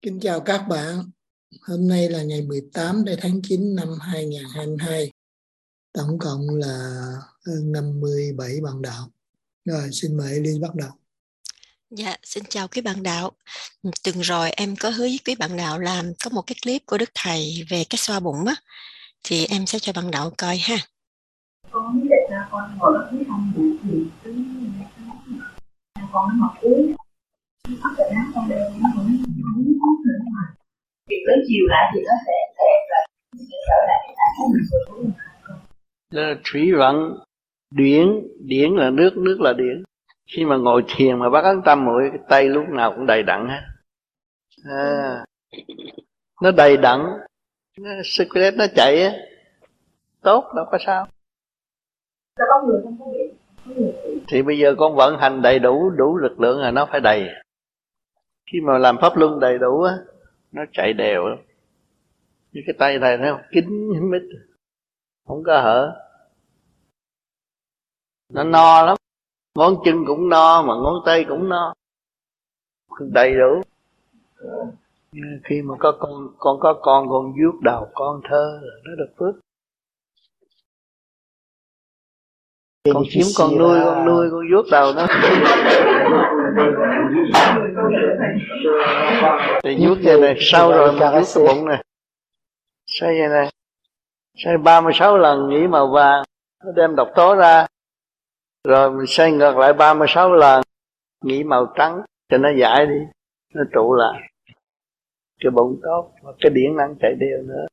Kính chào các bạn. Hôm nay là ngày 18 tháng 9 năm 2022. Tổng cộng là hơn 57 bạn đạo. Rồi, xin mời Liên bắt đầu. Dạ, xin chào quý bạn đạo. Tuần rồi em có hứa với quý bạn đạo làm có một cái clip của Đức Thầy về cái xoa bụng á, thì em sẽ cho bạn đạo coi ha. Con biết định là con ngồi ở phía trong bụng thì cứ con nó mọc ướt, bắt đầu áo con đeo nó vẫn không tốt nữa mà việc tới chiều lại thì nó sẽ lại trở lại cái trạng thái bình thường của mình. Đó là thủy vận, điển là nước, nước là điển. Khi mà ngồi thiền mà bắt ấn tâm mũi, cái tay lúc nào cũng đầy đặn hết. Nó đầy đặn, circulate nó chạy á, tốt, đâu có sao. Sao có người không có bị? Thì bây giờ con vận hành đầy đủ lực lượng là nó phải đầy. Khi mà làm pháp luân đầy đủ á, nó chạy đều lắm. Như cái tay này nó kín mít, không có hở. Nó no lắm, ngón chân cũng no mà ngón tay cũng no, đầy đủ. Khi mà có con vuốt đầu con thơ là nó được phước. Con kiếm con nuôi con vuốt đầu nó thì vuốt vậy này, sau rồi mình vuốt cái bụng này, xoay vậy này, xoay 36 lần nhĩ màu vàng, nó đem độc tố ra, rồi mình xoay ngược lại 36 lần nhĩ màu trắng cho nó giải đi, nó trụ lại cái bụng tốt và cái điển năng chạy đều nữa.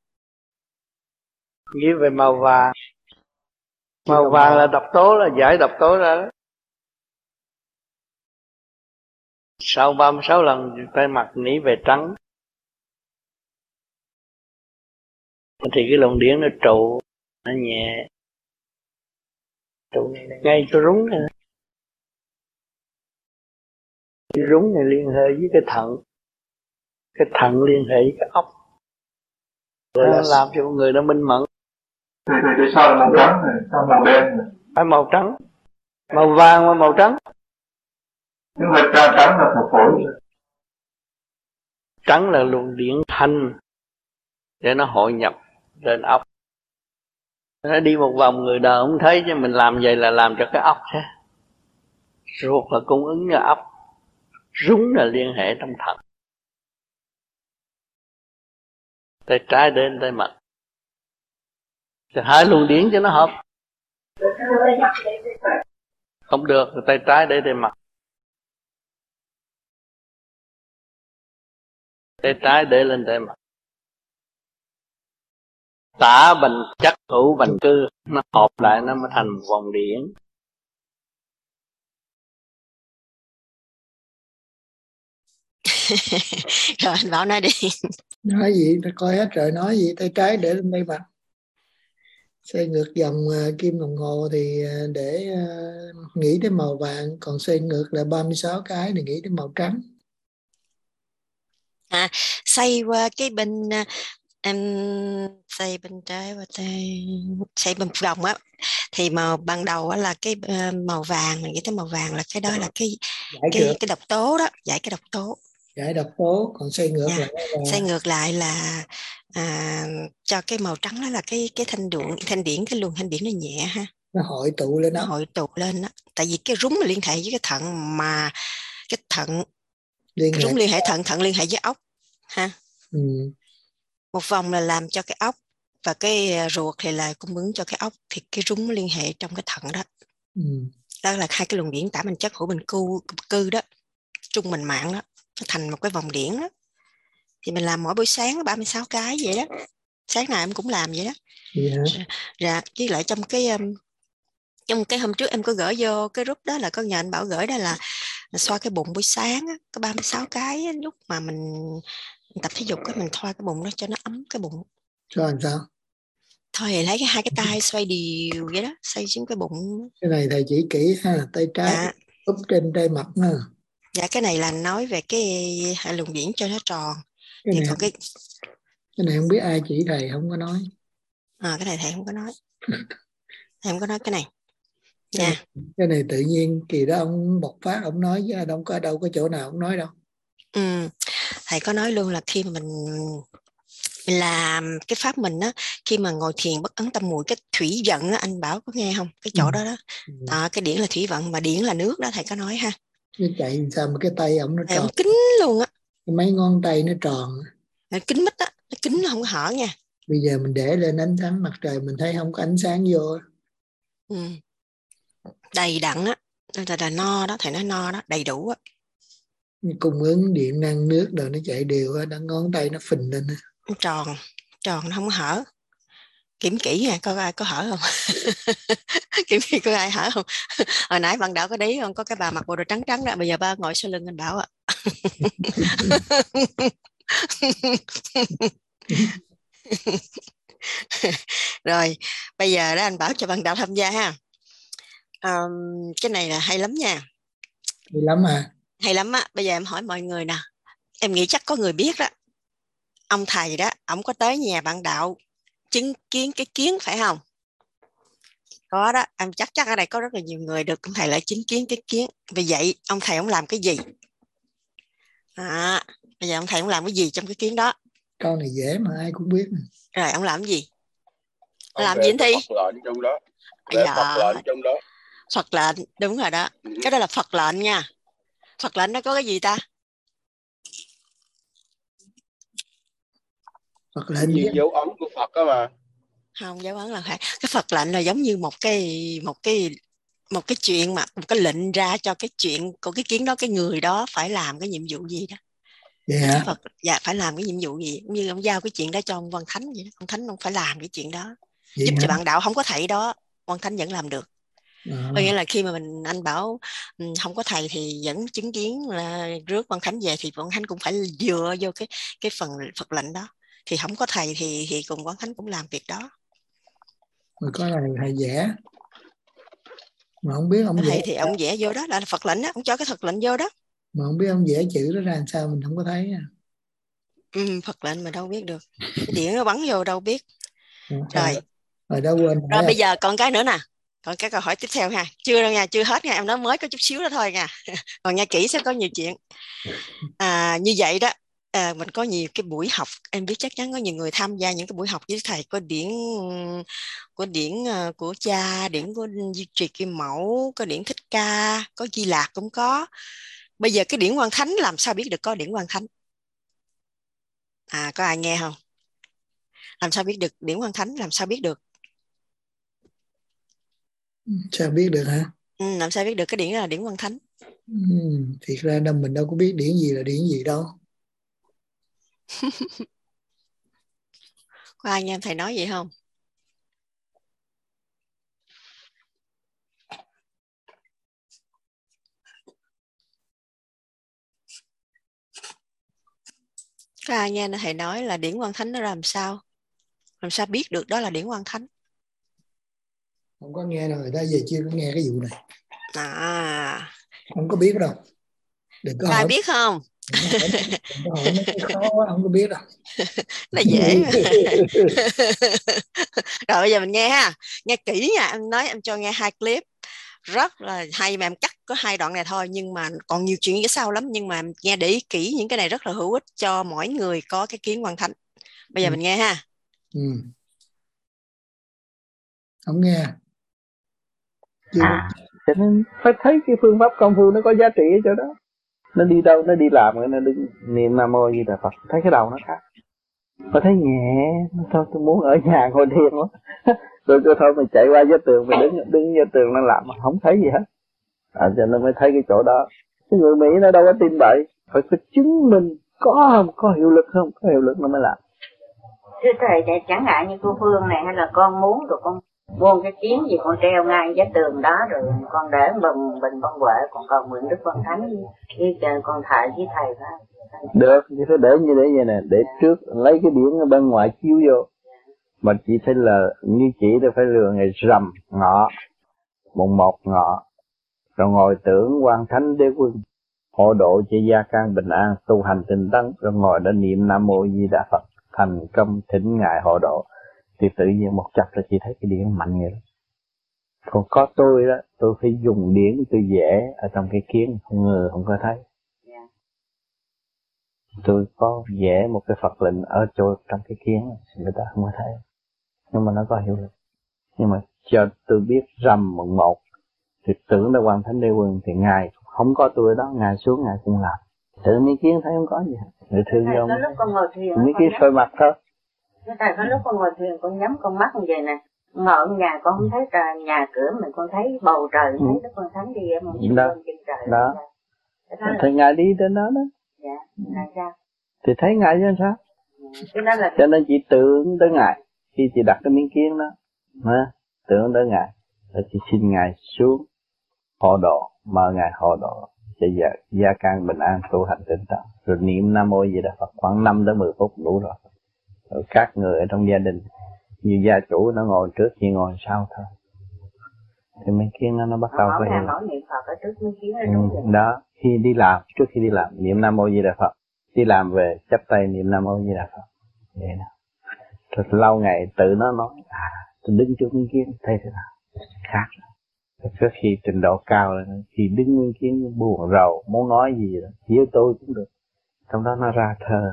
Nghĩ về màu vàng, màu vàng là độc tố, là giải độc tố ra đó. Sau 36 lần tay mặt nghĩ về trắng thì cái luồng điển nó trụ, nó nhẹ, trụ ngay cái rúng này. Cái rúng này liên hệ với cái thận liên hệ với cái óc, nó làm cho con người nó minh mẫn. Thì sao là màu trắng này, sao màu đen này? Phải màu trắng, màu vàng và màu trắng. Nhưng mà trắng là thuộc phổi. Trắng là luồng điển thanh để nó hội nhập lên óc. Nó đi một vòng người đời không thấy, chứ mình làm vậy là làm cho cái óc thế. Ruột là cung ứng cho óc, rúng là liên hệ trong thận. Tay trái đến tay mặt, thì hai luồng điển cho nó hợp. Không được, tay trái để tay mặt, tay trái để lên tay mặt. Tả bành chắc hữu bành cư, nó hợp lại nó mới thành một vòng điển. Rồi anh Bảo nói đi. Nói gì, ta coi hết rồi, nói gì, tay trái để lên tay mặt. Xoay ngược dòng kim đồng hồ thì để nghĩ đến màu vàng, còn xoay ngược lại 36 cái thì nghĩ đến màu trắng. Xoay qua cái bên em xoay bên trái và tay, xoay bên vòng á, thì màu ban đầu á là cái màu vàng, mình nghĩ tới màu vàng là cái đó là cái độc tố đó, giải cái độc tố. Giải độc tố, còn xoay ngược lại là... xoay ngược lại là cho cái màu trắng đó là cái thanh điển, cái luồng thanh điển nó nhẹ ha, nó hội tụ lên đó. Nó hội tụ lên đó. Tại vì cái rúng là liên hệ với cái thận, mà cái thận cái rúng liên hệ thận liên hệ với óc ha. Một vòng là làm cho cái óc, và cái ruột thì là cung ứng cho cái óc, thì cái rúng liên hệ trong cái thận đó. Đó là hai cái luồng điển tả mình chất hữu bình cư đó, trung bình mạng đó, nó thành một cái vòng điển đó. Thì mình làm mỗi buổi sáng 36 cái vậy đó, sáng nào em cũng làm vậy đó. Dạ, với lại trong cái hôm trước em có gửi vô cái group đó, là có nhờ anh Bảo gửi, đó là xoa cái bụng buổi sáng á, có 36 cái á, lúc mà mình tập thể dục mình thoa cái bụng đó cho nó ấm cái bụng. Cho làm sao? Thôi thì lấy hai cái tay xoay đều vậy đó, xoay xuống cái bụng. Cái này thầy chỉ kỹ ha, tay trái úp trên tay mặt ha. Dạ, cái này là nói về cái luồng điển cho nó tròn. Cái này không biết ai chỉ, thầy không có nói. Cái này thầy không có nói. Thầy không có nói cái này nha. Cái này tự nhiên kỳ đó ông bộc phát, ông nói với đâu có chỗ nào ông nói đâu. thầy có nói luôn là khi mà mình làm cái pháp mình á, khi mà ngồi thiền bất ấn tâm muội, cái thủy vận á, anh Bảo có nghe không? Cái chỗ đó đó. Cái điển là thủy vận mà điển là nước đó, thầy có nói ha. Cái chạy sao mà cái tay ổng nó thầy tròn. ổng kính luôn á. Mấy ngón tay nó tròn. Nó kính mít á, nó kính nó không có hở nha. Bây giờ mình để lên ánh sáng mặt trời mình thấy không có ánh sáng vô. Đầy đặn á, là no đó, thầy nói no đó, đầy đủ á. Cung ứng điện năng nước rồi nó chạy đều á, đó ngón tay nó phình lên á. Tròn nó không có hở. Kiểm kỹ nha, coi ai có hở không. Kiểm kỹ coi ai hở không. Hồi nãy bạn Đạo có đấy không, có cái bà mặc bộ đồ trắng trắng đó, bây giờ ba ngồi sau lưng anh Bảo ạ. Rồi bây giờ đó anh Bảo cho bạn Đạo tham gia ha. Cái này là hay lắm nha. Hay lắm à? Hay lắm á. Bây giờ em hỏi mọi người nè, em nghĩ chắc có người biết đó. Ông thầy đó, ông có tới nhà bạn Đạo chứng kiến cái kiến phải không? Có đó, em chắc ở đây có rất là nhiều người được ông thầy lại chứng kiến cái kiến. Vì vậy ông thầy ông làm cái gì? Bây giờ ông thầy ông làm cái gì trong cái kiến đó? Câu này dễ mà ai cũng biết. Rồi ông làm cái gì? Ông làm gì anh Thi? Phật lệnh trong đó. Phật lệnh trong đó. Phật lệnh, đúng rồi đó. Cái đó là Phật lệnh nha. Phật lệnh nó có cái gì ta? Phật lệnh gì dấu ấn của Phật đó mà. Không, dấu ấn là phải. Cái Phật lệnh là giống như một cái chuyện mà một cái lệnh ra cho cái chuyện của cái kiến đó, cái người đó phải làm cái nhiệm vụ gì đó. Yeah. Phật phải làm cái nhiệm vụ gì, như ông giao cái chuyện đó cho ông Văn Thánh vậy đó. Ông Thánh ông phải làm cái chuyện đó. Vậy giúp cho bạn Đạo không có thầy đó, Văn Thánh vẫn làm được. Có nghĩa là khi mà anh Bảo không có thầy thì vẫn chứng kiến là rước Văn Khánh về thì Văn Khánh cũng phải dựa vô cái phần Phật lệnh đó. Thì không có thầy thì cùng Văn Khánh cũng làm việc đó. Rồi có thầy vẽ mà không biết ông thầy vẽ thì ông vẽ vô đó là Phật lệnh đó, ông cho cái Phật lệnh vô đó. Mà không biết ông vẽ chữ đó ra làm sao mình không có thấy. Phật lệnh mà đâu biết được, cái điện nó bắn vô đâu biết. Rồi đó quên. Rồi bây giờ còn cái nữa nè, còn cái câu hỏi tiếp theo ha, chưa đâu nha, chưa hết nha, em nói mới có chút xíu đó thôi nha. Còn nghe kỹ sẽ có nhiều chuyện. Như vậy đó, mình có nhiều cái buổi học, em biết chắc chắn có nhiều người tham gia những cái buổi học với thầy, có điển của cha, điển của Duy Trì Kim Mẫu, có điển Thích Ca, có Di Lạc cũng có. Bây giờ cái điển Quan Thánh làm sao biết được có điển Quan Thánh? Có ai nghe không? Làm sao biết được điển Quan Thánh, làm sao biết được? Sao biết được hả? Làm sao biết được cái điển đó là điển Quan Thánh? Thiệt ra mình đâu có biết điển gì là điển gì đâu. Có ai nghe em thầy nói vậy không? Có ai nghe thầy nói là điển Quan Thánh nó làm sao? Làm sao biết được đó là điển Quan Thánh? Không có nghe đâu, người ta về chưa có nghe cái vụ này. Không có biết đâu. Đừng có ai hỏi. biết không? Đừng có hỏi mấy cái khó quá, không có biết đâu. Là dễ mà. Rồi bây giờ mình nghe ha, nghe kỹ nha, em nói em cho nghe 2 clip rất là hay mà em cắt có 2 đoạn này thôi, nhưng mà còn nhiều chuyện cái sau lắm, nhưng mà em nghe để ý kỹ những cái này rất là hữu ích cho mỗi người có cái kiến Quan Thánh. Bây giờ mình nghe ha. Không nghe. Cho nên phải thấy cái phương pháp công phu nó có giá trị ở chỗ đó. Nó đi đâu, nó đi làm, nó đứng niệm Nam Mô Di Đà Phật, thấy cái đầu nó khác. Nó thấy nhẹ, thôi tôi muốn ở nhà ngồi thiền quá. Rồi thôi mình chạy qua với tường, mình đứng với tường nó làm mà không thấy gì hết. Cho nên mới thấy cái chỗ đó. Cái người Mỹ nó đâu có tin bậy, phải chứng minh có hiệu lực không, có hiệu lực nó mới làm. Thưa thầy, chẳng hạn như cô Phương này, hay là con muốn rồi con buông cái kiến gì con treo ngay với tường đó, rồi con để bình bông huệ, còn nguyện Đức Quan Thánh với con thầy với thầy phải. Được, chỉ phải để như vậy nè, để trước lấy cái điển ở bên ngoài chiếu vô. Mà chị thấy là như chị đã phải lừa ngày rằm ngọ, mùng 1 ngọ, rồi ngồi tưởng Quan Thánh Đế Quân hộ độ cho gia can bình an, tu hành tinh tấn, rồi ngồi đã niệm Nam Mô Di Đà Phật thành công thỉnh ngài hộ độ, thì tự nhiên một chập là chị thấy cái điển mạnh vậy đó. Còn có tôi đó, tôi phải dùng điển tôi vẽ ở trong cái kiến, không ngờ không có thấy. tôi có vẽ một cái Phật lệnh ở chỗ trong cái kiến, người ta không có thấy, nhưng mà nó có hiệu lực. Nhưng mà cho tôi biết rằm mùng 1 thì tưởng là Quan Thánh Đế Quân, thì ngài không có tôi đó, ngài xuống ngài cũng làm. Tự miếng kiến thấy không có gì hết. Người thương vô có lúc con ngồi thuyền miếng kiến soi mặt thôi. Thầy có lúc con ngồi thuyền con nhắm con mắt như vậy nè, ngồi ở nhà con không thấy nhà cửa mình, con thấy bầu trời, thấy lúc con thánh đi ở một trên trời đó. Thì ngài đi trên đó đó. Dạ, là sao? Thì thấy ngài chứ sao? Cho nên chị tưởng tới ngài khi chị đặt cái miếng kiến đó, tưởng tới ngài, rồi chị xin ngài xuống hộ độ, mời ngài hộ độ cho gia can bình an, tu hành tinh tấn, rồi niệm Nam Mô Di Đà Phật khoảng 5 đến 10 phút đủ rồi. Rồi các người ở trong gia đình như gia chủ nó ngồi trước, chị ngồi sau thôi, thì miếng kiến nó bắt đầu có hiệu. Đó, khi đi làm, trước khi đi làm niệm Nam Mô Di Đà Phật, đi làm về chắp tay niệm Nam Mô Di Đà Phật, vậy đó. Rồi lâu ngày tự nó nói, tôi đứng trước miếng kiến thấy thế nào khác. Rồi trước khi trình độ cao lên, khi đứng miếng kiến buồn rầu muốn nói gì đó, với tôi cũng được, trong đó nó ra thơ,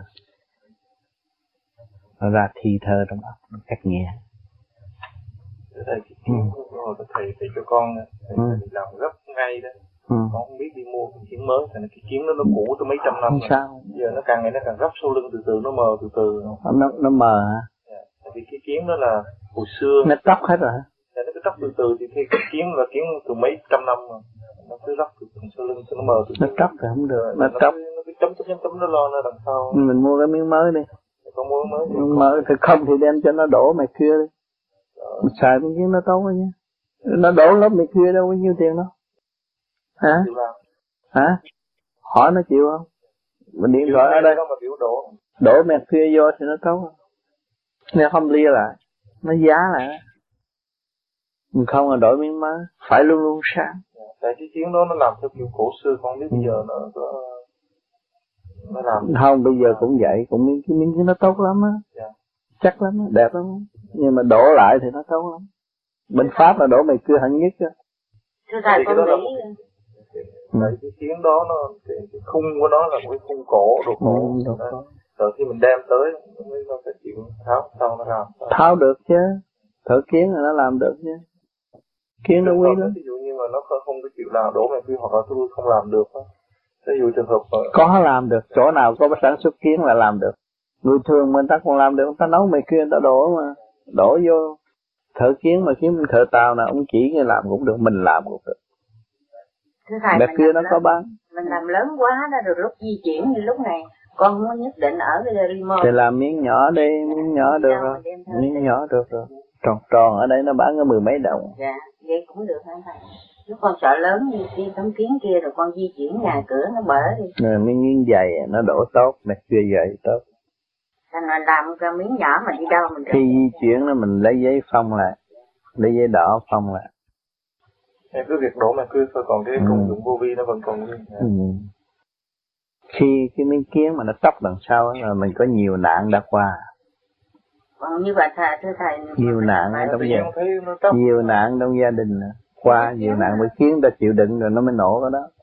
nó ra thi thơ trong đó, nó cách nghe. Thầy cái kiến của thầy cho con, thầy làm gấp ngay đó. Con không biết đi mua cái kiến mới, thành cái kiến nó cũ từ mấy trăm năm rồi. Sao? Giờ nó càng ngày nó càng gấp sau lưng, từ từ nó mờ từ từ. Nó mờ hả? Tại vì cái kiến đó là hồi xưa nó tróc hết rồi hả? Nó cứ tróc từ từ, thì cái kiến là kiến từ mấy trăm năm rồi, nó cứ tróc từ sau lưng cho nó mờ từ từ. Nó tróc thì không được, nó tróc. Nó cứ chấm nó lo nó đằng sau. Mình mua cái miếng mới đi. Con mua mới. Mới thì không thì đem cho nó đổ mày kia đi. Mình xài miếng kiến nó tốt quá nhá. Nó đổ lớp mày kia đâu có nhiêu tiền đâu. Hả? Hả? Hỏi nó chịu không? Mình điện thoại ở đây. Đổ mẹ kia vô thì nó tốt. Nếu không lia lại, nó giá lại. Mình không là đổi miếng mới, phải luôn luôn sáng. Tại cái kiến đó nó làm theo kiểu cổ xưa, không biết bây giờ nó làm. Không, bây giờ cũng vậy, cũng miếng kiến nó tốt lắm á. Chắc lắm á, đẹp lắm á. Nhưng mà đổ lại thì nó tốt lắm. Bên Pháp là đổ mày cưa hẳn nhất á. Thưa thầy, con nghĩ tại cái kiến đó nó cái khung của nó là một cái khung cổ đồ cổ. Rồi khi mình đem tới nó phải chịu tháo sau nó làm. Tháo được chứ. Thợ kiến là nó làm được chứ. Kiến nó quý lắm. Ví dụ như mà nó không có chịu làm, đổ mày kia hoặc là tôi không làm được á. Ví dụ trường hợp có làm được, chỗ nào có sản xuất kiến là làm được. Người thường người ta còn làm được, người ta nấu mày kia người ta đổ mà. Đổ vô thợ kiến mà kiếm thợ tàu nào ông chỉ người làm cũng được, mình làm cũng được. Mẹ kia nó có bán. Mình làm lớn quá đó, rồi lúc di chuyển như lúc này con muốn nhất định ở cái remote. Thì làm miếng nhỏ đi, miếng nhỏ được rồi. Miếng nhỏ được rồi. Tròn ở đây nó bán có 10 mấy đồng. Dạ, vậy cũng được hả thầy? Nếu con sợ lớn như đi tấm kiến kia rồi con di chuyển nhà cửa nó bở đi. Rồi miếng dày nó đổ tốt, mẹ kia dày tốt. Thành là làm cái miếng nhỏ mà đi đâu mình khi di chuyển nó mình lấy giấy phong lại, lấy giấy đỏ phong lại. Em cứ việc đổ mà cứ thôi, còn cái công dụng vô vi nó vẫn còn nguyên. Khi cái miếng kiến mà nó tóc đằng sau là mình có nhiều nạn đã qua. Còn như vậy thưa thầy, nhiều nạn trong gia đình, nhiều nạn trong gia đình qua nhiều nạn mới kiến ta chịu đựng rồi nó mới nổ cái đó.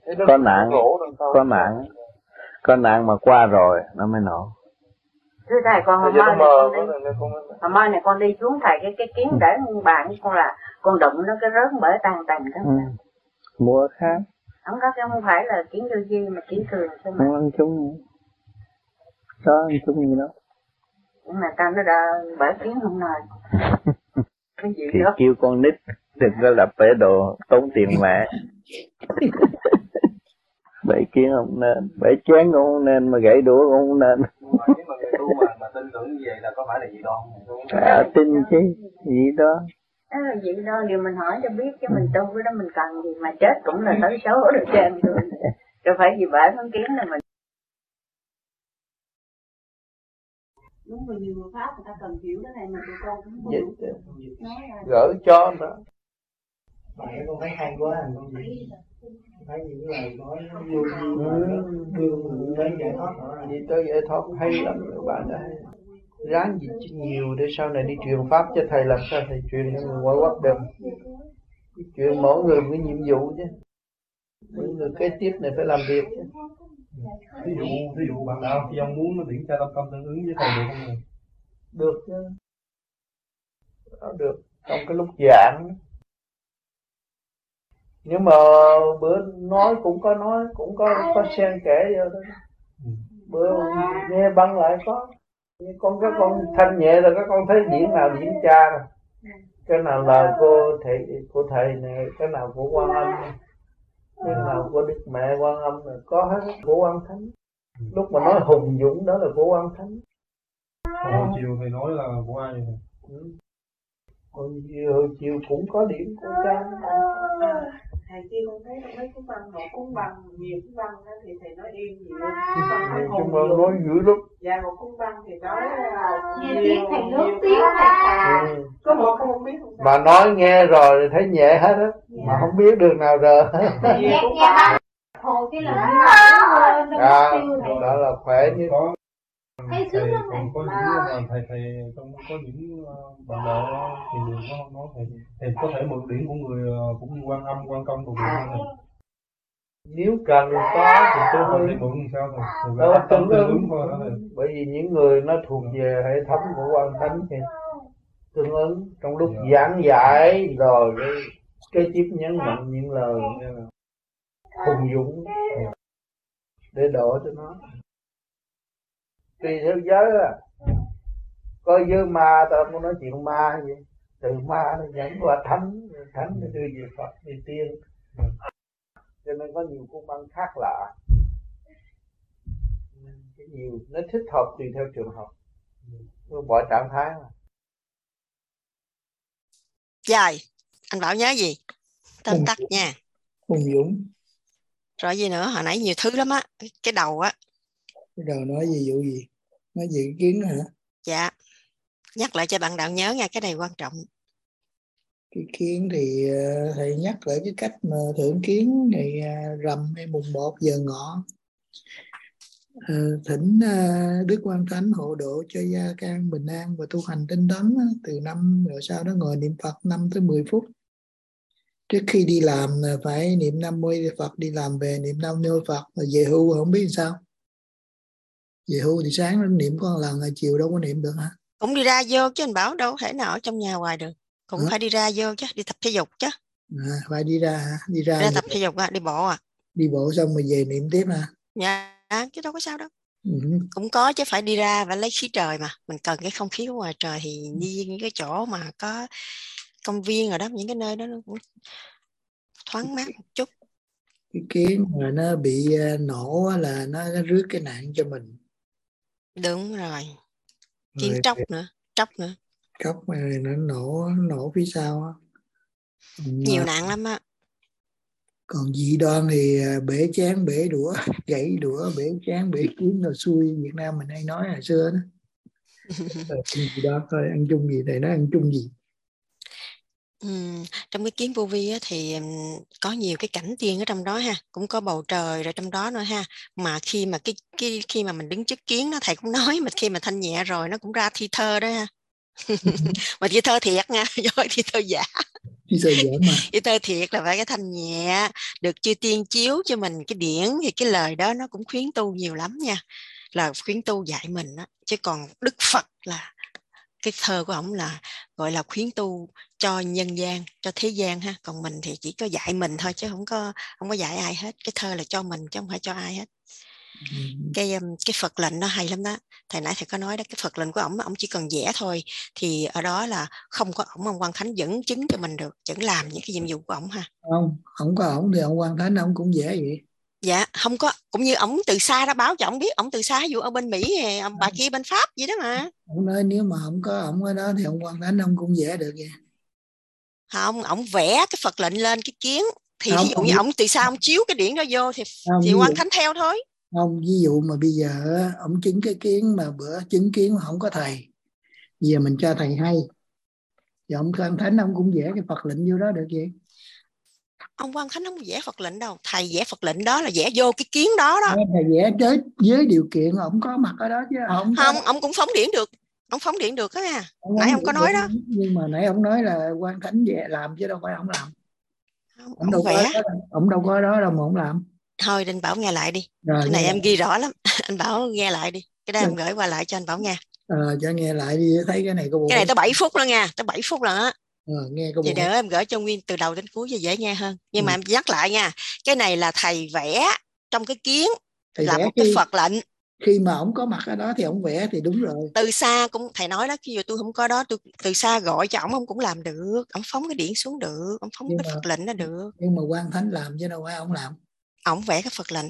Có nạn mà qua rồi nó mới nổ. Thưa thầy, còn hôm nay con đi xuống thầy cái kiến để bạn con là con đụng nó cái rớt bể tan tành đó. Mua khác. Không phải là kiến vô vi mà kiến thường thôi mà. Không ăn chung. Có ăn chung gì đâu. Nhưng mà ta nó đã bể kiến không nói. Cái gì thì đó. Kêu con nít đừng có lập bể đồ tốn tiền mẹ. Bể kiến không nên, bể chén cũng không nên, mà gãy đũa cũng không nên. Nếu mà người tu mà tin tưởng như vậy là có phải là gì đó không? Tin chứ, gì đó. Vậy đó, điều mình hỏi cho biết chứ mình tu cái đó mình cần gì, mà chết cũng là tới số được trơn rồi. Rồi phải gì bể con kiến là mình. Đúng rồi, nhiều người Pháp người ta cần hiểu cái này mà tụi con cũng không hiểu. Gỡ cho đó. Bạn con thấy hay quá anh con gì? Thấy những lời nói vui tới giải thoát rồi. Đi tới giải thoát hay lắm các bạn đã ráng dịch nhiều để sau này đi truyền pháp cho thầy, làm sao thầy truyền cho người ngoại quốc được. Truyền mỗi người một cái nhiệm vụ chứ. Những người kế tiếp này phải làm việc chứ. Thí dụ bạn đạo khi ông muốn nó điển tra tâm tâm tương ứng với thầy được không? Được chứ. Nó được trong cái lúc giảng. Nhưng mà bữa nói cũng có xen kẽ vô đó. Bữa nghe băng lại có. Các con thanh nhẹ rồi các con thấy điển nào điển cha rồi. Cái nào là của thầy này, cái nào của Quan Âm này, cái nào của Đức Mẹ Quan Âm này, có hết của Quan Thánh. Lúc mà nói hùng dũng đó là của Quan Thánh. Hồi chiều thầy nói là của ai vậy? Hồi chiều cũng có điểm của cha. Thầy kia con thấy mấy cuốn băng, một cuốn băng, nhiều cuốn băng đó thì thầy nói yên nhiều. Chung mà nói dữ lắm. Dạ, một cuốn băng thì nói nhiều thầy lớn tiếng thầy. Có một con không biết không? Mà nói nghe rồi thấy nhẹ hết á, mà không biết đường nào rờ. Nghe hồi cái lần đó là khỏe như có. Thầy còn có những thầy có những bạn đạo thì đừng có nói thầy có thể mượn điển của người cũng như Quan Âm, Quan Công đồ này. Nếu cần có thì tôi mới mượn sao thầy? Đâu tương ứng bởi vì những người nó thuộc về hệ thống của Quan Thánh thì tương ứng trong lúc giảng giải rồi cái tiếp nhấn mạnh những lời hùng dũng để đổ cho nó. Tùy theo giới á, coi như ma tao không nói chuyện ma gì, từ ma nó dẫn qua thánh nó đưa về Phật về tiên, cho nên có nhiều cung băng khác lạ, cái nhiều nó thích hợp tùy theo trường hợp, mọi trạng thái mà. Dài, anh Bảo nhớ gì? Tóm tắt nha. Hùng dũng. Rồi gì nữa? Hồi nãy nhiều thứ lắm á, cái đầu á. Cái đầu nói gì vụ gì? Nói gì cái kiến hả? Dạ. Nhắc lại cho bạn đạo nhớ nha, cái này quan trọng. Cái kiến thì thầy nhắc lại cái cách mà thưởng kiến ngày rằm hay mùng 1 giờ ngọ. Thỉnh Đức Quan Thánh hộ độ cho gia can bình an và tu hành tinh tấn từ năm, rồi sau đó ngồi niệm Phật 5 tới 10 phút. Trước khi đi làm phải niệm 50 Phật, đi làm về niệm 50 Phật, rồi về hưu không biết sao. Về hưu thì sáng nó niệm có một lần, rồi chiều đâu có niệm được hả? Cũng đi ra vô chứ anh Bảo, đâu thể nào ở trong nhà hoài được. Cũng phải đi ra vô chứ, đi tập thể dục chứ. Phải đi ra hả? Đi ra tập thể dục đi bộ à? Đi bộ xong rồi về niệm tiếp hả? Dạ, chứ đâu có sao đâu. Cũng có chứ, phải đi ra và lấy khí trời mà. Mình cần cái không khí của ngoài trời thì đi những cái chỗ mà có công viên rồi đó, những cái nơi đó nó cũng thoáng mát một chút. Cái kiến mà nó bị nổ là nó rước cái nạn cho mình. Đúng rồi. Kiến tróc nữa. Tróc này nó nổ phía sau á. Nhiều nạn lắm á. Còn dị đoan thì bể chén bể đũa, gãy đũa bể chén bể kiến rồi xui, Việt Nam mình hay nói hồi xưa đó. Dị đoan thôi, ăn chung gì thầy nói ăn chung gì. Trong cái kiến vô vi á, thì có nhiều cái cảnh tiên ở trong đó ha, cũng có bầu trời rồi trong đó nữa ha. Mà khi mà khi mà mình đứng trước kiến đó, thầy cũng nói mà khi mà thanh nhẹ rồi nó cũng ra thi thơ đó ha. Mà thi thơ thiệt nha, do thi thơ giả. Thi thơ thiệt là phải cái thanh nhẹ, được chư tiên chiếu cho mình cái điển, thì cái lời đó nó cũng khuyến tu nhiều lắm nha, là khuyến tu dạy mình đó. Chứ còn Đức Phật là cái thơ của ổng là gọi là khuyến tu cho nhân gian, cho thế gian ha. Còn mình thì chỉ có dạy mình thôi chứ không có dạy ai hết. Cái thơ là cho mình chứ không phải cho ai hết. Cái Phật lệnh nó hay lắm đó. Thầy nãy thầy có nói đó, cái Phật lệnh của ổng chỉ cần vẽ thôi, thì ở đó là không có ổng, ông Quan Thánh dẫn chứng cho mình được, vẫn làm những cái nhiệm vụ của ổng ha. Không có ổng thì ông Quan Thánh ông cũng vẽ vậy. Dạ, không có, cũng như ổng từ xa đã báo cho ổng biết, ổng từ xa, ví dụ ở bên Mỹ, bà kia bên Pháp vậy đó mà. Ông nói nếu mà không có ổng ở đó thì ông Quan Thánh ông cũng vẽ được vậy. Không, ổng vẽ cái Phật lệnh lên cái kiến, thì ví dụ như ổng từ xa ông chiếu cái điển đó vô thì Quan Thánh theo thôi. Không, ví dụ mà bây giờ ổng chứng cái kiến mà bữa chứng kiến mà không có thầy, giờ mình cho thầy hay, thì ông Quan Thánh ông cũng vẽ cái Phật lệnh vô đó được vậy. Ông Quan Thánh không vẽ Phật lệnh đâu, thầy vẽ Phật lệnh đó là vẽ vô cái kiến đó đó. Thầy vẽ với điều kiện ổng có mặt ở đó chứ không. Ông cũng phóng điển được, ông phóng điện được đó nha. Nãy ông có nói đó. Nhưng mà nãy ông nói là Quan Thánh về làm chứ đâu phải ông làm. Ông vẽ. Ông đâu có đó đâu mà ông làm. Thôi anh Bảo nghe lại đi. Rồi, cái này em ghi rõ lắm. Anh Bảo nghe lại đi. Cái đó em gửi qua lại cho anh Bảo nghe. Cho nghe lại đi, thấy cái này có bộ. Cái này tới 7 phút nữa nha, tới 7 phút rồi á. Nghe có bộ. Vậy đỡ em gửi cho Nguyên từ đầu đến cuối cho dễ nghe hơn. Nhưng mà em nhắc lại nha, cái này là thầy vẽ trong cái kiến, thầy là một cái Phật lệnh. Khi mà ổng có mặt ở đó thì ổng vẽ thì đúng rồi. Từ xa cũng thầy nói đó, khi mà tôi không có đó, tôi từ xa gọi cho ổng cũng làm được. Ổng phóng cái điển xuống được, ổng phóng cái Phật lệnh nó được. Nhưng mà Quan Thánh làm chứ đâu phải ổng làm. Ổng vẽ cái Phật lệnh.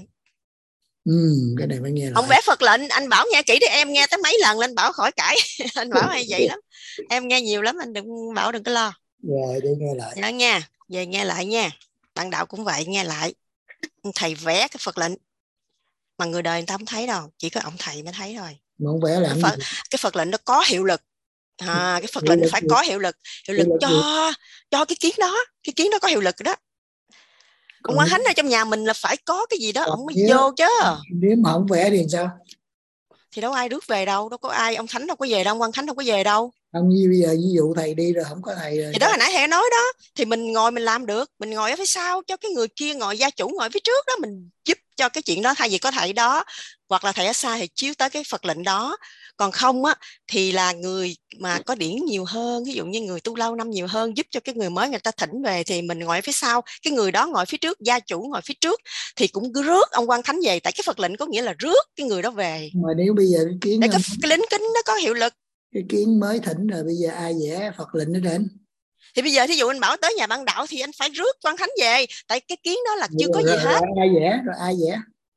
Cái này phải nghe lại. Ông vẽ Phật lệnh, anh Bảo nghe kỹ đi, em nghe tới mấy lần lên Bảo khỏi cãi. Anh Bảo hay vậy lắm, em nghe nhiều lắm, anh đừng Bảo đừng có lo. Rồi để nghe lại. Đó nha, về nghe lại nha. Bạn đạo cũng vậy, nghe lại. Thầy vẽ cái Phật lệnh mà người đời người ta không thấy đâu, chỉ có ông thầy mới thấy thôi. Mà ông vẽ làm cái Phật lệnh nó có hiệu lực. Cái Phật lệnh nó phải có hiệu lực cho cái kiến đó. Cái kiến đó có hiệu lực đó. Ông Quan Thánh ở trong nhà mình là phải có cái gì đó ông mới vô chứ. Nếu mà không vẽ thì sao? Thì đâu ai rước về đâu, đâu có ai, ông Thánh đâu có về đâu, ông Quan Thánh đâu có về đâu. Không, như bây giờ ví dụ thầy đi rồi không có thầy rồi. Thì đó hồi nãy thầy nói đó, thì mình ngồi mình làm được, mình ngồi ở phía sau cho cái người kia ngồi, gia chủ ngồi phía trước đó, mình giúp cho cái chuyện đó. Thay vì có thầy đó hoặc là thầy ở xa thì chiếu tới cái Phật lệnh đó. Còn không á thì là người mà có điển nhiều hơn, ví dụ như người tu lâu năm nhiều hơn, giúp cho cái người mới người ta thỉnh về thì mình ngồi ở phía sau, cái người đó ngồi phía trước, gia chủ ngồi phía trước, thì cũng rước ông Quan Thánh về. Tại cái Phật lệnh có nghĩa là rước cái người đó về. Mà nếu bây giờ cái kiến để cái lính kính nó có hiệu lực. Cái kiến mới thỉnh rồi, bây giờ ai vẽ Phật lệnh ở trên? Thì bây giờ thí dụ anh Bảo tới nhà bạn đạo thì anh phải rước Quan Thánh về, tại cái kiến đó là chưa có gì hết. Rồi ai vẽ?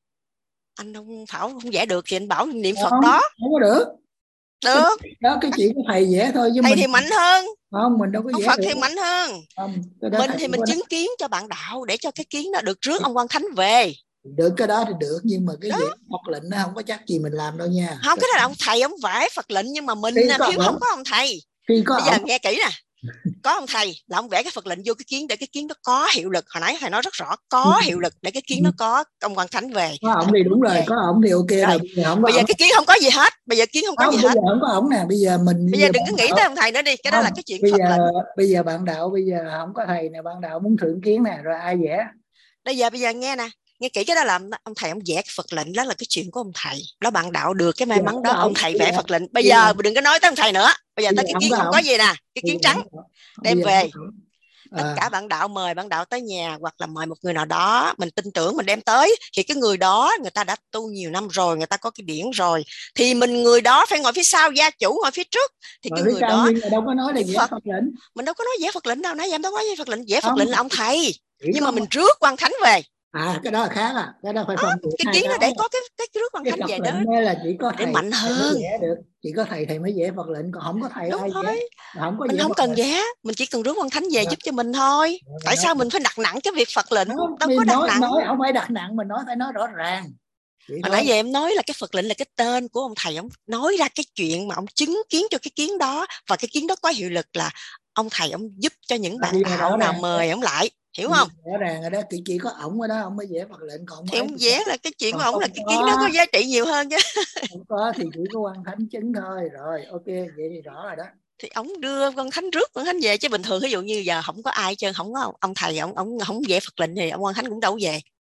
Anh không vẽ được thì anh Bảo niệm Phật không, đó. Không có được. Được. Đó cái chuyện của thầy vẽ thôi chứ thầy mình thì mạnh hơn. Không, mình đâu có vẽ Phật được. thì mạnh hơn. Mình thì mình chứng kiến cho bạn đạo để cho cái kiến đó được rước ông Quan Thánh về. Được, cái đó thì được, nhưng mà cái vẽ Phật lệnh nó không có chắc gì mình làm đâu nha. Không, cái đó là ông thầy ông vẽ Phật lệnh, nhưng mà mình thiếu không có ông thầy. Bây giờ nghe kỹ nè, có ông thầy là ông vẽ cái Phật lệnh vô cái kiến để cái kiến nó có hiệu lực. Hồi nãy thầy nói rất rõ, có hiệu lực để cái kiến nó có ông Quan Thánh về. Có ổng thì đúng rồi, có ổng thì ok rồi. Bây giờ cái kiến không có gì hết. Bây giờ kiến không có gì hết. Bây giờ không có ổng nè, bây giờ đừng có nghĩ tới ông thầy nữa đi, cái đó là cái chuyện Phật lệnh. Bây giờ bạn đạo bây giờ không có thầy nè, bạn đạo muốn thượng kiến nè, rồi ai vẽ? Bây giờ nghe nè, nghe kỹ, cái đó là ông thầy ông vẽ cái Phật lệnh, đó là cái chuyện của ông thầy đó. Bạn đạo được cái may mắn đó, ông thầy vẽ Phật lệnh. Bây giờ đừng có nói tới ông thầy nữa, bây giờ tới cái kiến không có gì nè, cái kiến trắng đem về. Tất cả bạn đạo mời bạn đạo tới nhà, hoặc là mời một người nào đó mình tin tưởng mình đem tới, thì cái người đó người ta đã tu nhiều năm rồi, người ta có cái điển rồi, thì người đó phải ngồi phía sau, gia chủ ngồi phía trước. Thì cái người đó đâu có nói là vẽ Phật lệnh. Mình đâu có nói vẽ Phật lệnh đâu, nãy giờ em đâu có vẽ Phật lệnh. Vẽ Phật lệnh là ông thầy, nhưng mà mình rước Quan Thánh về. Cái đó là khác cái đó phải phân cái kiến nó để có cái rước Quan Thánh về đó là chỉ có để mạnh hơn. Được. Chỉ có thầy mới vẽ Phật lệnh, còn không có thầy ai vẽ. Mình không cần vẽ, mình chỉ cần rước Quan Thánh về giúp cho mình thôi. Tại sao mình phải đặt nặng cái việc Phật lệnh? Đâu có đặt nặng. Nói không phải đặt nặng, mình phải nói rõ ràng. Hồi nãy giờ em nói là cái Phật lệnh là cái tên của ông thầy, ông nói ra cái chuyện mà ông chứng kiến cho cái kiến đó, và cái kiến đó có hiệu lực là ông thầy ông giúp cho những bạn đạo nào mời ông lại, hiểu không? Rõ ràng rồi đó, chỉ có ổng ở đó ông mới vẽ Phật lệnh, còn thì ông vẽ là cái chuyện của ổng, là cái kiến đó có giá trị nhiều hơn chứ. Không có thì chỉ có Quan Thánh chứng thôi. Rồi ok, vậy thì rõ rồi đó. Thì ông đưa Quan Thánh rước Quan Thánh về, chứ bình thường ví dụ như giờ không có ai chứ không có ông thầy ông không vẽ Phật lệnh thì ông Quan Thánh cũng đâu về.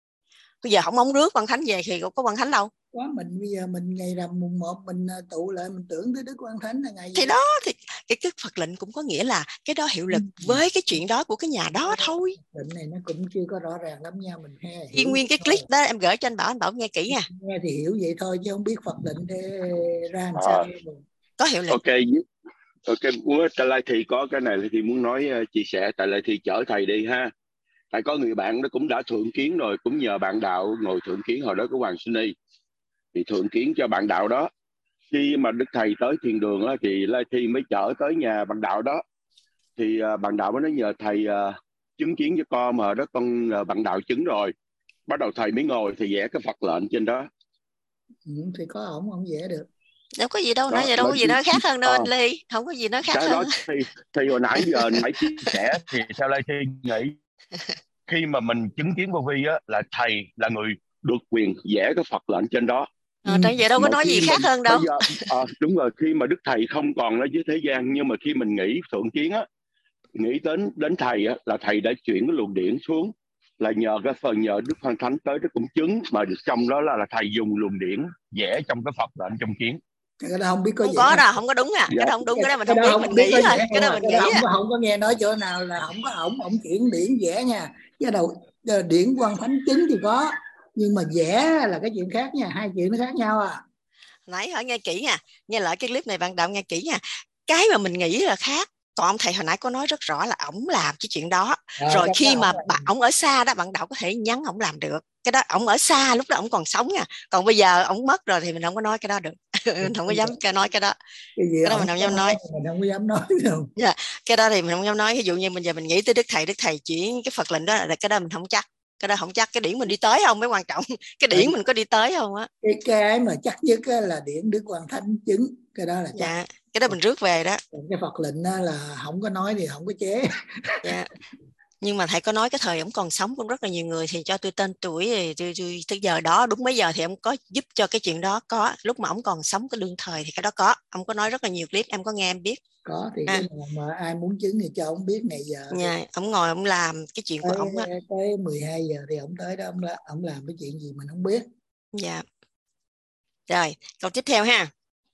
Bây giờ không rước Quan Thánh về thì có Quan Thánh đâu. Mình bây giờ mình ngày rằm mùng 1 mình tụ lại mình tưởng tới Đức Quan Thánh là ngày gì? Thì đó, thì cái Phật lệnh cũng có nghĩa là cái đó hiệu lực với cái chuyện đó của cái nhà đó thôi. Lệnh này nó cũng chưa có rõ ràng lắm nha, mình nghe. Nguyên cái clip đó em gửi cho anh Bảo nghe kỹ nha. Nghe thì hiểu vậy thôi chứ không biết Phật lệnh để ra làm sao. Có hiệu lực. Ok, muốn Lại Thi có cái này thì muốn nói chia sẻ. Tại Lại Thi chở thầy đi ha. Tại có người bạn nó cũng đã thượng kiến rồi, cũng nhờ bạn đạo ngồi thượng kiến hồi đó của Hoàng Sinh Y. Thì thượng kiến cho bạn đạo đó. Khi mà Đức Thầy tới thiền đường đó, thì Lai Thi mới chở tới nhà bạn đạo đó. Thì bạn đạo mới nói nhờ thầy chứng kiến cho con, mà đó con bạn đạo chứng rồi. Bắt đầu thầy mới ngồi thì vẽ cái Phật lệnh trên đó. Thì có ổng vẽ được. Đâu có gì đâu, nãy giờ đâu có gì nó khác hơn đâu anh Ly. Không có gì nó khác hơn. Thì hồi nãy chia sẻ thì theo Lai Thi nghĩ khi mà mình chứng kiến vô vi á, là thầy là người được quyền vẽ cái Phật lệnh trên đó. Tại vậy đâu có nói gì khác hơn đâu. Đúng rồi, khi mà Đức Thầy không còn ở dưới thế gian, nhưng mà khi mình nghĩ thượng kiến á, nghĩ đến thầy á, là thầy đã chuyển cái luồng điển xuống là nhờ cái phần nhờ Đức Phan Thánh tới Đức Công Chứng, mà được trong đó là thầy dùng luồng điển vẽ trong cái Phật là anh trong kiến. Cái đó không biết có không vẽ có không? đâu, không có đúng à. Dạ. Cái đó không đúng, cái đó mình cái không đó biết, không mình biết nghĩ có thôi. vẽ Cái đó không? mình Cái nghĩ đó à. không có nghe nói chỗ nào là không có ổng chuyển điển vẽ nha. Cái đầu điển Quan Thánh chứng thì có, nhưng mà vẽ là cái chuyện khác nha, hai chuyện nó khác nhau à. Nãy hỏi nghe kỹ nha, nghe lại cái clip này bạn Đạo nghe kỹ nha. Cái mà mình nghĩ là khác, còn ông thầy hồi nãy có nói rất rõ là ổng làm cái chuyện đó. Rồi khi mà ổng ở xa đó, bạn Đạo có thể nhắn ổng làm được cái đó. Ổng ở xa lúc đó ổng còn sống nha, còn bây giờ ổng mất rồi thì mình không có nói cái đó được. Mình không có dám nói cái đó. Cái đó mình không dám nói. Mình không có dám nói đâu. Yeah. Cái đó thì mình không dám nói. Ví dụ như bây giờ mình nghĩ tới Đức Thầy chuyển cái Phật lệnh đó, là cái đó mình không chắc. Cái đó không chắc cái điển mình đi tới không mới quan trọng. Cái điển mình có đi tới không á. Cái mà chắc nhất là điển Đức Quan Thánh chứng, cái đó là chắc. Dạ. Cái đó mình rước về đó. Cái Phật lệnh đó là không có nói thì không có chế. Dạ. Nhưng mà thầy có nói cái thời ông còn sống cũng rất là nhiều người thì cho tôi tên tuổi thì tới giờ đó đúng mấy giờ thì ông có giúp cho cái chuyện đó. Có lúc mà ông còn sống cái đương thời thì cái đó có, ông có nói rất là nhiều clip, em có nghe em biết. Có thì cái mà ai muốn chứng thì cho ông biết ngày giờ. Dạ, ông ngồi ông làm cái chuyện của ông á. Tới 12 giờ thì ông tới đó, ông làm cái chuyện gì mình không biết. Dạ. Rồi câu tiếp theo ha.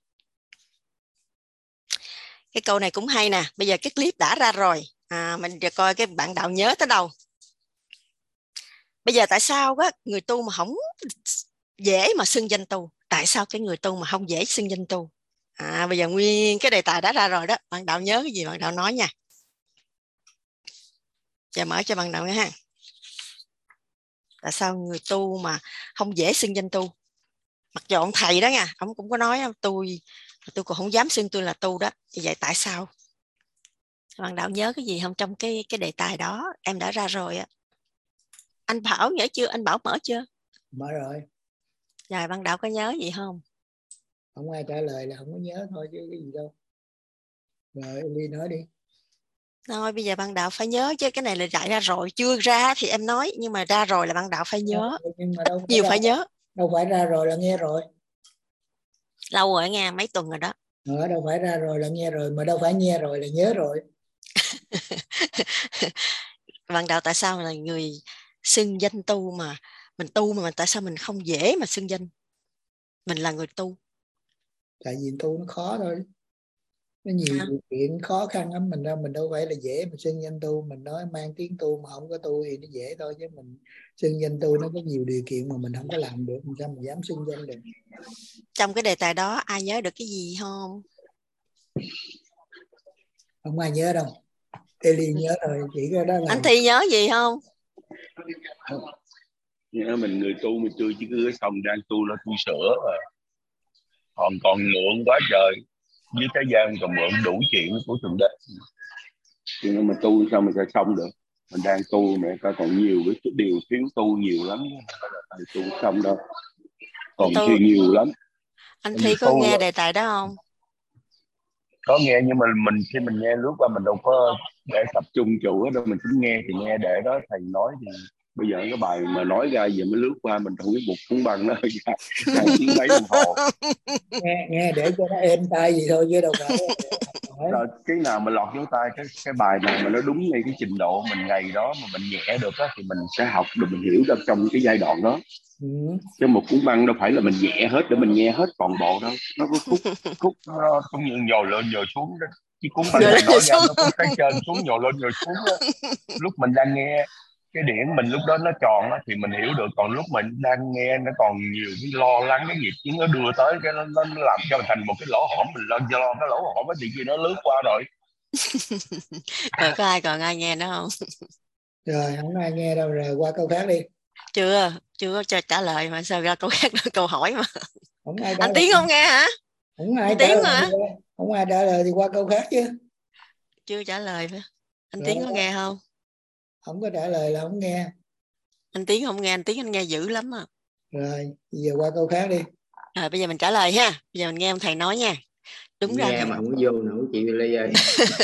Cái câu này cũng hay nè. Bây giờ cái clip đã ra rồi, mìnhจะcoi cái bạn Đạo nhớ tới đâu. Bây giờ tại sao á người tu mà không dễ mà xưng danh tu? Tại sao cái người tu mà không dễ xưng danh tu? Bây giờ nguyên cái đề tài đã ra rồi đó. Bạn Đạo nhớ cái gì bạn Đạo nói nha. Giờ mở cho bạn Đạo nghe ha. Tại sao người tu mà không dễ xưng danh tu? Mặc dù ông thầy đó nha, ông cũng có nói tôi còn không dám xưng tôi là tu đó. Như vậy tại sao? Bạn Đạo nhớ cái gì không trong cái đề tài đó? Em đã ra rồi á. Anh Bảo nhớ chưa? Anh Bảo mở chưa? Mở rồi. Rồi bạn Đạo có nhớ gì không? Không ai trả lời là không có nhớ thôi chứ cái gì đâu. Rồi Ly nói đi. Thôi bây giờ bạn Đạo phải nhớ chứ, cái này là dạy ra rồi, chưa ra thì em nói, nhưng mà ra rồi là bạn Đạo phải nhớ. Nhưng mà đâu nhiều phải nhớ. Đâu phải ra rồi là nghe rồi. Lâu rồi nghe, mấy tuần rồi đó. Đâu phải ra rồi là nghe rồi, mà đâu phải nghe rồi là nhớ rồi. Bạn Đạo tại sao là người xưng danh tu mà mình tu mà tại sao mình không dễ mà xưng danh mình là người tu? Tại vì tu nó khó thôi, nó nhiều điều kiện khó khăn lắm. Mình đâu phải là dễ mà xưng danh tu. Mình nói mang tiếng tu mà không có tu thì nó dễ thôi, chứ mình xưng danh tu nó có nhiều điều kiện mà mình không có làm được, làm sao mình dám xưng danh được. Trong cái đề tài đó ai nhớ được cái gì không? Không ai nhớ đâu. Eli nhớ rồi, chỉ có đó là anh Thi nhớ gì không? Nhớ mình người tu mình chưa chứ cứ xong đang tu là tu sửa rồi. Còn lượng quá trời, với thế gian còn mượn đủ chuyện của Thượng Đế. Nhưng mà tu sao mình sẽ xong được? Mình đang tu mà còn nhiều cái điều thiếu tu nhiều lắm, không tu xong đâu, còn nhiều lắm. Anh Thi có nghe đề tài đó không? Có nghe, nhưng mà khi mình nghe lướt qua mình đâu có để tập trung chủ đâu, mình cứ nghe thì nghe để đó thầy nói. Thì bây giờ cái bài mà nói ra giờ mới lướt qua, mình không biết buộc cuốn băng nó dài tiếng mấy đồng hồ. nghe để cho nó êm tai gì thôi chứ đâu phải. Rồi cái nào mà lọt vô tai, cái bài nào mà nó đúng ngay cái trình độ mình ngày đó mà mình nhẹ được á, thì mình sẽ học được, mình hiểu được trong cái giai đoạn đó. Chứ một cuốn băng đâu phải là mình nhẹ hết để mình nghe hết toàn bộ đâu. Nó có khúc nó cũng như nhồi lên nhồi xuống đó. Chứ cuốn băng này nói ra nó cũng cái trên xuống nhồi lên nhồi xuống đó. Lúc mình đang nghe cái điển mình lúc đó nó tròn á, thì mình hiểu được. Còn lúc mình đang nghe nó còn nhiều cái lo lắng, cái nghiệp chướng nó đưa tới, cái nó làm cho mình thành một cái lỗ hổng. Mình lo cái lỗ hổng á thì kia nó lướt qua rồi. Rồi còn ai nghe nữa không? Rồi không ai nghe đâu, rồi qua câu khác đi. Chưa cho trả lời mà sao ra câu khác câu hỏi mà. Không ai anh Tiến không nghe hả? Không ai trả lời, không ai trả lời thì qua câu khác chứ. Chưa trả lời phải. Anh Tiến có nghe không? Không có trả lời là không nghe. Anh Tiến không nghe, anh Tiến anh nghe dữ lắm à. Rồi giờ qua câu khác đi. Rồi bây giờ mình trả lời ha. Bây giờ mình nghe ông thầy nói nha. Đúng nghe ra mà không có vô nữa chị Lê ơi.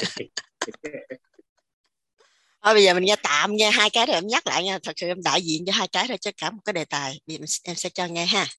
Thôi bây giờ mình nghe tạm nghe hai cái rồi em nhắc lại nha. Thật sự em đại diện cho hai cái rồi chứ cả một cái đề tài. Bây giờ em sẽ cho nghe ha.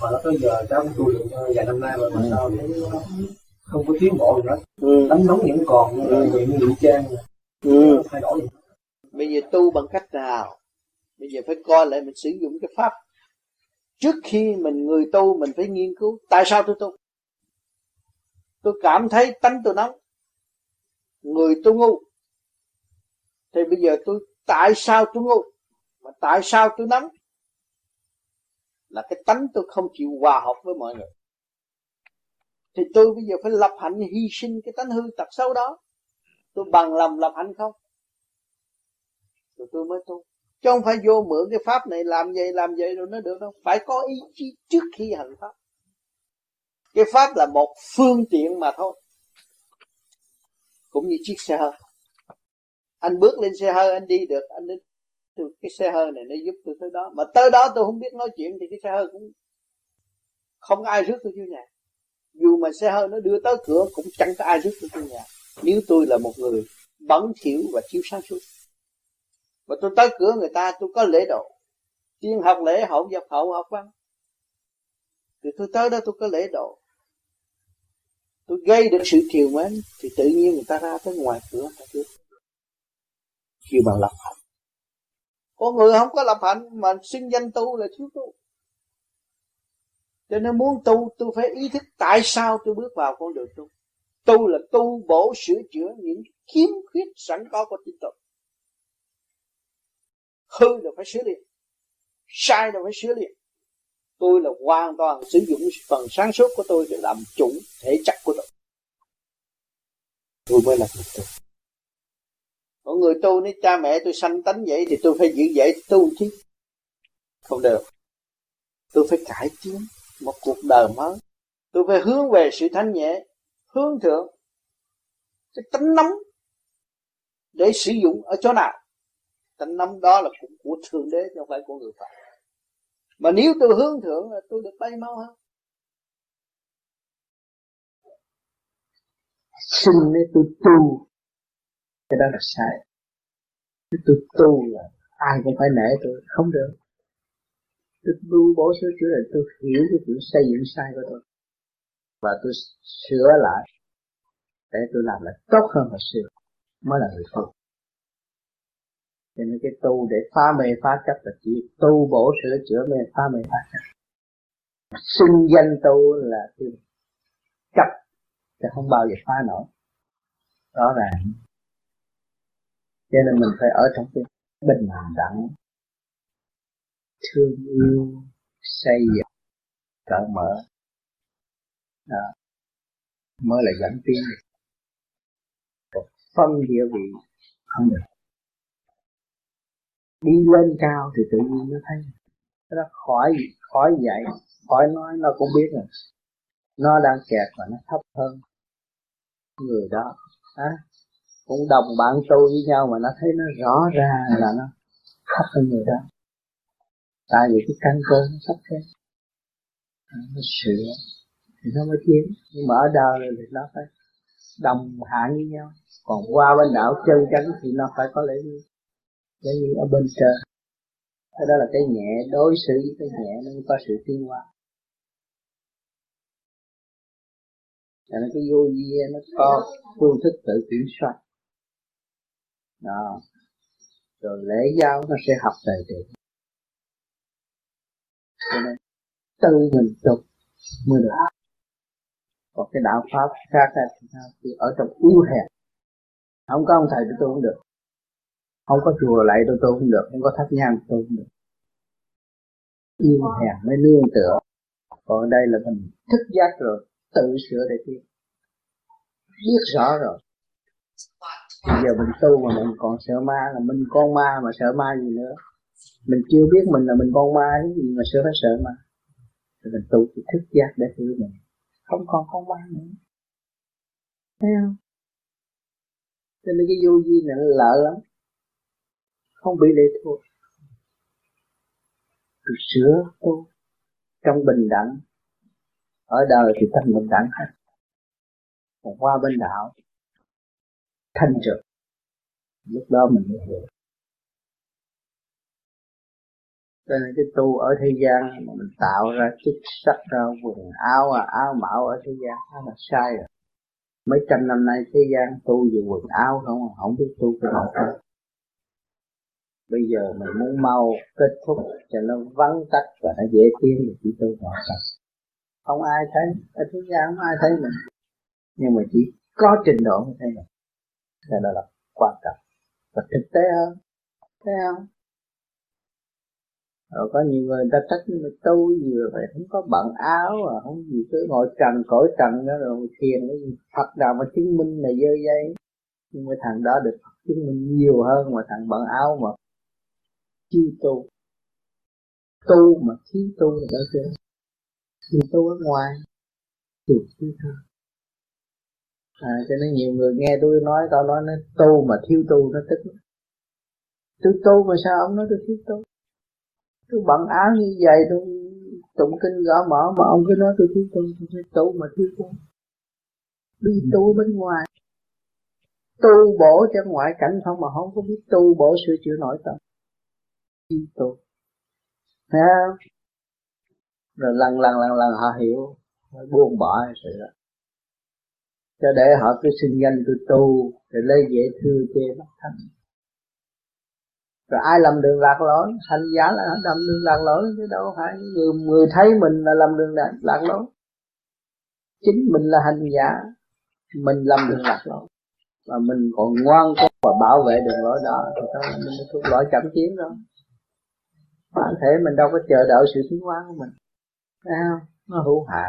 mà nó tới giờ cháu cũng tu được vài năm nay mà sao thấy nó không có tiến bộ gì hết. Đánh nóng vẫn còn những ngụy trang thay đổi gì. Bây giờ tu bằng cách nào? Bây giờ phải coi lại mình sử dụng cái pháp. Trước khi mình người tu mình phải nghiên cứu tại sao tôi tu. Tôi cảm thấy tánh tôi nóng, người tôi ngu, thì bây giờ tôi tại sao tôi ngu, mà tại sao tôi nóng? Là cái tánh tôi không chịu hòa hợp với mọi người. Thì tôi bây giờ phải lập hạnh hy sinh cái tánh hư tật xấu đó. Tôi bằng lòng lập hạnh không? Rồi tôi mới tu. Chứ không phải vô mượn cái pháp này làm vậy rồi nó được đâu. Phải có ý chí trước khi hành pháp. Cái pháp là một phương tiện mà thôi. Cũng như chiếc xe hơi. Anh bước lên xe hơi anh đi được, anh đến cái xe hơi này nó giúp tôi tới đó. Mà tới đó tôi không biết nói chuyện thì cái xe hơi cũng không có ai rước tôi vô nhà. Dù mà xe hơi nó đưa tới cửa cũng chẳng có ai rước tôi vô nhà. Nếu tôi là một người bẩn thỉu và thiếu sáng suốt, và tôi tới cửa người ta tôi có lễ độ, tiên học lễ hậu nhập hậu học văn, thì tôi tới đó tôi có lễ độ, tôi gây được sự triều mến, thì tự nhiên người ta ra tới ngoài cửa người ta biết kêu bằng lập hạnh. Có người không có lập hạnh mà xưng danh tu là thiếu tu. Cho nên muốn tu tôi phải ý thức tại sao tôi bước vào con đường tu. Tu là tu bổ sửa chữa những khiếm khuyết sẵn có của chính tôi. Hư là phải sửa liền, sai là phải sửa liền. Tôi là hoàn toàn sử dụng phần sáng suốt của tôi để làm chủ thể chất của tôi. Tôi mới là người tu. Có người tu nếu cha mẹ tôi sanh tánh vậy thì tôi phải giữ vậy tu chứ. Không được. Tôi phải cải tiến một cuộc đời mới. Tôi phải hướng về sự thanh nhẹ, hướng thượng. Cái tánh nóng để sử dụng ở chỗ nào? Tánh nóng đó là của Thượng Đế chứ không phải của người Phật. Mà nếu tôi hướng thượng là tôi được bay mau hơn. Xin nếu tôi tu, cái đó là sai. Nếu tôi tu là ai cũng phải nể tôi, không được. Tôi tu bổ sửa chữa là tôi hiểu cái chuyện xây dựng sai của tôi, và tôi sửa lại để tôi làm lại tốt hơn hồi xưa, mới là người tu. Cho nên cái tu để phá mê phá chấp là chỉ tu bổ sửa chữa mê phá mê phá chấp. Xưng danh tu là cái chấp thì không bao giờ phá nổi. Đó là cho nên mình phải ở trong cái bình đẳng, thương yêu, xây dựng, cởi mở, đó mới là dẫn tiến được. Còn phân địa vị không được. Đi lên cao thì tự nhiên nó thấy nó khỏi dạy, khỏi nói nó cũng biết rồi. Nó đang kẹt và nó thấp hơn người đó. Cũng đồng bạn tu với nhau mà nó thấy nó rõ ra là nó thấp hơn người đó. Tại vì cái căn cơ nó thấp thế, nó sửa thì nó mới tiến. Nhưng mà ở đời thì nó phải đồng hạng với nhau. Còn qua bên đạo chân chánh thì nó phải có lễ nghi ở bên trên. Cái đó là cái nhẹ, đối xử với cái nhẹ nó mới có sự tiến hóa. Cho nên cái vô vi nó có phương thức tự kiểm soát. Đó. Rồi lễ giáo nó sẽ học đầy đủ. Cho nên tự mình tu mới được. Còn cái đạo pháp khác thì ở trong yếu hèn. Không có ông thầy tôi không được. Không có chùa lại tôi không được. Không có thắp nhang tôi không được. Yếu hèn mới nương tựa. Còn đây là mình thức giác rồi, tự sửa để tiến. Biết rõ rồi. Bây giờ mình tu mà mình còn sợ ma, là mình con ma mà sợ ma gì nữa. Mình chưa biết mình là mình con ma gì mà phải sợ ma. Thì mình tu thì thức giác để hiểu mình không còn con ma nữa. Thấy không? Cho nên cái vô vi này nó lợi lắm, không bị lệ thuộc. Tôi sửa tu trong bình đẳng. Ở đời thì thanh bình đẳng hết. Còn qua bên đạo thanh trực. Lúc đó mình mới hiểu. Cho nên cái tu ở thế gian mà mình tạo ra chức sắc ra quần áo áo mạo ở thế gian đó là sai rồi. Mấy trăm năm nay thế gian tu về quần áo không biết tu cái nội tâm. Bây giờ mình muốn mau kết thúc cho nó vắn tắt và nó dễ tiến thì chỉ tu nội tâm. Không ai thấy, ở thế gian không ai thấy mình, nhưng mà chỉ có trình độ mới thấy mình. Thế đó là quan trọng và thực tế hơn, thấy không? Rồi có nhiều người ta trách mình tu gì rồi phải không có bận áo, không gì cứ ngồi trần cõi trần đó rồi thiền cái gì Phật nào mà chứng minh là dơ dây. Nhưng mà thằng đó được chứng minh nhiều hơn mà thằng bận áo mà chưa tu. Tu mà thiếu tu là đó chưa? Thiếu tu ở ngoài, thiếu tu thôi. Cho nên nhiều người nghe tôi nói tao nói nó tu mà thiếu tu nó tức. Tôi tu mà sao ông nói tôi thiếu tu? Tôi bận áo như vậy tôi tụng kinh gõ mở mà ông cứ nói tôi thiếu tu, tôi phải tu mà thiếu tu. Đi tu bên ngoài, tu bổ cho ngoại cảnh không mà không có biết tu bổ sửa chữa nội tâm. Đi tu, thấy không? Rồi lần họ hiểu, họ buông bỏ sự đó. Cho để họ cứ xưng danh tôi tu, rồi lấy dễ thương chê bắt thanh. Rồi ai lầm đường lạc lối, hành giả là lầm đường lạc lối, chứ đâu phải người thấy mình là lầm đường lạc lối. Chính mình là hành giả, mình lầm đường lạc lối, và mình còn ngoan cố và bảo vệ đường lối đó, thì thôi mình thuộc loại chậm tiến rồi. Bản thể mình đâu có chờ đợi sự tiến hóa của mình, thấy không? Nó hữu hại.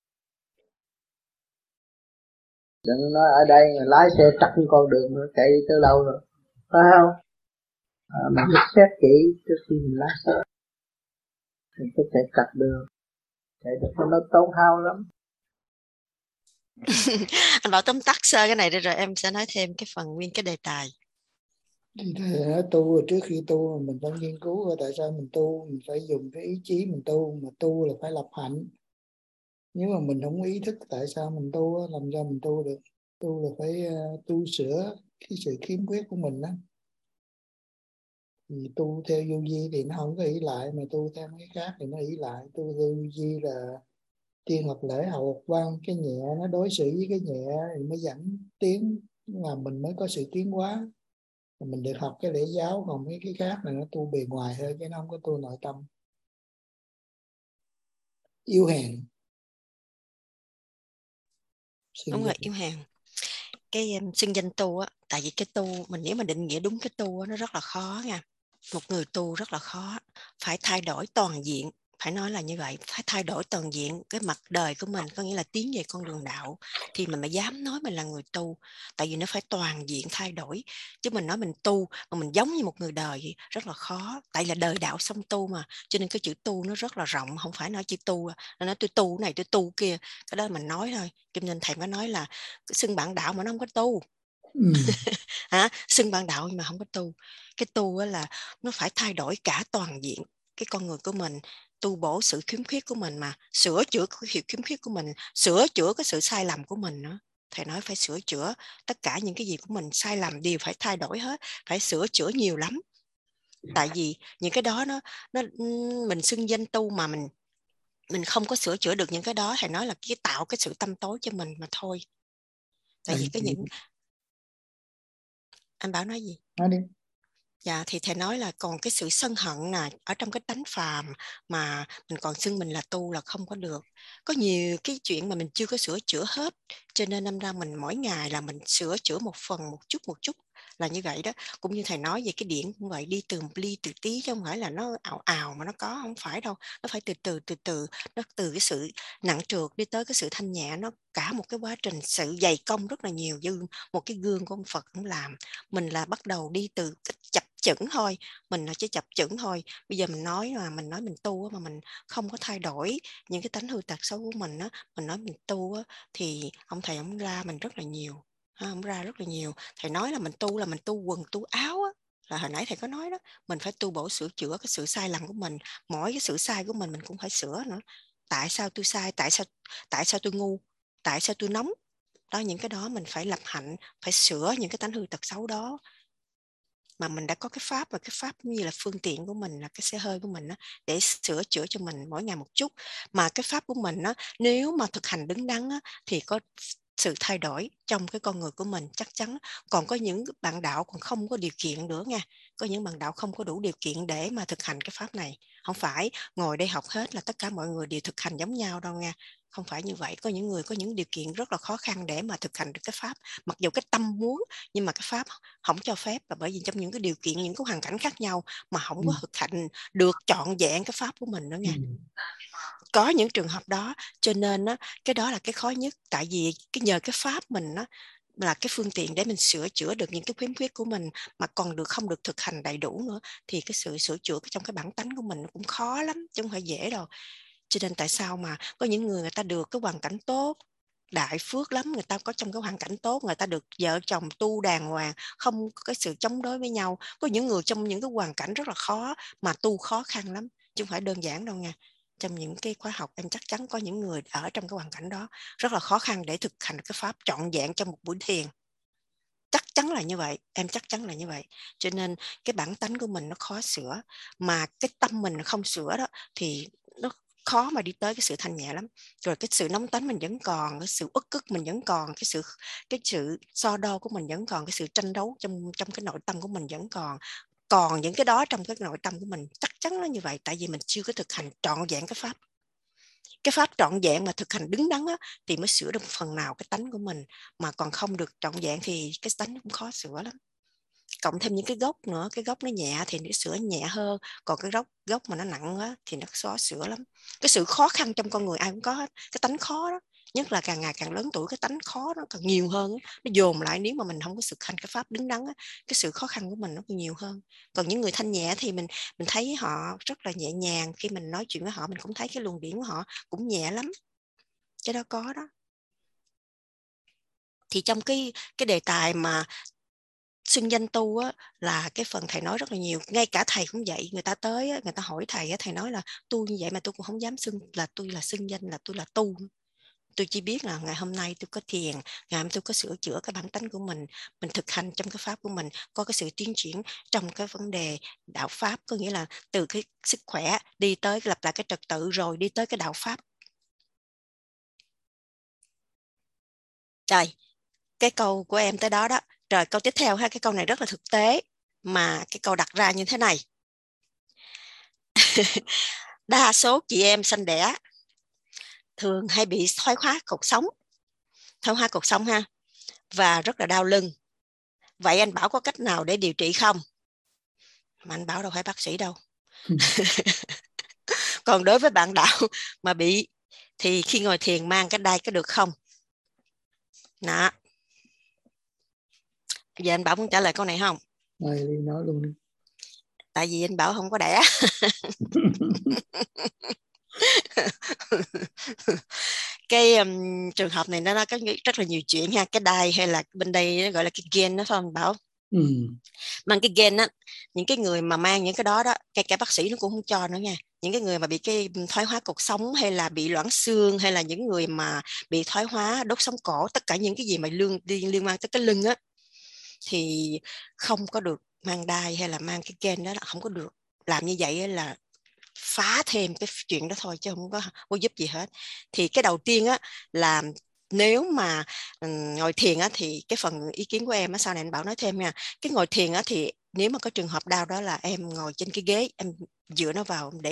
Đừng nói ở đây lái xe trật con đường nó chạy tới lâu rồi, phải không? Mình phải xét kỹ trước khi mình lái xe. Mình có thể trật đường, chạy được nó tốn hao lắm. Anh Bảo tóm tắt sơ cái này rồi em sẽ nói thêm cái phần nguyên cái đề tài. Thì nói tu trước khi tu mình phải nghiên cứu coi tại sao mình tu, mình phải dùng cái ý chí mình tu, mà tu là phải lập hạnh. Nếu mà mình không ý thức tại sao mình tu, làm sao mình tu được? Tu là phải tu sửa cái sự khiếm khuyết của mình đó. Thì tu theo vô vi thì nó không có ý lại, mà tu theo cái khác thì nó ý lại. Tu theo vô vi là tiên học lễ hậu học văn, cái nhẹ nó đối xử với cái nhẹ thì mới dẫn tiến, là mình mới có sự tiến hóa. Mình được học cái lễ giáo, còn mấy cái khác là nó tu bề ngoài thôi, chứ nó không có tu nội tâm. Yếu hèn. Đúng rồi, yếu hèn. Cái xưng danh tu á, tại vì cái tu mình nếu mà định nghĩa đúng cái tu á, nó rất là khó nha. Một người tu rất là khó, phải thay đổi toàn diện, phải nói là như vậy, phải thay đổi toàn diện cái mặt đời của mình, có nghĩa là tiến về con đường đạo thì mình mới dám nói mình là người tu. Tại vì nó phải toàn diện thay đổi, chứ mình nói mình tu mà mình giống như một người đời thì rất là khó. Tại là đời đạo xong tu mà, cho nên cái chữ tu nó rất là rộng, không phải nói chữ tu nó nói tôi tu này tôi tu kia, cái đó mình nói thôi. Kim Nên thầy mới nói là xưng bạn đạo mà nó không có tu. Xưng bạn đạo nhưng mà không có tu. Cái tu là nó phải thay đổi cả toàn diện cái con người của mình, tu bổ sự khiếm khuyết của mình, mà sửa chữa cái khiếm khuyết của mình, sửa chữa cái sự sai lầm của mình nữa. Thầy nói phải sửa chữa tất cả những cái gì của mình sai lầm đều phải thay đổi hết, phải sửa chữa nhiều lắm. Tại vì những cái đó nó mình xưng danh tu mà mình không có sửa chữa được những cái đó, thầy nói là cái tạo cái sự tâm tối cho mình mà thôi. Tại vì cái những anh Bảo nói gì? Nói đi. Dạ thì thầy nói là còn cái sự sân hận nè ở trong cái tánh phàm mà mình còn xưng mình là tu là không có được. Có nhiều cái chuyện mà mình chưa có sửa chữa hết, cho nên năm ra mình mỗi ngày là mình sửa chữa một phần một chút là như vậy đó. Cũng như thầy nói về cái điển cũng vậy, đi từ ly từ tí chứ không phải là nó ào ào mà nó có, không phải đâu. Nó phải từ từ, nó từ cái sự nặng trược đi tới cái sự thanh nhẹ, nó cả một cái quá trình sự dày công rất là nhiều. Như một cái gương của ông Phật cũng làm, mình là bắt đầu đi từ chập chững thôi, mình là chỉ chập chững thôi. Bây giờ mình nói mình tu mà mình không có thay đổi những cái tánh hư tật xấu của mình á, mình nói mình tu á, thì ông thầy ông ra mình rất là nhiều, ông ra rất là nhiều. Thầy nói là mình tu quần tu áo á, là hồi nãy thầy có nói đó, mình phải tu bổ sửa chữa cái sự sai lầm của mình. Mỗi cái sự sai của mình cũng phải sửa nữa. Tại sao tôi sai, tại sao tôi ngu, tại sao tôi nóng đó, những cái đó mình phải lập hạnh, phải sửa những cái tánh hư tật xấu đó. mà mình đã có cái pháp, và cái pháp như là phương tiện của mình, là cái xe hơi của mình đó, để sửa chữa cho mình mỗi ngày một chút. Mà cái pháp của mình đó, nếu mà thực hành đứng đắn đó, thì có sự thay đổi trong cái con người của mình chắc chắn. Còn có những bạn đạo còn không có điều kiện nữa nha, có những bạn đạo không có đủ điều kiện để mà thực hành cái pháp này. Không phải ngồi đây học hết là tất cả mọi người đều thực hành giống nhau đâu nha, không phải như vậy. Có những người có những điều kiện rất là khó khăn để mà thực hành được cái pháp, mặc dù cái tâm muốn nhưng mà cái pháp không cho phép, là bởi vì trong những cái điều kiện, những cái hoàn cảnh khác nhau mà không có thực hành được trọn vẹn cái pháp của mình nữa nha. Có những trường hợp đó, cho nên á, cái đó là cái khó nhất. Tại vì nhờ cái pháp mình á, là cái phương tiện để mình sửa chữa được những cái khiếm khuyết của mình, mà còn không được thực hành đầy đủ nữa, thì cái sự sửa chữa trong cái bản tánh của mình nó cũng khó lắm, chứ không phải dễ đâu. Cho nên tại sao mà có những người ta được cái hoàn cảnh tốt, đại phước lắm, người ta có trong cái hoàn cảnh tốt, người ta được vợ chồng tu đàng hoàng, không có cái sự chống đối với nhau. Có những người trong những cái hoàn cảnh rất là khó mà tu khó khăn lắm, chứ không phải đơn giản đâu nha. Trong những cái khóa học em chắc chắn có những người ở trong cái hoàn cảnh đó rất là khó khăn để thực hành cái pháp trọn vẹn trong một buổi thiền. Chắc chắn là như vậy, em chắc chắn là như vậy. Cho nên cái bản tánh của mình nó khó sửa, mà cái tâm mình không sửa đó thì nó khó mà đi tới cái sự thanh nhẹ lắm. Rồi cái sự nóng tánh mình vẫn còn, cái sự uất ức mình vẫn còn, cái sự so đo của mình vẫn còn, cái sự tranh đấu trong cái nội tâm của mình vẫn còn những cái đó trong cái nội tâm của mình, chắc chắn nó như vậy. Tại vì mình chưa có thực hành trọn vẹn cái pháp. Cái pháp trọn vẹn mà thực hành đứng đắn á, thì mới sửa được phần nào cái tánh của mình. Mà còn không được trọn vẹn thì cái tánh cũng khó sửa lắm. Cộng thêm những cái gốc nữa, cái gốc nó nhẹ thì nó sửa nhẹ hơn, còn cái gốc mà nó nặng á, thì nó khó sửa lắm. Cái sự khó khăn trong con người ai cũng có hết, cái tánh khó đó, nhất là càng ngày càng lớn tuổi, cái tánh khó nó càng nhiều hơn, nó dồn lại. Nếu mà mình không có thực hành cái pháp đứng đắn á, cái sự khó khăn của mình nó còn nhiều hơn. Còn những người thanh nhẹ thì mình thấy họ rất là nhẹ nhàng, khi mình nói chuyện với họ mình cũng thấy cái luồng điển của họ cũng nhẹ lắm. Cái đó có đó. Thì trong cái đề tài mà xưng danh tu á, là cái phần thầy nói rất là nhiều. Ngay cả thầy cũng vậy, người ta tới á, người ta hỏi thầy á, thầy nói là tu như vậy mà tôi cũng không dám xưng là tôi là xưng danh là tôi là tu. Tôi chỉ biết là ngày hôm nay tôi có thiền, ngày hôm nay tôi có sửa chữa cái bản tánh của mình thực hành trong cái pháp của mình, có cái sự tiến triển trong cái vấn đề đạo pháp, có nghĩa là từ cái sức khỏe đi tới lập lại cái trật tự, rồi đi tới cái đạo pháp. Rồi, cái câu của em tới đó đó. Rồi câu tiếp theo ha, cái câu này rất là thực tế, mà cái câu đặt ra như thế này. Đa số chị em sanh đẻ thường hay bị thoái hóa cột sống ha, và rất là đau lưng. Vậy anh Bảo có cách nào để điều trị không? Mà anh Bảo đâu phải bác sĩ đâu. Còn đối với bạn đạo mà bị thì khi ngồi thiền mang cái đai có được không? Đó. Giờ anh Bảo muốn trả lời câu này không? Nói luôn đi. Tại vì anh Bảo không có đẻ. Cái trường hợp này nó có rất là nhiều chuyện ha. Cái đai hay là bên đây nó gọi là cái gen đó phải không Bảo? Mang cái gen á, những cái người mà mang những cái đó ngay cả bác sĩ nó cũng không cho nữa nha. Những cái người mà bị cái thoái hóa cột sống, hay là bị loãng xương, hay là những người mà bị thoái hóa đốt sống cổ, tất cả những cái gì mà liên quan tới cái lưng á, thì không có được mang đai hay là mang cái gen đó, là không có được. Làm như vậy là phá thêm cái chuyện đó thôi, chứ không có giúp gì hết. Thì cái đầu tiên á là nếu mà ngồi thiền á, thì cái phần ý kiến của em á, sau này anh Bảo nói thêm nha. Cái ngồi thiền á, thì nếu mà có trường hợp đau đó là em ngồi trên cái ghế, em dựa nó vào để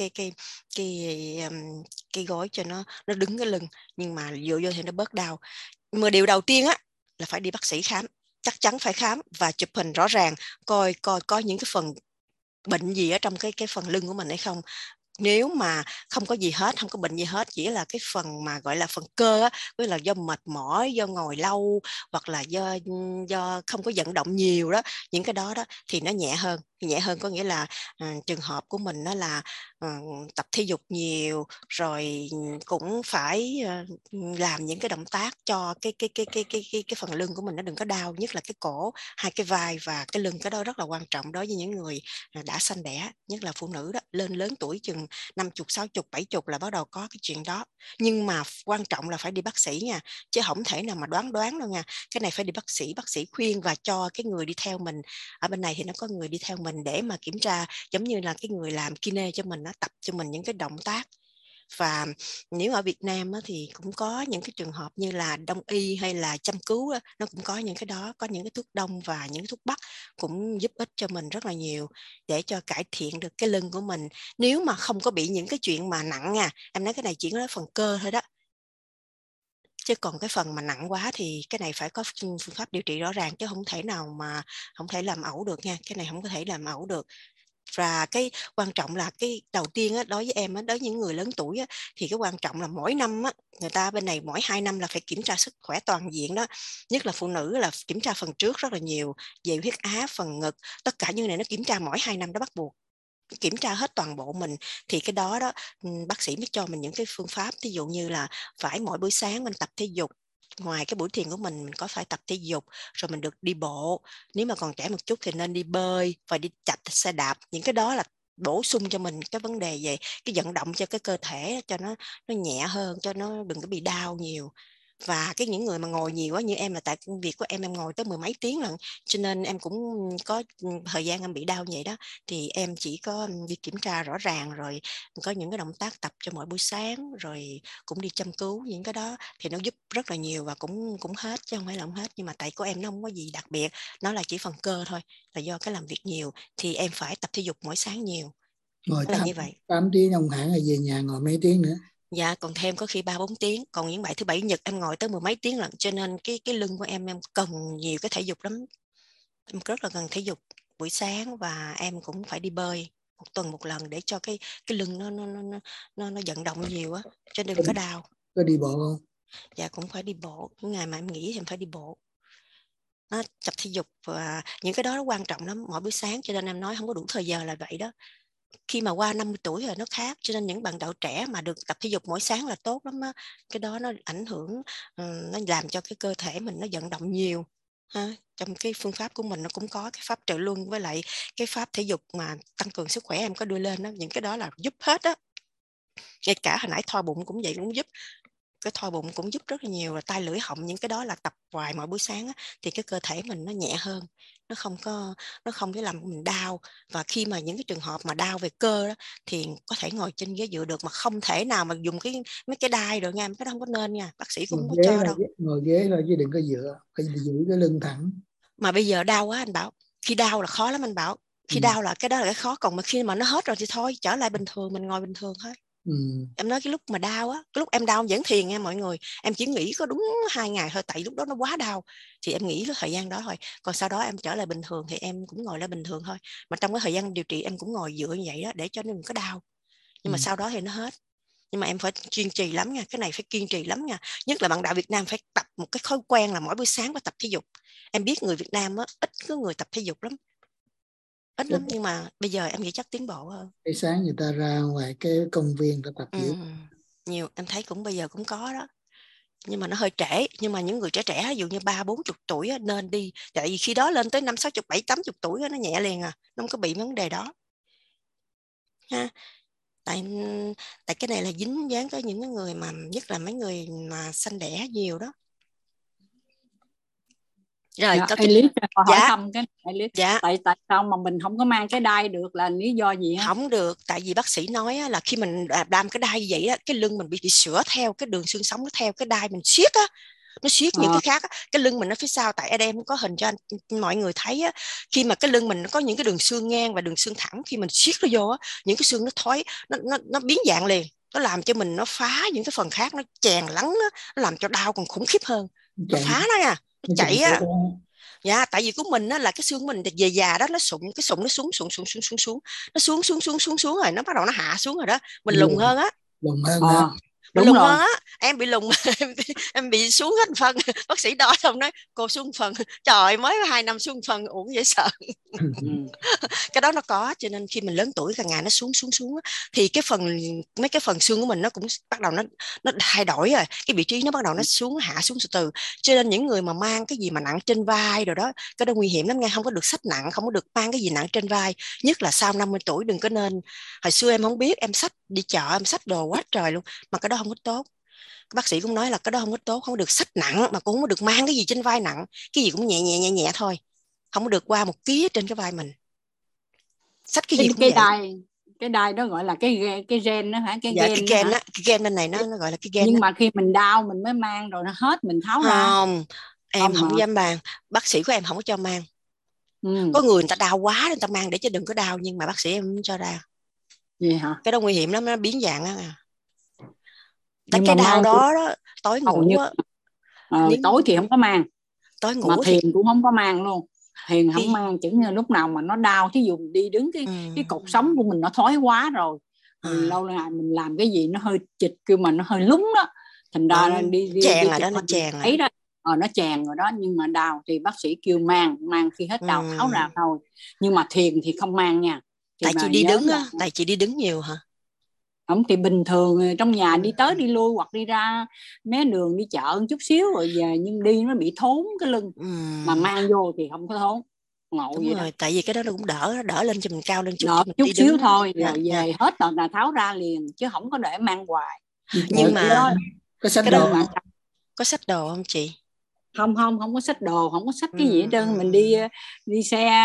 cái gối cho nó đứng cái lưng, nhưng mà dựa vô thì nó bớt đau. Mà điều đầu tiên á là phải đi bác sĩ khám, chắc chắn phải khám và chụp hình rõ ràng, coi có những cái phần bệnh gì ở trong cái phần lưng của mình hay không. Nếu mà không có gì hết, không có bệnh gì hết, chỉ là cái phần mà gọi là phần cơ á, tức là do mệt mỏi, do ngồi lâu, hoặc là do không có vận động nhiều đó, những cái đó thì nó nhẹ hơn. Có nghĩa là trường hợp của mình đó là tập thể dục nhiều, rồi cũng phải làm những cái động tác cho cái phần lưng của mình nó đừng có đau, nhất là cái cổ, hai cái vai và cái lưng. Cái đó rất là quan trọng đối với những người đã sanh đẻ, nhất là phụ nữ đó, lên lớn tuổi chừng tầm 50, 60, 70 là bắt đầu có cái chuyện đó. Nhưng mà quan trọng là phải đi bác sĩ nha, chứ không thể nào mà đoán đâu nha. Cái này phải đi bác sĩ khuyên và cho cái người đi theo mình. Ở bên này thì nó có người đi theo mình để mà kiểm tra, giống như là cái người làm kine cho mình, nó tập cho mình những cái động tác. Và nếu ở Việt Nam thì cũng có những cái trường hợp như là đông y hay là chăm cứu, nó cũng có những cái đó, có những cái thuốc đông và những cái thuốc bắc cũng giúp ích cho mình rất là nhiều để cho cải thiện được cái lưng của mình. Nếu mà không có bị những cái chuyện mà nặng nha, em nói cái này chỉ có phần cơ thôi đó, chứ còn cái phần mà nặng quá thì cái này phải có phương pháp điều trị rõ ràng, chứ không thể nào mà không thể làm ẩu được nha, cái này không có thể làm ẩu được. Và cái quan trọng là cái đầu tiên á, đối với em á, đối với những người lớn tuổi á, thì cái quan trọng là mỗi năm á, người ta bên này mỗi 2 năm là phải kiểm tra sức khỏe toàn diện đó, nhất là phụ nữ là kiểm tra phần trước rất là nhiều, về huyết áp, phần ngực, tất cả những này nó kiểm tra mỗi 2 năm, đó bắt buộc kiểm tra hết toàn bộ mình. Thì cái đó bác sĩ mới cho mình những cái phương pháp, ví dụ như là phải mỗi buổi sáng mình tập thể dục, ngoài cái buổi thiền của mình có phải tập thể dục, rồi mình được đi bộ, nếu mà còn trẻ một chút thì nên đi bơi và đi chạy xe đạp. Những cái đó là bổ sung cho mình cái vấn đề về cái vận động cho cái cơ thể cho nó nhẹ hơn, cho nó đừng có bị đau nhiều. Và những người mà ngồi nhiều quá như em, là tại công việc của em ngồi tới 10 mấy tiếng lần, cho nên em cũng có thời gian em bị đau vậy đó. Thì em chỉ có đi kiểm tra rõ ràng, rồi có những cái động tác tập cho mỗi buổi sáng, rồi cũng đi chăm cứu những cái đó thì nó giúp rất là nhiều và cũng hết, chứ không phải là không hết. Nhưng mà tại của em nó không có gì đặc biệt, nó là chỉ phần cơ thôi, là do cái làm việc nhiều thì em phải tập thể dục mỗi sáng nhiều. Ngồi là như vậy. 8 tiếng ông hẳn là về nhà ngồi mấy tiếng nữa? Dạ, còn thêm có khi 3-4 tiếng. Còn những thứ Bảy Nhật em ngồi tới 10 mấy tiếng lận, cho nên cái lưng của em cần nhiều cái thể dục lắm. Em rất là cần thể dục buổi sáng, và em cũng phải đi bơi 1 tuần 1 lần để cho cái lưng nó vận động nhiều á, cho nên đừng có đau. Có đi bộ không? Dạ, cũng phải đi bộ. Những ngày mà em nghỉ thì em phải đi bộ. Nó tập thể dục và những cái đó nó quan trọng lắm mỗi buổi sáng, cho nên em nói không có đủ thời giờ là vậy đó. Khi mà qua 50 tuổi rồi nó khác, cho nên những bạn đạo trẻ mà được tập thể dục mỗi sáng là tốt lắm á. Cái đó nó ảnh hưởng, nó làm cho cái cơ thể mình nó vận động nhiều ha. Trong cái phương pháp của mình nó cũng có cái pháp trợ luân với lại cái pháp thể dục mà tăng cường sức khỏe, em có đưa lên đó, những cái đó là giúp hết á. Ngay cả hồi nãy thoi bụng cũng vậy, cũng giúp. Cái thoi bụng cũng giúp rất là nhiều, là tai lưỡi họng, những cái đó là tập hoài mỗi buổi sáng á, thì cái cơ thể mình nó nhẹ hơn, nó không có làm mình đau. Và khi mà những cái trường hợp mà đau về cơ đó thì có thể ngồi trên ghế dựa được, mà không thể nào mà dùng mấy cái đai rồi nha, cái đó không có nên nha, bác sĩ cũng không có cho đâu. Ngồi ghế thôi chứ đừng có dựa, phải giữ cái lưng thẳng. Mà bây giờ đau quá anh Bảo, khi đau là khó lắm anh Bảo, khi đau là cái đó là cái khó, còn mà khi mà nó hết rồi thì thôi, trở lại bình thường, mình ngồi bình thường thôi. Em nói cái lúc mà đau á, cái lúc em đau em vẫn thiền nha mọi người, em chỉ nghỉ có đúng 2 ngày thôi, tại lúc đó nó quá đau thì em nghỉ thời gian đó thôi, còn sau đó em trở lại bình thường thì em cũng ngồi lại bình thường thôi. Mà trong cái thời gian điều trị em cũng ngồi dựa như vậy đó, để cho nó đừng có đau. Nhưng mà sau đó thì nó hết. Nhưng mà em phải kiên trì lắm nha, cái này phải kiên trì lắm nha, nhất là bạn đạo Việt Nam phải tập một cái thói quen là mỗi buổi sáng phải tập thể dục. Em biết người Việt Nam á, ít có người tập thể dục lắm, ít lắm, nhưng mà bây giờ em nghĩ chắc tiến bộ hơn. Cái sáng người ta ra ngoài cái công viên ta tập nhiều, em thấy cũng bây giờ cũng có đó, nhưng mà nó hơi trễ. Nhưng mà những người trẻ ví dụ như 30-40 tuổi á, nên đi, tại vì khi đó lên tới 50, 60, 70, 80 tuổi á, nó nhẹ liền à, nó không có bị vấn đề đó ha. Tại cái này là dính dáng tới những người mà, nhất là mấy người mà sanh đẻ nhiều đó. Rồi Elise hỏi thăm cái này. Dạ. Tại sao mà mình không có mang cái đai được, là lý do gì hả? Không được, tại vì bác sĩ nói là khi mình đam cái đai vậy á, cái lưng mình bị sửa theo cái đường xương sống, nó theo cái đai mình siết á, nó siết những cái khác á, cái lưng mình nó phía sau. Tại em có hình cho mọi người thấy á, khi mà cái lưng mình nó có những cái đường xương ngang và đường xương thẳng, khi mình siết nó vô á, những cái xương nó thói, nó biến dạng liền, nó làm cho mình, nó phá những cái phần khác, nó chèn lắng á, nó làm cho đau còn khủng khiếp hơn, nó phá nó nha, nó chạy á. Dạ, tại vì của mình á, là cái xương của mình về già đó, nó sụn, cái sụn nó xuống, nó xuống rồi nó bắt đầu nó hạ xuống rồi đó, mình lùn hơn á. Lùn hơn hả? Mình lùn hơn á, em bị lùn em bị xuống hết phần. Bác sĩ đo xong nói cô xuống phần, trời mới 2 năm xuống phần, uổng dễ sợ. cái đó nó có, cho nên khi mình lớn tuổi càng ngày nó xuống thì mấy cái phần xương của mình nó cũng bắt đầu nó thay đổi rồi, cái vị trí nó bắt đầu nó hạ xuống từ từ. Cho nên những người mà mang cái gì mà nặng trên vai rồi đó, cái đó nguy hiểm lắm nghe, không có được xách nặng, không có được mang cái gì nặng trên vai, nhất là sau 50 tuổi đừng có nên. Hồi xưa em không biết, em xách đi chợ em xách đồ quá trời luôn, mà cái đó không có tốt. Bác sĩ cũng nói là cái đó không có tốt, không có được xách nặng, mà cũng không có được mang cái gì trên vai nặng, cái gì cũng nhẹ thôi, không có được qua 1 ký trên cái vai mình. Xách cái gì cũng vậy. Cái đai đó gọi là cái gen đó hả? Cái gen bên này nó gọi là cái gen. Nhưng đó. Mà khi mình đau mình mới mang, rồi nó hết mình tháo ra. Không, em không dám mang. Bác sĩ của em không có cho mang. Có người ta đau quá nên ta mang để cho đừng có đau, nhưng mà bác sĩ em không cho ra. Vậy hả? Cái đó nguy hiểm lắm, nó biến dạng á. Tại cái đau đó tối ngủ á. Tối thì không có mang. Tối ngủ mà thiền cũng không có mang luôn. Thiền không mang, chỉ như lúc nào mà nó đau, thí dụ đi đứng cái cột sống của mình nó thoái quá rồi. Lâu ngày mình làm cái gì nó hơi chịch, kêu mà nó hơi lúng đó, thành ra đi chèn rồi đó, nó chèn ấy đó. Nó chèn rồi đó, nhưng mà đau thì bác sĩ kêu mang khi hết đau tháo ra thôi. Nhưng mà thiền thì không mang nha. Tại chị đi đứng á, tại chị đi đứng nhiều hả? Không thì bình thường trong nhà đi tới đi lui, hoặc đi ra mé đường đi chợ một chút xíu rồi về, nhưng đi nó bị thốn cái lưng. Mà mang vô thì không có thốn. Ngộ đúng vậy rồi, đó. Tại vì cái đó nó cũng đỡ lên cho mình, cao lên chút, chút xíu thôi, rồi về hết rồi là tháo ra liền, chứ không có để mang hoài. Nhưng mà đó, có xách đồ không? Có xách đồ không chị? Không có xách đồ, không có xách cái gì hết trơn. Mình đi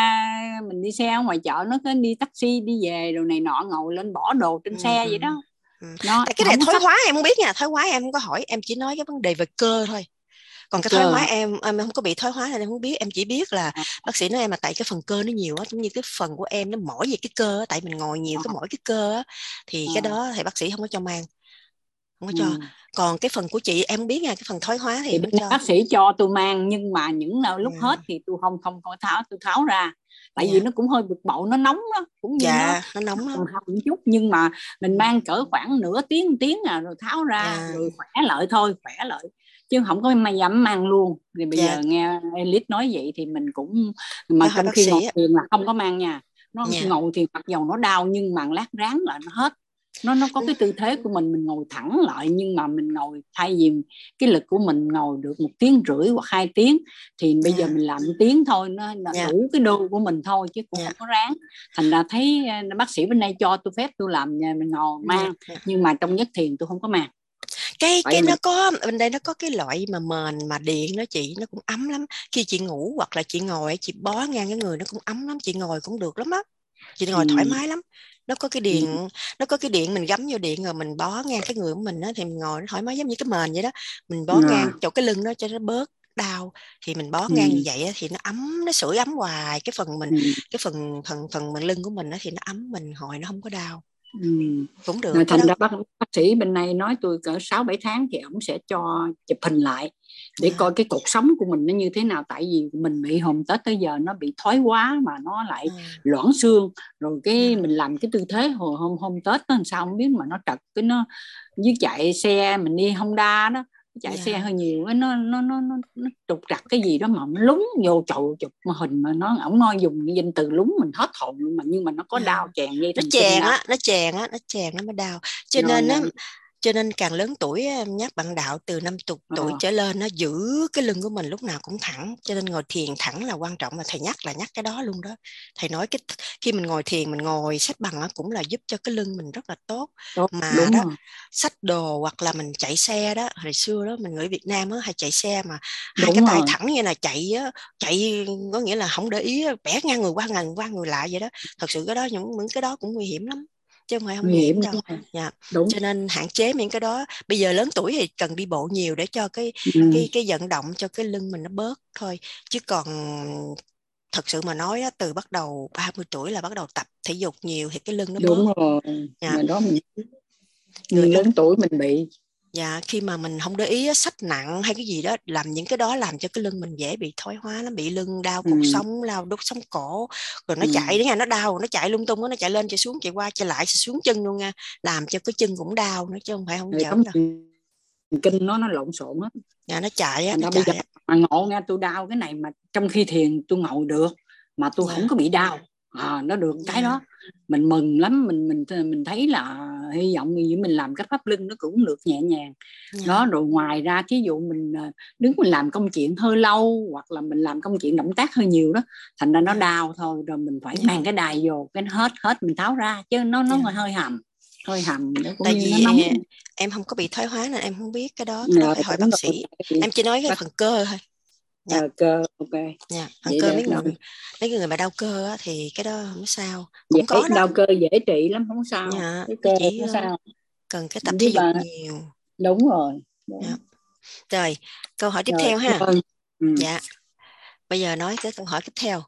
xe ở ngoài chợ, nó cứ đi taxi đi về rồi này nọ, ngồi lên bỏ đồ trên xe vậy đó. Cái này thoái hóa em không biết nha, thoái hóa em không có hỏi, em chỉ nói cái vấn đề về cơ thôi. Còn cái thoái hóa em không có bị thoái hóa nên em không biết. Em chỉ biết là bác sĩ nói em là tại cái phần cơ nó nhiều á, giống như cái phần của em nó mỏi về cái cơ á, tại mình ngồi nhiều cái mỏi cái cơ á, thì cái đó thì bác sĩ không có cho mang, không có cho. Còn cái phần của chị em không biết nha, cái phần thoái hóa thì cho. Bác sĩ cho tôi mang, nhưng mà những lúc hết thì tôi không có tháo ra, tại vì nó cũng hơi bực bội, nó nóng đó, cũng như nó nóng lắm một chút. Nhưng mà mình mang cỡ khoảng nửa tiếng rồi tháo ra rồi khỏe lại thôi, chứ không có mà dám mang luôn. Thì bây giờ nghe Elite nói vậy thì mình cũng, mà trong khi ngồi thiền là không có mang nha. Nó ngồi thì mặc dầu nó đau, nhưng mà lát ráng là nó hết. Nó có cái tư thế của mình ngồi thẳng lại, nhưng mà mình ngồi, thay vì cái lực của mình ngồi được 1 tiếng rưỡi hoặc 2 tiếng thì bây giờ mình làm 1 tiếng thôi, nó đủ cái đô của mình thôi, chứ cũng không có ráng. Thành ra thấy bác sĩ bên đây cho tôi phép tôi làm, mình ngồi mang, nhưng mà trong nhất thiền tôi không có mang. Cái nó có bên đây, nó có cái loại mà mền mà điện đó chị, nó cũng ấm lắm. Khi chị ngủ hoặc là chị ngồi, chị bó ngang cái người nó cũng ấm lắm, chị ngồi cũng được lắm á, chị ngồi thoải mái lắm. Nó có cái điện, mình gắm vô điện rồi mình bó ngang cái người của mình đó, thì mình ngồi nó thoải mái giống như cái mền vậy đó. Mình bó ngang chỗ cái lưng đó cho nó bớt đau, thì mình bó ngang như vậy thì nó ấm, nó sưởi ấm hoài cái phần mình, cái phần lưng của mình đó thì nó ấm, mình hồi nó không có đau. Cũng được. Thành ra bác sĩ bên này nói tôi cỡ 6-7 tháng thì ổng sẽ cho chụp hình lại để coi cái cột sống của mình nó như thế nào. Tại vì mình bị hôm Tết tới giờ nó bị thoái hóa, mà nó lại loãng xương, rồi cái mình làm cái tư thế hồi hôm Tết nó làm sao không biết, mà nó trật cái nó với chạy xe mình đi Honda đó, chạy xe hơi nhiều, nó trục trặc cái gì đó mà nó lúng vô chụp hình, mà ổng nói dùng cái danh từ lúng mình hết hồn luôn, mà nhưng mà nó có đau chèn dây nó chèn nó mới đau. Cho nên càng lớn tuổi em nhắc bạn đạo từ 50 tuổi trở lên, nó giữ cái lưng của mình lúc nào cũng thẳng. Cho nên ngồi thiền thẳng là quan trọng, mà thầy nhắc cái đó luôn đó. Thầy nói khi mình ngồi thiền, mình ngồi xếp bằng cũng là giúp cho cái lưng mình rất là tốt. Mà đó, xách đồ hoặc là mình chạy xe đó, hồi xưa đó mình người Việt Nam đó, hay chạy xe mà hai cái tay thẳng như là chạy có nghĩa là không để ý bẻ ngang người qua người lại vậy đó. Thật sự cái đó, những cái đó cũng nguy hiểm lắm, chứ không phải không nguy hiểm đâu. Cho nên hạn chế những cái đó. Bây giờ lớn tuổi thì cần đi bộ nhiều để cho cái vận động cho cái lưng mình nó bớt thôi. Chứ còn thật sự mà nói từ bắt đầu 30 tuổi là bắt đầu tập thể dục nhiều thì cái lưng nó bớt. Đúng rồi. Mà đó người lớn tuổi mình bị. Khi mà mình không để ý xách nặng hay cái gì đó, làm những cái đó làm cho cái lưng mình dễ bị thoái hóa, nó bị lưng đau cột sống, đốt sống cổ, rồi nó chạy đến nó đau, nó chạy lung tung, nó chạy lên chạy xuống, chạy qua chạy lại, chạy xuống chân luôn nha, làm cho cái chân cũng đau nữa, chứ không phải không giỡn đâu. Kinh nó lộn xộn hết. Nó chạy bây giờ mà ngộ nghe tôi đau cái này, mà trong khi thiền tôi ngồi được mà tôi không có bị đau. Nó được cái đó mình mừng lắm. Mình thấy là hy vọng như mình làm cái pháp lưng nó cũng được nhẹ nhàng đó. Rồi ngoài ra thí dụ mình đứng mình làm công chuyện hơi lâu, hoặc là mình làm công chuyện động tác hơi nhiều đó, thành ra nó đau thôi, rồi mình phải mang cái đài vô, cái hết mình tháo ra, chứ nó hơi hầm tại vì nó em không có bị thoái hóa nên em không biết cái đó phải hỏi bác sĩ. Em chỉ nói cái phần cơ thôi. Cơ, ok. Phần cơ mấy người mà đau cơ á, thì cái đó không sao, cũng có đó. Đau cơ dễ trị lắm, không sao. Cái cơ chỉ sao? Cần cái tập thể dục nhiều. Đúng rồi. Rồi câu hỏi tiếp theo ha. Bây giờ nói cái câu hỏi tiếp theo.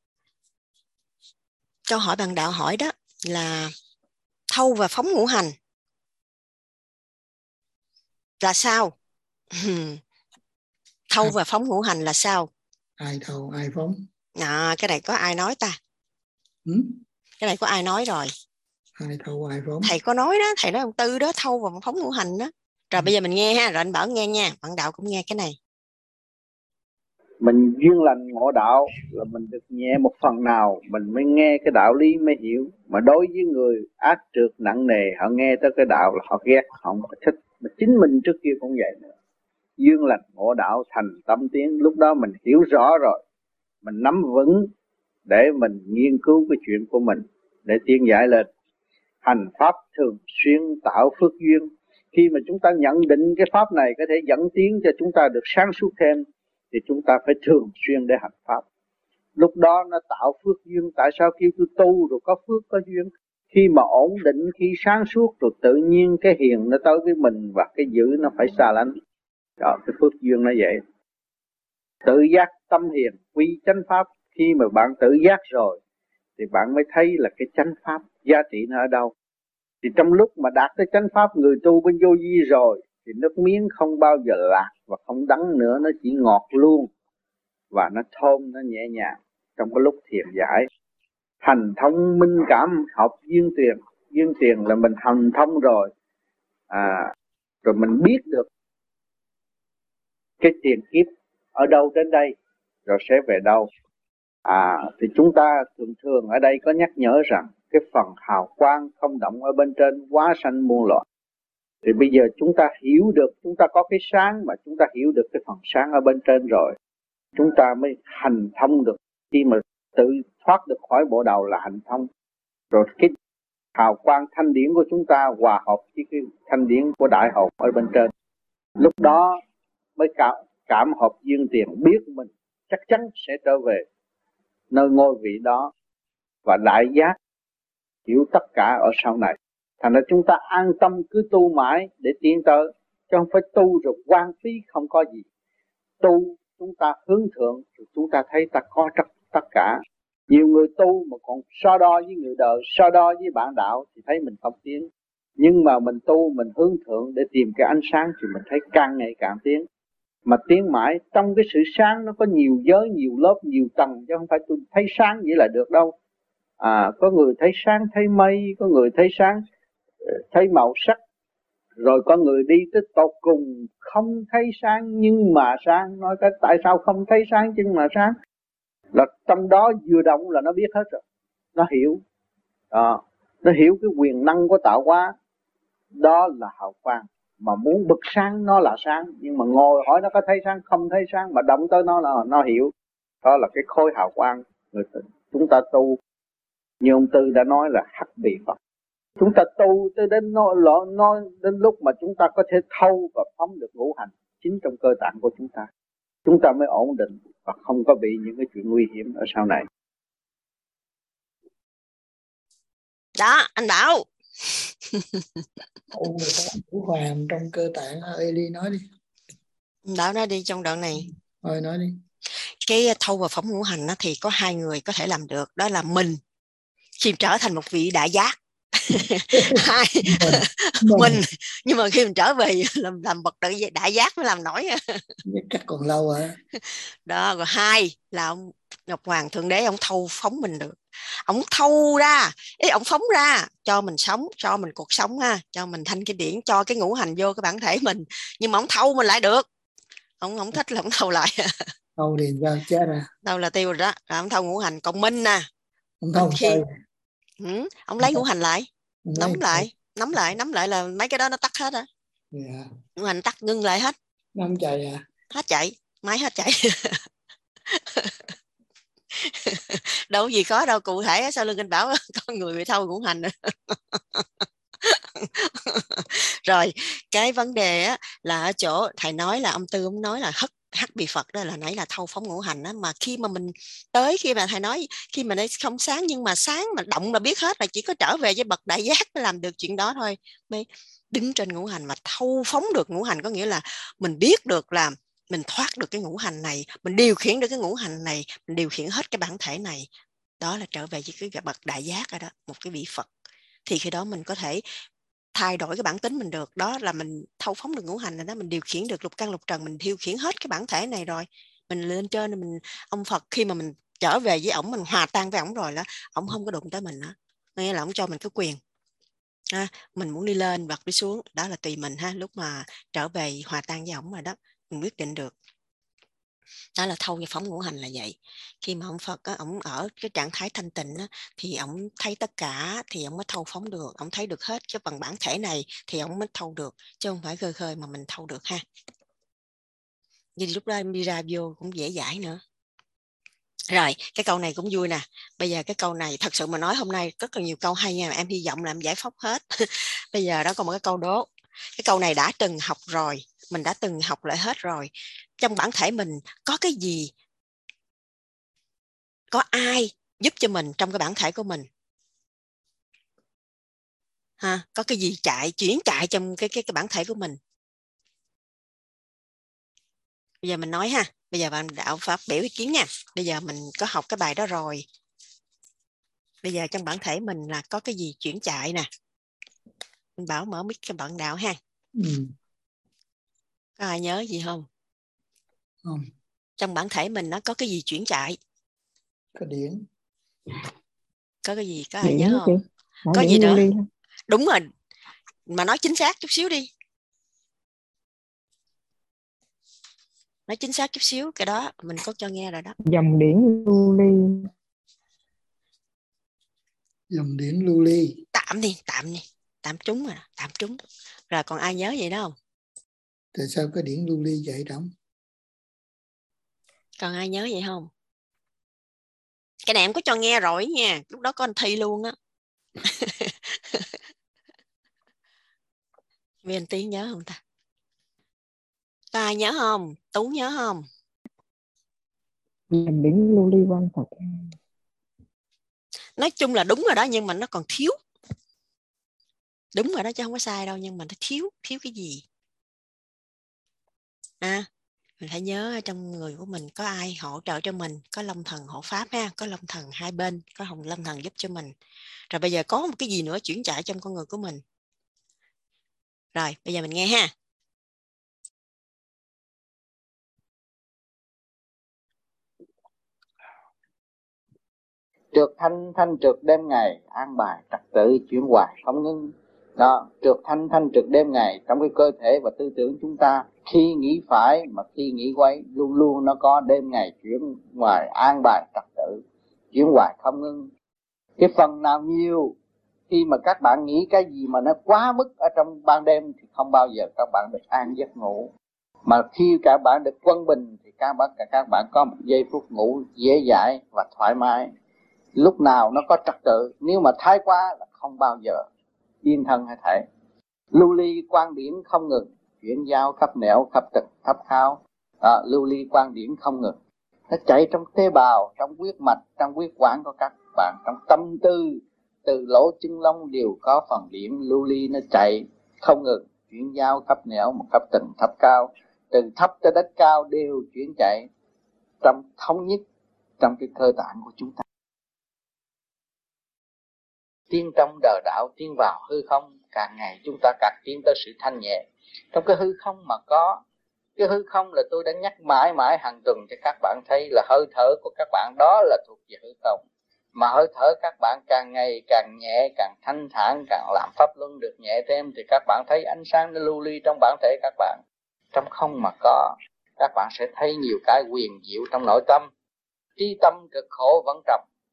Câu hỏi bạn đạo hỏi đó là thâu và phóng ngũ hành là sao? Thâu và phóng ngũ hành là sao? Ai thâu ai phóng? Cái này có ai nói ta? Cái này có ai nói rồi? Ai thâu ai phóng? Thầy có nói đó, thầy nói ông Tư đó, thâu và phóng ngũ hành đó. Rồi bây giờ mình nghe ha, rồi anh Bảo nghe nha, bạn đạo cũng nghe cái này. Mình duyên lành ngộ đạo là mình được nhẹ một phần nào, mình mới nghe cái đạo lý mới hiểu. Mà đối với người ác trượt nặng nề, họ nghe tới cái đạo là họ ghét, họ không thích. Mà chính mình trước kia cũng vậy nữa. Duyên lành ngộ đạo thành tâm tiến, lúc đó mình hiểu rõ rồi, mình nắm vững để mình nghiên cứu cái chuyện của mình để tiến giải lên. Hành pháp thường xuyên tạo phước duyên. Khi mà chúng ta nhận định cái pháp này có thể dẫn tiến cho chúng ta được sáng suốt thêm, thì chúng ta phải thường xuyên để hành pháp. Lúc đó nó tạo phước duyên. Tại sao kêu tôi tu rồi có phước có duyên? Khi mà ổn định, khi sáng suốt rồi tự nhiên cái hiền nó tới với mình, và cái dữ nó phải xa lánh. Đó, cái phước duyên nó vậy. Tự giác tâm hiền quy chánh pháp. Khi mà bạn tự giác rồi thì bạn mới thấy là cái chánh pháp giá trị nó ở đâu. Thì trong lúc mà đạt tới chánh pháp, người tu bên vô vi rồi, thì nước miếng không bao giờ lạc và không đắng nữa, nó chỉ ngọt luôn và nó thơm, nó nhẹ nhàng trong cái lúc thiền giải. Hành thông minh cảm học duyên tiền. Duyên tiền là mình hành thông rồi, rồi mình biết được cái tiền kiếp ở đâu đến đây rồi sẽ về đâu. Thì chúng ta thường ở đây có nhắc nhở rằng cái phần hào quang không động ở bên trên quá sanh muôn loạn. Thì bây giờ chúng ta hiểu được, chúng ta có cái sáng mà chúng ta hiểu được cái phần sáng ở bên trên rồi, chúng ta mới hành thông được. Khi mà tự thoát được khỏi bộ đầu là hành thông. Rồi cái hào quang thanh điển của chúng ta hòa hợp với cái thanh điển của đại hồn ở bên trên. Lúc đó mới cảm hợp duyên tiền, biết mình chắc chắn sẽ trở về nơi ngôi vị đó và đại giác hiểu tất cả ở sau này. Thành ra chúng ta an tâm cứ tu mãi để tiến tới, chứ không phải tu rồi quan phí không có gì. Tu chúng ta hướng thượng rồi chúng ta thấy ta có tất cả. Nhiều người tu mà còn so đo với người đời, so đo với bạn đạo thì thấy mình không tiến. Nhưng mà mình tu, mình hướng thượng để tìm cái ánh sáng thì mình thấy càng ngày càng tiến. Mà tiến mãi trong cái sự sáng nó có nhiều giới, nhiều lớp, nhiều tầng, chứ không phải tôi thấy sáng vậy là được đâu. Có người thấy sáng thấy mây, có người thấy sáng thấy màu sắc, rồi có người đi tới tột cùng không thấy sáng nhưng mà sáng. Nói cái tại sao không thấy sáng nhưng mà sáng, là trong đó vừa động là nó biết hết rồi, nó hiểu. Nó hiểu cái quyền năng của tạo hóa. Đó là hào quang. Mà muốn bật sáng nó là sáng, nhưng mà ngồi hỏi nó có thấy sáng không thấy sáng, mà động tới nó là nó hiểu. Đó là cái khối hào quang. Chúng ta tu như ông Tư đã nói là hắc bì Phật. Chúng ta tu tới đến đến lúc mà chúng ta có thể thâu và phóng được ngũ hành chính trong cơ tạng của chúng ta. Chúng ta mới ổn định và không có bị những cái chuyện nguy hiểm ở sau này. Đó, anh Bảo. Ngũ hành trong cơ tạng, Eli nói đi. Anh Bảo nói đi trong đoạn này. Thôi nói đi. Cái thâu và phóng ngũ hành thì có hai người có thể làm được, đó là mình khi trở thành một vị đại giác. Hai mình, nhưng mà khi mình trở về làm bậc đại giác mới làm nổi. Chắc còn lâu hả? Đó, rồi hai là ông Ngọc Hoàng Thượng Đế, ông thâu phóng mình được. Ông thâu ra, ông phóng ra cho mình sống, cho mình cuộc sống ha, cho mình thanh cái điển, cho cái ngũ hành vô cái bản thể mình. Nhưng mà ông thâu mình lại được. Ông không thích là ông thâu lại. Thâu thì ra chết ra. Đâu là tiêu rồi đó. Rồi ông thâu ngũ hành. Còn minh nè, Ông lấy ngũ hành lại, nắm lại là mấy cái đó nó tắt hết á. Ngũ hành tắt ngưng lại hết. Nắm chạy à? Hết chạy, máy hết chạy. Đâu gì có đâu, cụ thể sau lưng anh bảo con người bị thâu ngũ hành. Rồi cái vấn đề á, là ở chỗ thầy nói là ông Tư ông nói là hắc bị Phật, đó là nãy là thâu phóng ngũ hành á. Mà khi mà mình tới, khi mà thầy nói khi mà đây không sáng, nhưng mà sáng mà động là biết hết, là chỉ có trở về với bậc đại giác mới làm được chuyện đó thôi, mới đứng trên ngũ hành mà thâu phóng được ngũ hành. Có nghĩa là mình biết được là mình thoát được cái ngũ hành này, mình điều khiển được cái ngũ hành này, mình điều khiển hết cái bản thể này, đó là trở về với cái bậc đại giác rồi đó, một cái vị Phật. Thì khi đó mình có thể thay đổi cái bản tính mình được, đó là mình thâu phóng được ngũ hành rồi đó, mình điều khiển được lục căn lục trần, mình điều khiển hết cái bản thể này rồi, mình lên trên. Mình ông Phật khi mà mình trở về với ổng, mình hòa tan với ổng rồi đó, ổng không có đụng tới mình nữa, nghĩa là ổng cho mình cái quyền mình muốn đi lên hoặc đi xuống, đó là tùy mình ha. Lúc mà trở về hòa tan với ổng rồi đó, mình quyết định được. Đó là thâu và phóng ngũ hành là vậy. Khi mà ông Phật á, ổng ở cái trạng thái thanh tịnh á, thì ổng thấy tất cả thì ổng mới thâu phóng được. Ổng thấy được hết cái bằng bản thể này thì ổng mới thâu được, chứ không phải khơi khơi mà mình thâu được ha. Vì lúc đó em đi ra vô cũng dễ dãi nữa. Rồi cái câu này cũng vui nè. Bây giờ cái câu này thật sự mà nói hôm nay rất là nhiều câu hay nha, em hy vọng là em giải phóng hết. Bây giờ đó còn một cái câu đố. Cái câu này đã từng học rồi, mình đã từng học lại hết rồi. Trong bản thể mình có cái gì, có ai giúp cho mình trong cái bản thể của mình ha? Có cái gì chuyển chạy trong cái bản thể của mình? Bây giờ mình nói ha, bây giờ bạn đạo pháp biểu ý kiến nha. Bây giờ mình có học cái bài đó rồi. Bây giờ trong bản thể mình là có cái gì chuyển chạy nè. Mình bảo mở mic cho bạn đạo ha. Có ai nhớ gì không? Không. Trong bản thể mình nó có cái gì chuyển chạy? Có điện. Có cái gì, có ai nhớ không? Có gì nữa? Đúng rồi. Mà nói chính xác chút xíu đi. Nói chính xác chút xíu, cái đó mình có cho nghe rồi đó. Dòng điển lưu ly. Dòng điển lưu ly. Tạm đi. Tạm trúng rồi, tạm trúng. Rồi còn ai nhớ gì đó không? Tại sao cái điển lưu ly chạy động? Còn ai nhớ vậy không? Cái này em có cho nghe rồi nha, lúc đó có anh thi luôn á. Vì anh Tiến nhớ không ta? Có ai nhớ không? Tú nhớ không? Dòng điển lưu ly quan Phật. Nói chung là đúng rồi đó, nhưng mà nó còn thiếu. Đúng rồi đó chứ không có sai đâu, nhưng mà nó thiếu cái gì? Mình phải nhớ trong người của mình có ai hỗ trợ cho mình, có Long Thần hộ pháp ha, có Long Thần hai bên, có Long Thần giúp cho mình. Rồi bây giờ có một cái gì nữa chuyển chạy trong con người của mình. Rồi bây giờ mình nghe ha. Trượt thanh trượt đêm ngày, an bài trật tự chuyển hoài không ngưng. Đó, trượt thanh trượt đêm ngày trong cái cơ thể và tư tưởng chúng ta, khi nghĩ phải mà khi nghĩ quay, luôn luôn nó có đêm ngày chuyển hoài, an bài trật tự chuyển hoài không ngưng. Cái phần nào nhiều, khi mà các bạn nghĩ cái gì mà nó quá mức ở trong ban đêm thì không bao giờ các bạn được an giấc ngủ. Mà khi các bạn được quân bình thì các bạn có một giây phút ngủ dễ dãi và thoải mái. Lúc nào nó có trật tự, nếu mà thái quá là không bao giờ yên thân hay thể. Lưu ly quan điển không ngừng, chuyển giao khắp nẻo khắp tầng khắp khao. Lưu ly quan điển không ngừng, nó chạy trong tế bào, trong huyết mạch, trong huyết quản của các bạn, trong tâm tư, từ lỗ chân lông đều có phần điển lưu ly nó chạy không ngừng, chuyển giao khắp nẻo một khắp tầng thấp cao, từ thấp tới đất cao đều chuyển chạy trong thống nhất trong cái cơ tạng của chúng ta. Tiến trong đời đạo, tiến vào hư không, càng ngày chúng ta càng tiến tới sự thanh nhẹ. Trong cái hư không mà có, cái hư không là tôi đã nhắc mãi hàng tuần cho các bạn thấy là hơi thở của các bạn đó là thuộc về hư không. Mà hơi thở các bạn càng ngày càng nhẹ, càng thanh thản, càng làm pháp luân được nhẹ thêm thì các bạn thấy ánh sáng nó lưu ly trong bản thể các bạn. Trong không mà có, các bạn sẽ thấy nhiều cái quyền diệu trong nội tâm. Trí tâm cực khổ vẫn trầm,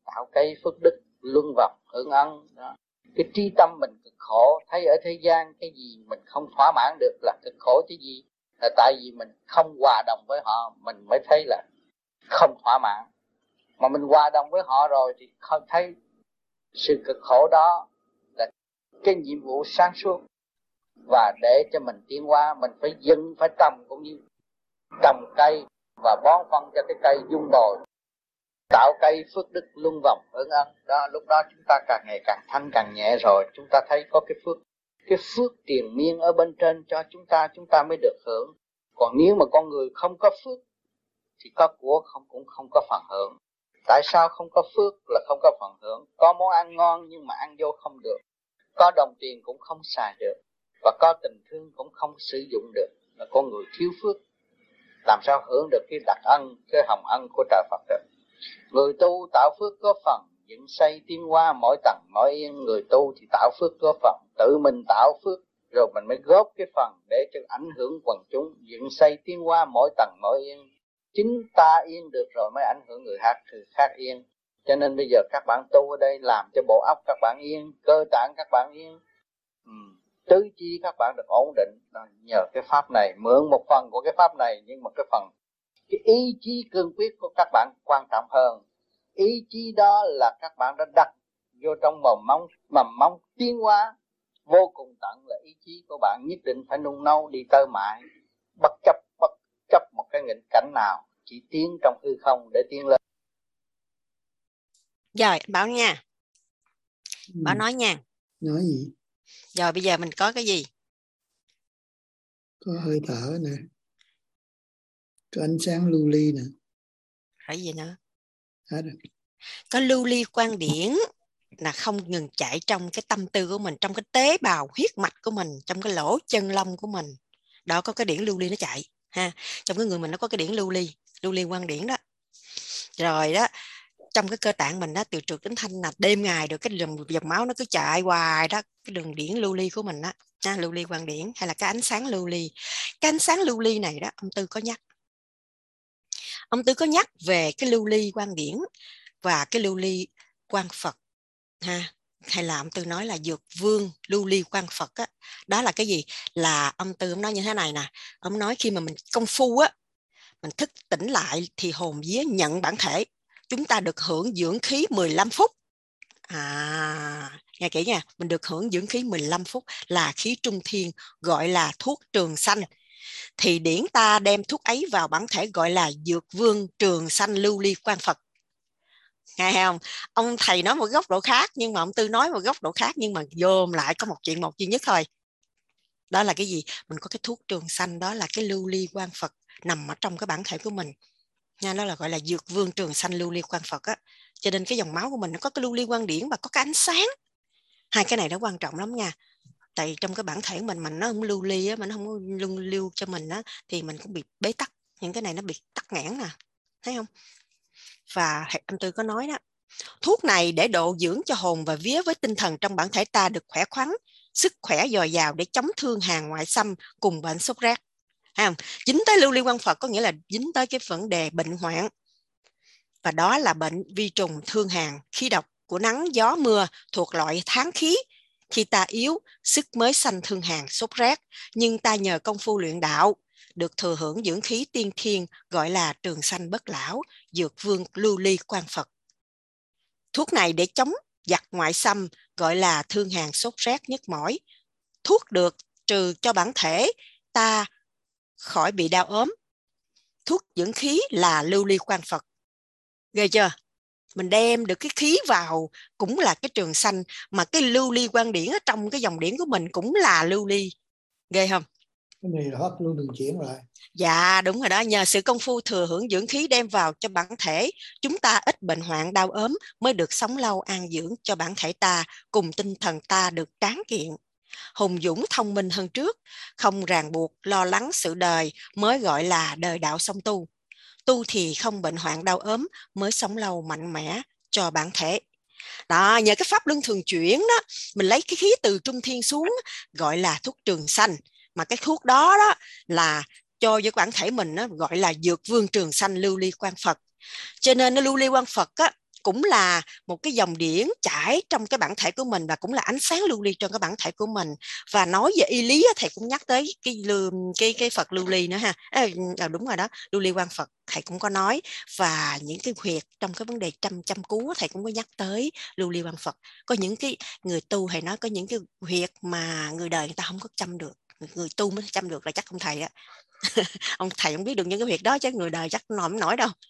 tạo cây phước đức luân vòng hưởng ân đó. Cái tri tâm mình cực khổ, thấy ở thế gian cái gì mình không thỏa mãn được là cực khổ chứ gì, là tại vì mình không hòa đồng với họ, mình mới thấy là không thỏa mãn. Mà mình hòa đồng với họ rồi thì không thấy sự cực khổ đó là cái nhiệm vụ sáng suốt. Và để cho mình tiến hóa, mình phải dừng, phải trồng, cũng như trồng cây và bón phân cho cái cây dung bồi, tạo cây phước đức luân vòng hưởng ân đó. Lúc đó chúng ta càng ngày càng thanh, càng nhẹ rồi, chúng ta thấy có cái phước triền miên ở bên trên cho chúng ta mới được hưởng. Còn nếu mà con người không có phước thì có của cũng không có phần hưởng. Tại sao không có phước là không có phần hưởng? Có món ăn ngon nhưng mà ăn vô không được, có đồng tiền cũng không xài được, và có tình thương cũng không sử dụng được, là con người thiếu phước. Làm sao hưởng được cái đặc ân, cái hồng ân của trời Phật được? Người tu tạo phước có phần dựng xây tiến hóa mỗi tầng mỗi yên. Người tu thì tạo phước có phần tự mình tạo phước, rồi mình mới góp cái phần để cho ảnh hưởng quần chúng, dựng xây tiến hóa mỗi tầng mỗi yên. Chính ta yên được rồi mới ảnh hưởng người khác yên. Cho nên bây giờ các bạn tu ở đây làm cho bộ óc các bạn yên, cơ tạng các bạn yên, tứ chi các bạn được ổn định. Nhờ cái pháp này, mượn một phần của cái pháp này, nhưng mà cái ý chí cương quyết của các bạn quan trọng hơn. Ý chí đó là các bạn đã đặt vô trong mầm móng tiến hóa vô cùng tận, là ý chí của bạn nhất định phải nung nấu đi tới mãi, bất chấp một cái nghịch cảnh nào, chỉ tiến trong hư không để tiến lên. Rồi Bảo nha, Bảo nói nha. Nói gì? Rồi bây giờ mình có cái gì? Có hơi thở nè, có ánh sáng lưu ly nè. Cái gì nữa? Hết rồi. Có lưu ly quan điển là không ngừng chạy trong cái tâm tư của mình, trong cái tế bào huyết mạch của mình, trong cái lỗ chân lông của mình. Đó, có cái điển lưu ly nó chạy ha. Trong cái người mình nó có cái điển lưu ly quan điển đó. Rồi đó, trong cái cơ tạng mình đó, từ trượt đến thanh là đêm ngày được cái dòng máu nó cứ chạy hoài đó, cái đường điển lưu ly của mình đó, lưu ly quan điển hay là cái ánh sáng lưu ly. Cái ánh sáng lưu ly này đó, ông Tư có nhắc về cái lưu ly quan điển và cái lưu ly quan Phật ha, hay là ông Tư nói là dược vương lưu ly quan Phật á. Đó là cái gì? Là ông Tư ông nói như thế này nè, ông nói khi mà mình công phu á, mình thức tỉnh lại thì hồn vía nhận bản thể, chúng ta được hưởng dưỡng khí 15 phút. Nghe kỹ nha, mình được hưởng dưỡng khí 15 phút là khí trung thiên, gọi là thuốc trường sanh. Thì điển ta đem thuốc ấy vào bản thể gọi là dược vương trường sanh lưu ly quan Phật. Nghe không? Ông thầy nói một góc độ khác, nhưng mà ông Tư nói một góc độ khác, nhưng mà gồm lại có một duy nhất thôi. Đó là cái gì? Mình có cái thuốc trường sanh, đó là cái lưu ly quan Phật nằm ở trong cái bản thể của mình nha. Đó là gọi là dược vương trường sanh lưu ly quan Phật á. Cho nên cái dòng máu của mình nó có cái lưu ly quan điển và có cái ánh sáng. Hai cái này nó quan trọng lắm nha. Tại trong cái bản thể mình nó không lưu ly á, mình không lưu cho mình á, thì mình cũng bị bế tắc. Những cái này nó bị tắc nghẽn nè, thấy không? Và anh Tư có nói đó, thuốc này để độ dưỡng cho hồn và vía với tinh thần trong bản thể ta được khỏe khoắn, sức khỏe dồi dào để chống thương hàn ngoại xâm cùng bệnh sốt rét. Thấy không? Dính tới lưu ly quan Phật có nghĩa là dính tới cái vấn đề bệnh hoạn, và đó là bệnh vi trùng thương hàn, khí độc của nắng gió mưa thuộc loại tháng khí. Khi ta yếu, sức mới sanh thương hàn sốt rét, nhưng ta nhờ công phu luyện đạo được thừa hưởng dưỡng khí tiên thiên, gọi là trường sanh bất lão, dược vương lưu ly quan Phật. Thuốc này để chống giặc ngoại xâm, gọi là thương hàn sốt rét nhức mỏi. Thuốc được trừ cho bản thể ta khỏi bị đau ốm. Thuốc dưỡng khí là lưu ly quan Phật. Ghê chưa? Mình đem được cái khí vào cũng là cái trường sanh, mà cái lưu ly quan điển ở trong cái dòng điển của mình cũng là lưu ly. Ghê không? Cái này là hấp luôn đường chuyển rồi. Dạ đúng rồi đó, nhờ sự công phu thừa hưởng dưỡng khí đem vào cho bản thể, chúng ta ít bệnh hoạn đau ốm, mới được sống lâu an dưỡng cho bản thể ta, cùng tinh thần ta được tráng kiện, hùng dũng thông minh hơn trước, không ràng buộc lo lắng sự đời, mới gọi là đời đạo song tu. Tu thì không bệnh hoạn đau ốm, mới sống lâu mạnh mẽ cho bản thể. Đó, nhờ cái pháp luân thường chuyển đó, mình lấy cái khí từ trung thiên xuống, gọi là thuốc trường sanh. Mà cái thuốc đó đó là cho với bản thể mình đó, gọi là dược vương trường sanh lưu ly quan Phật. Cho nên lưu ly quan Phật á, cũng là một cái dòng điển chảy trong cái bản thể của mình, và cũng là ánh sáng lưu ly trong cái bản thể của mình. Và nói về y lý thầy cũng nhắc tới cái Phật lưu ly nữa ha. Đúng rồi đó, lưu ly quang Phật thầy cũng có nói. Và những cái huyệt trong cái vấn đề chăm cứu thầy cũng có nhắc tới lưu ly quang Phật. Có những cái người tu thầy nói có những cái huyệt mà người đời người ta không có chăm được, người tu mới chăm được là chắc ông thầy á. Ông thầy không biết được những cái huyệt đó, chứ người đời chắc không nổi đâu.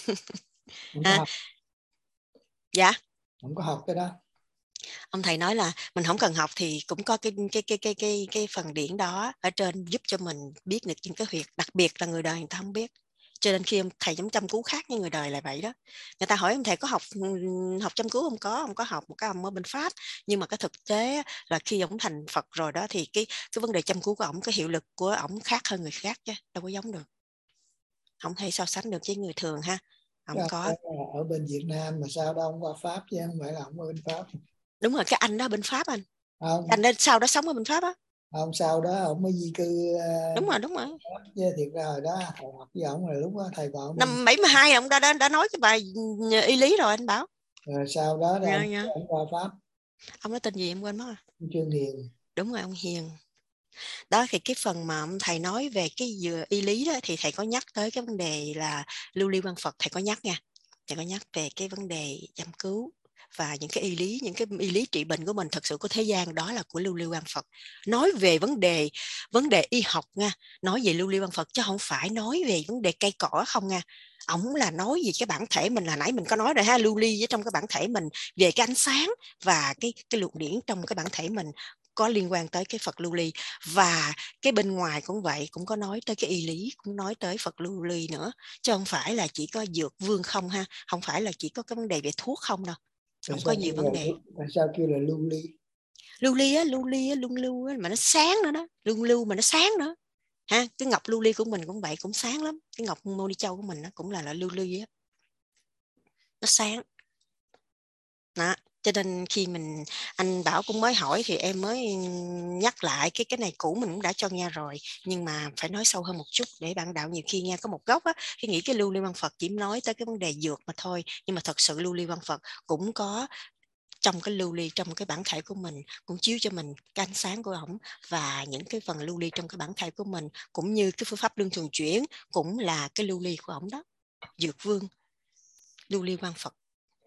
Dạ, không có học cái đó. Ông thầy nói là mình không cần học thì cũng có cái phần điển đó ở trên giúp cho mình biết được những cái huyệt, đặc biệt là người đời người ta không biết. Cho nên khi ông thầy giống chăm cứu khác với người đời là vậy đó. Người ta hỏi ông thầy có học chăm cứu không? Không có học, một cái ông ở bên Pháp. Nhưng mà cái thực tế là khi ông thành Phật rồi đó thì cái vấn đề chăm cứu của ông, cái hiệu lực của ông khác hơn người khác chứ đâu có giống được. Không thể so sánh được với người thường ha. Ông có ở bên Việt Nam mà sao đâu ông qua Pháp chứ không phải là ông ở bên Pháp. Đúng rồi, cái anh đó bên Pháp anh. Không. Anh đó sau đó sống ở bên Pháp á. Không, sau đó ông mới di cư. Đúng rồi. Chứ thiệt ra hồi đó thầy học với ông là lúc đó thầy còn năm 72 ông đã nói cái bài y lý rồi anh Bảo. Rồi sau đó ông qua Pháp. Ông nói tên gì em quên mất rồi. Trương Hiền. Đúng rồi, ông Hiền. Đó thì cái phần mà ông thầy nói về cái y lý đó thì thầy có nhắc tới cái vấn đề là lưu ly quang Phật, thầy có nhắc nha. Thầy có nhắc về cái vấn đề chăm cứu và những cái y lý trị bệnh của mình thật sự có thế gian đó là của lưu ly quang Phật. Nói về vấn đề y học nha, nói về lưu ly quang Phật chứ không phải nói về vấn đề cây cỏ không nha. Ổng là nói về cái bản thể mình, là nãy mình có nói rồi ha, lưu ly ở trong cái bản thể mình, về cái ánh sáng và cái luồng điển trong cái bản thể mình có liên quan tới cái Phật lưu ly. Và cái bên ngoài cũng vậy, cũng có nói tới cái y lý, cũng nói tới Phật lưu ly nữa, chứ không phải là chỉ có dược vương không ha, không phải là chỉ có cái vấn đề về thuốc không đâu, không có nhiều vấn đề. Tại sao kêu là lưu ly? Lưu ly á, lưu á, mà nó sáng nữa đó, lưu mà nó sáng nữa ha. Cái ngọc lưu ly của mình cũng vậy, cũng sáng lắm. Cái ngọc Moni Châu của mình nó cũng là lưu ly á, nó sáng đó. Cho nên khi anh Bảo cũng mới hỏi thì em mới nhắc lại cái này cũ mình cũng đã cho nghe rồi, nhưng mà phải nói sâu hơn một chút để bạn đạo nhiều khi nghe có một góc á, cái nghĩ cái lưu ly quang Phật chỉ nói tới cái vấn đề dược mà thôi, nhưng mà thật sự lưu ly quang Phật cũng có trong cái lưu ly trong cái bản thể của mình, cũng chiếu cho mình cái ánh sáng của ổng, và những cái phần lưu ly trong cái bản thể của mình cũng như cái phương pháp luân thường chuyển cũng là cái lưu ly của ổng đó. Dược vương lưu ly quang Phật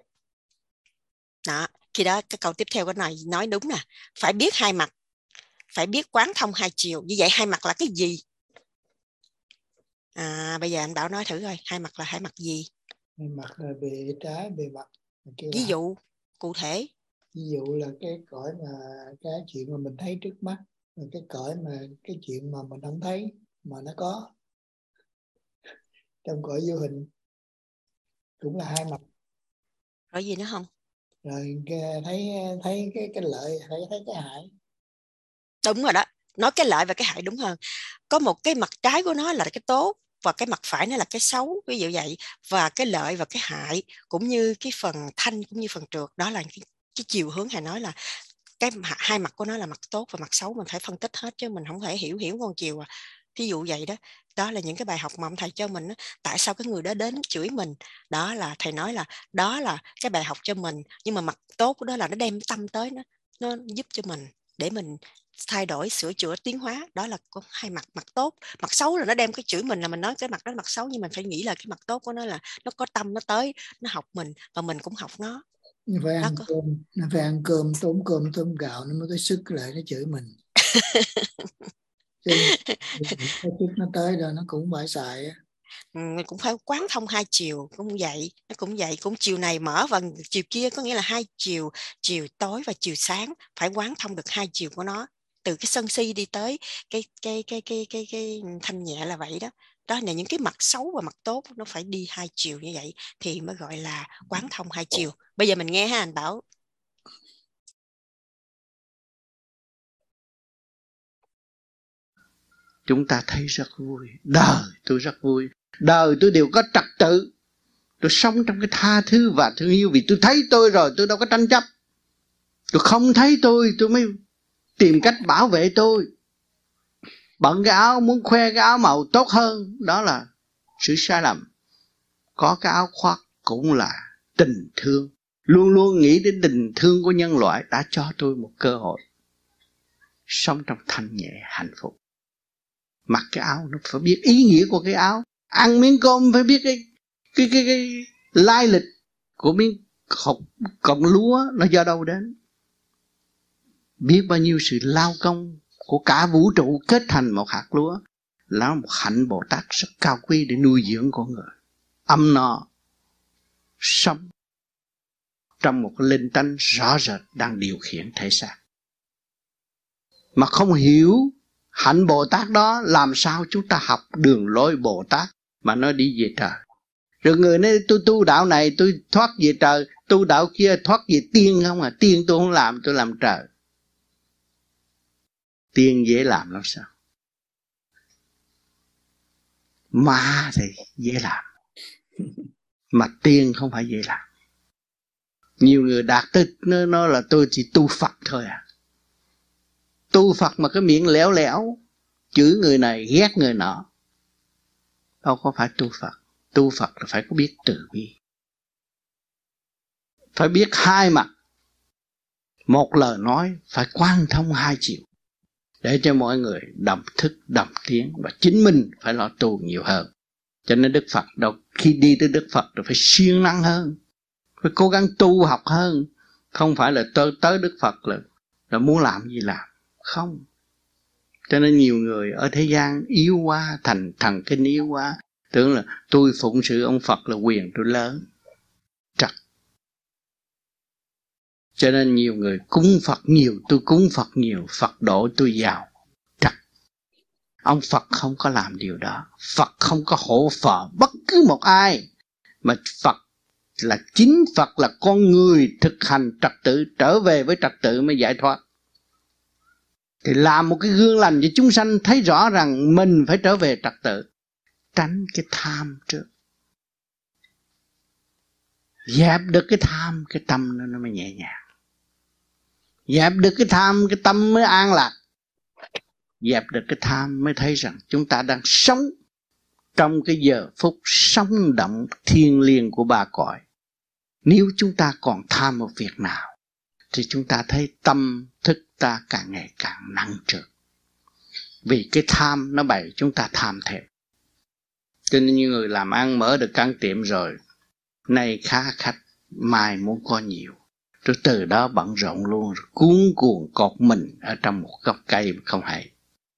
đó. Khi đó cái câu tiếp theo cái này nói đúng nè, phải biết hai mặt, phải biết quán thông hai chiều. Như vậy hai mặt là cái gì? Bây giờ anh Bảo nói thử coi, hai mặt là hai mặt gì? Hai mặt là bề trái, bề mặt. Ví dụ cụ thể. Ví dụ là cái cõi mà cái chuyện mà mình thấy trước mắt, và cái cõi mà cái chuyện mà mình không thấy mà nó có trong cõi vô hình, cũng là hai mặt. Rồi gì nữa không? Rồi thấy cái lợi, thấy cái hại. Đúng rồi đó, nói cái lợi và cái hại đúng hơn. Có một cái mặt trái của nó là cái tốt, và cái mặt phải nó là cái xấu, ví dụ vậy. Và cái lợi và cái hại cũng như cái phần thanh cũng như phần trượt, đó là cái chiều hướng thầy nói là cái hai mặt của nó là mặt tốt và mặt xấu, mình phải phân tích hết chứ mình không thể hiểu con chiều à. Ví dụ vậy đó. Đó là những cái bài học mà ông thầy cho mình đó. Tại sao cái người đó đến chửi mình, đó là thầy nói là đó là cái bài học cho mình, nhưng mà mặt tốt đó là nó đem tâm tới, nó giúp cho mình để mình thay đổi, sửa chữa, tiến hóa. Đó là có hai mặt. Mặt tốt, mặt xấu là nó đem cái chửi mình, là mình nói cái mặt đó là mặt xấu, nhưng mình phải nghĩ là cái mặt tốt của nó là nó có tâm, nó tới, nó học mình và mình cũng học nó. Phải ăn cơm, nó phải ăn cơm, tốn cơm tốn gạo nó mới có sức lại nó chửi mình. Chứ nó tới rồi nó cũng phải xài. Mình cũng phải quán thông hai chiều, cũng vậy, nó cũng vậy, cũng chiều này mở và chiều kia, có nghĩa là hai chiều, chiều tối và chiều sáng, phải quán thông được hai chiều của nó, từ cái sân si đi tới cái thanh nhẹ là vậy đó. Đó là những cái mặt xấu và mặt tốt, nó phải đi hai chiều như vậy thì mới gọi là quán thông hai chiều. Bây giờ mình nghe ha anh Bảo. Chúng ta thấy rất vui. Đời tôi rất vui. Đời tôi đều có trật tự. Tôi sống trong cái tha thứ và thương yêu. Vì tôi thấy tôi rồi, tôi đâu có tranh chấp. Tôi không thấy tôi mới tìm cách bảo vệ tôi. Bận cái áo, muốn khoe cái áo màu tốt hơn, đó là sự sai lầm. Có cái áo khoác cũng là tình thương, luôn luôn nghĩ đến tình thương của nhân loại đã cho tôi một cơ hội sống trong thanh nhẹ hạnh phúc. Mặc cái áo nó phải biết ý nghĩa của cái áo, ăn miếng cơm phải biết cái lai lịch của miếng cọng lúa nó do đâu đến. Biết bao nhiêu sự lao công của cả vũ trụ kết thành một hạt lúa, là một hạnh Bồ Tát rất cao quý để nuôi dưỡng con người. Âm no sống trong một cái linh tánh rõ rệt đang điều khiển thể xác. Mà không hiểu hạnh Bồ Tát đó, làm sao chúng ta học đường lối Bồ Tát mà nó đi về trời. Rồi người nói tôi tu đạo này tôi thoát về trời, tu đạo kia thoát về tiên không à. Tiên tôi không làm, tôi làm trời. Tiên dễ làm lắm sao? Ma thì dễ làm, mà tiên không phải dễ làm. Nhiều người đạt tới nó là tôi chỉ tu Phật thôi à. Tu Phật mà cái miệng lẻo lẻo, chửi người này ghét người nọ, đâu có phải tu Phật. Tu Phật là phải có biết từ bi, phải biết hai mặt. Một lời nói phải quan thông hai chiều, để cho mọi người đồng thức đồng tiếng. Và chính mình phải lo tu nhiều hơn. Cho nên Đức Phật đâu, khi đi tới Đức Phật rồi phải siêng năng hơn, phải cố gắng tu học hơn. Không phải là tới Đức Phật là muốn làm gì làm. Không. Cho nên nhiều người ở thế gian yếu quá, thành thần kinh yếu quá, tưởng là tôi phụng sự ông Phật là quyền tôi lớn. Trật. Cho nên nhiều người cúng Phật nhiều, tôi cúng Phật nhiều, Phật độ tôi giàu. Trật. Ông Phật không có làm điều đó. Phật không có hổ phở bất cứ một ai. Mà Phật là chính Phật là con người thực hành trật tự, trở về với trật tự mới giải thoát. Thì làm một cái gương lành cho chúng sanh thấy rõ rằng mình phải trở về trật tự. Tránh cái tham trước. Dẹp được cái tham, cái tâm nó mới nhẹ nhàng. Dẹp được cái tham, cái tâm mới an lạc. Dẹp được cái tham mới thấy rằng chúng ta đang sống trong cái giờ phút sống động thiêng liêng của ba cõi. Nếu chúng ta còn tham một việc nào thì chúng ta thấy tâm thức ta càng ngày càng nặng trược. Vì cái tham nó bày chúng ta tham thêm. Cho nên như người làm ăn mở được căn tiệm rồi, nay khá khách, mai muốn có nhiều. Rồi từ đó bận rộn luôn, rồi cuốn cuồng cột mình ở trong một gốc cây mà không hay.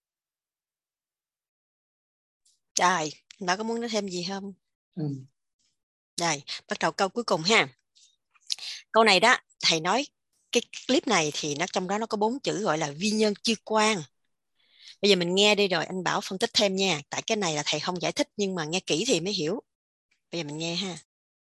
Trời, nó có muốn nói thêm gì không? Rồi, bắt đầu câu cuối cùng ha. Câu này đó, thầy nói cái clip này thì trong đó nó có 4 chữ gọi là vi nhân chư quan. Bây giờ mình nghe đi rồi anh Bảo phân tích thêm nha. Tại cái này là thầy không giải thích, nhưng mà nghe kỹ thì mới hiểu. Bây giờ mình nghe ha.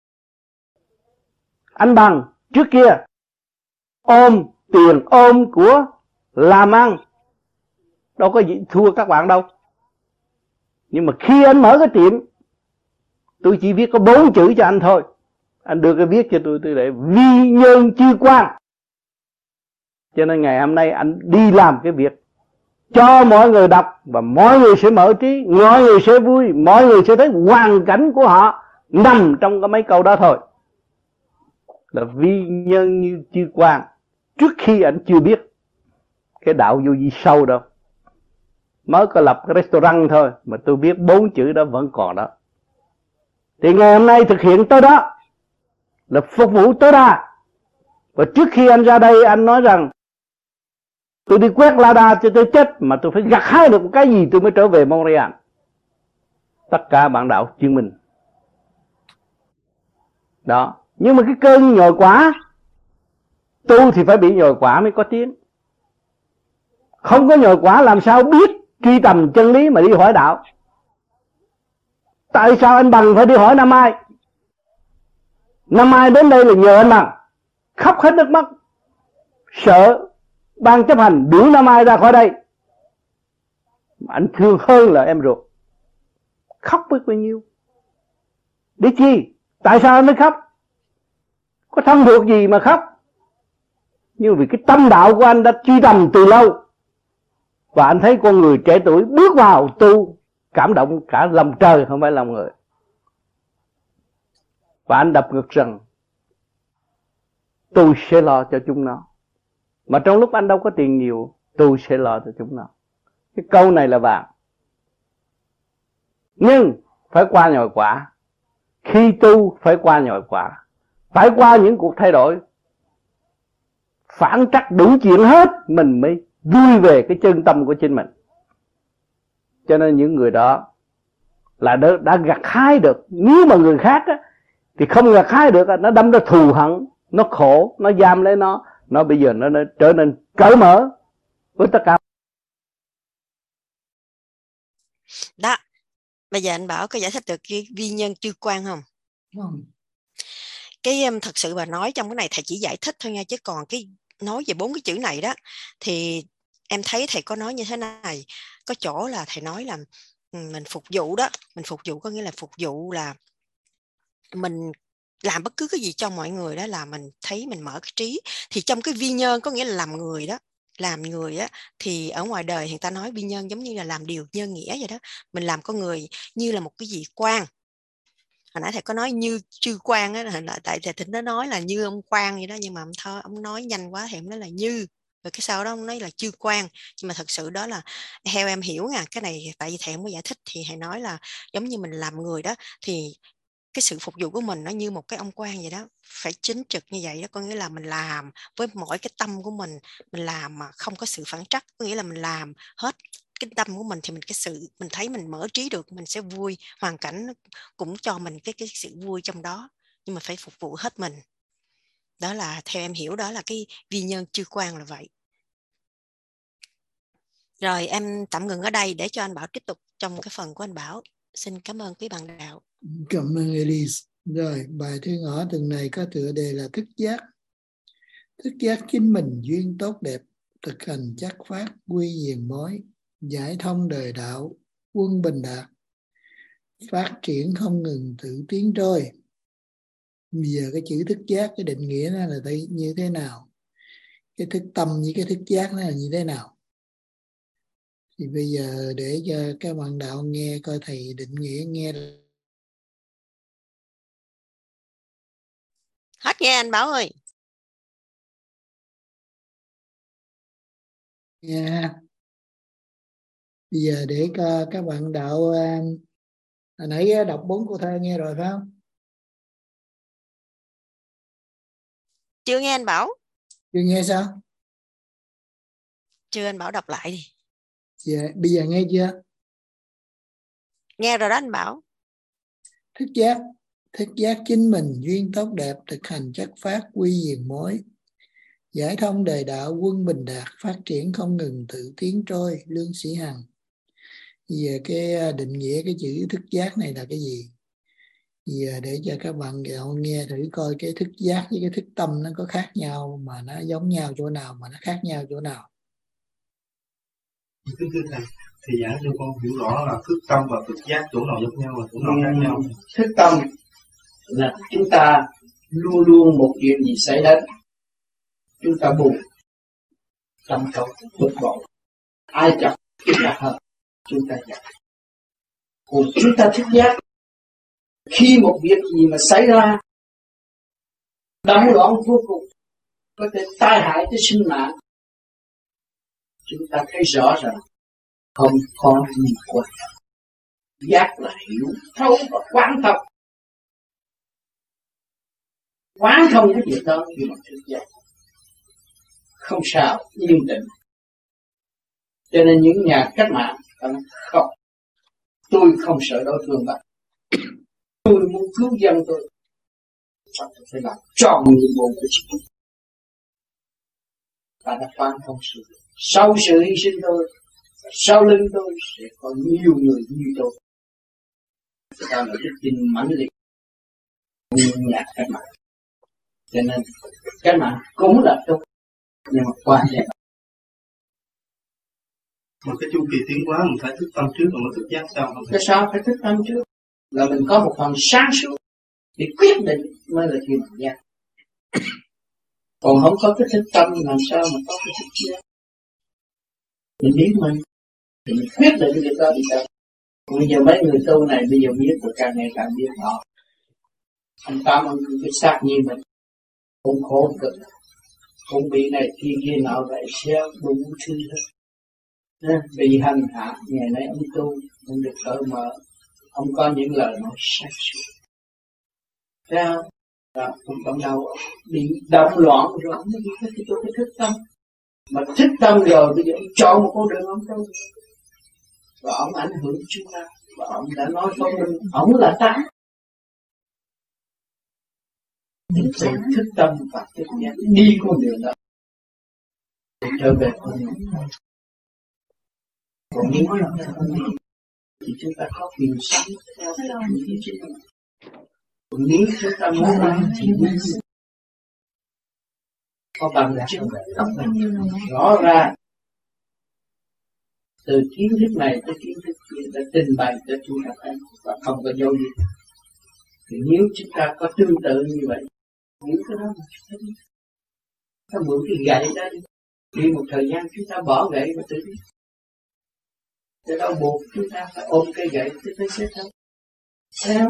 Anh Bằng trước kia ôm tiền ôm của làm ăn, đâu có gì thua các bạn đâu. Nhưng mà khi anh mở cái tiệm, tôi chỉ viết có 4 chữ cho anh thôi. Anh đưa cái viết cho tôi để vi nhân chư quan. Cho nên ngày hôm nay anh đi làm cái việc cho mọi người đọc, và mọi người sẽ mở trí, mọi người sẽ vui, mọi người sẽ thấy hoàn cảnh của họ nằm trong cái mấy câu đó thôi. Là vi nhân như chư quan. Trước khi anh chưa biết cái đạo vô vi sâu đâu, mới có lập cái restaurant thôi, mà tôi biết 4 chữ đó vẫn còn đó. Thì ngày hôm nay thực hiện tới đó là phục vụ tối đa. Và trước khi anh ra đây anh nói rằng tôi đi quét Lada cho tôi chết, mà tôi phải gặt hái được một cái gì tôi mới trở về Montreal. Tất cả bạn đạo chuyên minh đó. Nhưng mà cái cơn nhồi quả, tu thì phải bị nhồi quả mới có tiếng. Không có nhồi quả làm sao biết truy tầm chân lý mà đi hỏi đạo. Tại sao anh Bằng phải đi hỏi Nam Ai? Nam Ai đến đây là nhờ anh Bằng, khóc hết nước mắt, sợ ban chấp hành đuổi Nam Ai ra khỏi đây. Mà anh thương hơn là em ruột. Khóc biết bao nhiêu. Để chi? Tại sao anh mới khóc? Có thân thuộc gì mà khóc? Nhưng vì cái tâm đạo của anh đã truy tầm từ lâu, và anh thấy con người trẻ tuổi bước vào tu cảm động cả lòng trời không phải lòng người. Và anh đập ngực rằng tôi sẽ lo cho chúng nó. Mà trong lúc anh đâu có tiền nhiều, tôi sẽ lo cho chúng nó. Cái câu này là vàng. Nhưng phải qua nhồi quả. Khi tu phải qua nhồi quả, phải qua những cuộc thay đổi phản trắc đủ chuyện hết, mình mới vui về cái chân tâm của chính mình. Cho nên những người đó là đã gặt hái được. Nếu mà người khác á, thì không gặt hái được, nó đâm ra thù hận, nó khổ, nó giam lấy nó bây giờ nó trở nên cởi mở với tất cả. Đó, bây giờ anh Bảo có giải thích được cái vi nhân chư quan không? Cái thật sự bà nói trong cái này thầy chỉ giải thích thôi nha, chứ còn cái nói về 4 cái chữ này đó thì em thấy thầy có nói như thế này. Có chỗ là thầy nói là mình phục vụ đó, mình phục vụ có nghĩa là phục vụ là mình làm bất cứ cái gì cho mọi người đó, là mình thấy mình mở cái trí. Thì trong cái vi nhân có nghĩa là làm người đó, làm người á, thì ở ngoài đời người ta nói vi nhân giống như là làm điều nhân nghĩa vậy đó. Mình làm con người như là một cái gì quan. Hồi nãy thầy có nói như chư quan á, tại thầy Thịnh nó nói là như ông quan vậy đó, nhưng mà ông nói nhanh quá thì ông nói là như, rồi cái sau đó ông nói là chư quan. Nhưng mà thật sự đó là theo em hiểu nha, cái này tại vì thầy không có giải thích thì thầy nói là giống như mình làm người đó, thì cái sự phục vụ của mình nó như một cái ông quan vậy đó, phải chính trực như vậy đó. Có nghĩa là mình làm với mỗi cái tâm của mình làm mà không có sự phản trắc, có nghĩa là mình làm hết cái tâm của mình thì mình thấy mình mở trí được, mình sẽ vui. Hoàn cảnh cũng cho mình cái sự vui trong đó, nhưng mà phải phục vụ hết mình. Đó là theo em hiểu, đó là cái vi nhân chư quan là vậy. Rồi em tạm ngừng ở đây để cho anh Bảo tiếp tục trong cái phần của anh Bảo. Xin cảm ơn quý bạn đạo. Cảm ơn Elise. Rồi, bài thư ngõ tuần này có tựa đề là thức giác. Thức giác chính mình duyên tốt đẹp, thực hành chắc phát, quy diền mối, giải thông đời đạo, quân bình đạt, phát triển không ngừng tự tiến trôi. Bây giờ cái chữ thức giác, cái định nghĩa nó là như thế nào? Cái thức tâm với cái thức giác nó là như thế nào? Thì bây giờ để cho các bạn đạo nghe coi thầy định nghĩa nghe. Hết nghe anh Bảo ơi. Yeah. Bây giờ để các bạn đạo hồi nãy đọc 4 câu thơ nghe rồi phải không? Chưa nghe anh Bảo. Chưa nghe sao? Chưa, anh Bảo đọc lại đi. Dạ, bây giờ nghe chưa? Nghe rồi đó anh Bảo. Thức giác chính mình duyên tốt đẹp, thực hành chắc phát, quy diền mối, giải thông đời đạo, quân bình đạt, phát triển không ngừng tự tiến trôi, lương sĩ hằng. Giờ cái định nghĩa cái chữ thức giác này là cái gì? Giờ để cho các bạn nghe thử coi cái thức giác với cái thức tâm nó có khác nhau, mà nó giống nhau chỗ nào, mà nó khác nhau chỗ nào. Thưa thầy, thì giảng cho con hiểu rõ là thức tâm và thức giác chỗ nào giống nhau và chỗ nào khác nhau. Thức tâm là chúng ta luôn luôn một chuyện gì xảy đến chúng ta buồn, tâm cầu bực bội, ai chọc chúng ta hơn, chúng ta giận. Còn chúng ta thức giác, khi một việc gì mà xảy ra động loạn vô cùng, có thể tai hại tới sinh mạng, chúng ta thấy rõ ràng không có gì quan trọng. Giác là hiểu thấu và quán thông. Quán thông cái việc đó thì bằng thức giác, không sao, yên tĩnh. Cho nên những nhà cách mạng không, tôi không sợ đối phương bạn, tôi muốn cứu dân tôi phải làm tròn nhiệm vụ của chính mình. Và đã quán thông sự. Sau sự hy sinh tôi, sau lưng tôi sẽ có nhiều người như tôi. Chúng ta là đức tin mãnh liệt như nhà cách mạng. Cho nên cách mạng cũng là tốt, nhưng mà quan trọng. Một cái chu kỳ tiến hóa mình phải thức tâm trước rồi mới thức giác sau. Cái sao phải thức tâm trước? Là mình có một phần sáng suốt để quyết định mới là chuyện giác. Còn không có cái thức tâm làm sao mà có cái thức giác? Mình biết mình thì mình quyết định việc đó thì sao? Bây giờ mấy người tu này bây giờ biết và càng ngày càng biết họ. Anh cảm ơn cái xác nhiên mình. cũng khổ cực, cũng bị này kia nọ vậy xéo đủ thứ hết. Bị hành hạ, ngày nay ông tu ông được cởi mở, ông có những lời nói sáng suốt. Thấy không? Đó, cũng trong đầu bị động loạn rồi ông mới đi tới cái chỗ cái thức tâm. Mà thức tâm rồi bây giờ ông chọn một con đường ông tu. Và ông ảnh hưởng chúng ta. Và ông đã nói con mình, ông là ta. Mình phải thức tâm và thức giác đi con đường đó. Trở về con đường đó. Còn nếu mà không đi thì chúng ta có quyền sống theo những cái chuyện này. Còn nếu chúng ta muốn làm thì có bằng chứng rõ ràng từ kiến thức này tới kiến thức kia đã trình bày cho chúng ta thấy và không có dấu gì. Thì nếu chúng ta có tương tự như vậy, những cái đó mà chúng ta đi, ta mượn cái gậy đó đi một thời gian chúng ta bỏ gậy mà tự đi. Thế đâu buộc chúng ta phải ôm cây gậy tới tới xét đâu. Sao?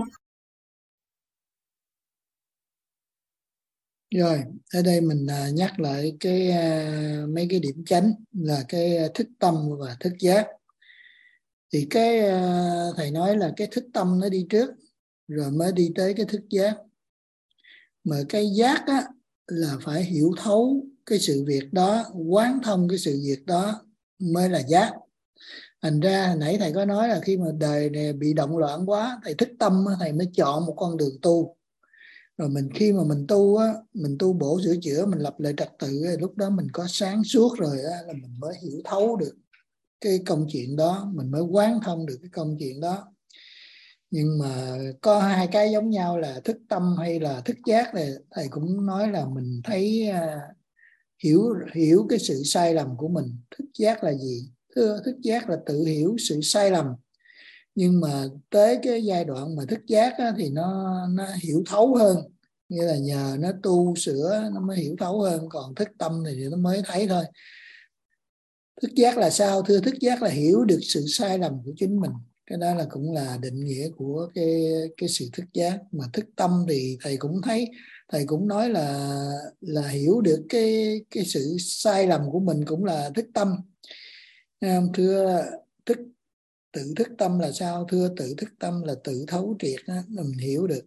Rồi, ở đây mình nhắc lại cái mấy cái điểm chánh là cái thức tâm và thức giác. Thì cái thầy nói là cái thức tâm nó đi trước rồi mới đi tới cái thức giác. Mà cái giác á là phải hiểu thấu cái sự việc đó, quán thông cái sự việc đó mới là giác. Thành ra nãy thầy có nói là khi mà đời này bị động loạn quá, thầy thức tâm thầy mới chọn một con đường tu. Rồi khi mà mình tu á, mình tu bổ sửa chữa, mình lập lại trật tự, lúc đó mình có sáng suốt rồi á, là mình mới hiểu thấu được cái công chuyện đó, mình mới quán thông được cái công chuyện đó. Nhưng mà có hai cái giống nhau là thức tâm hay là thức giác, là thầy cũng nói là mình thấy hiểu cái sự sai lầm của mình. Thức giác là gì? Thức giác là tự hiểu sự sai lầm. Nhưng mà tới cái giai đoạn mà thức giác á, thì nó hiểu thấu hơn, như là nhờ nó tu sửa nó mới hiểu thấu hơn. Còn thức tâm thì nó mới thấy thôi. Thức giác là sao? Thưa, thức giác là hiểu được sự sai lầm của chính mình. Cái đó là cũng là định nghĩa của cái sự thức giác. Mà thức tâm thì thầy cũng thấy, thầy cũng nói là hiểu được cái sự sai lầm của mình cũng là thức tâm. Thưa, tự thức tâm là sao? Thưa, tự thức tâm là tự thấu triệt đó, mình hiểu được.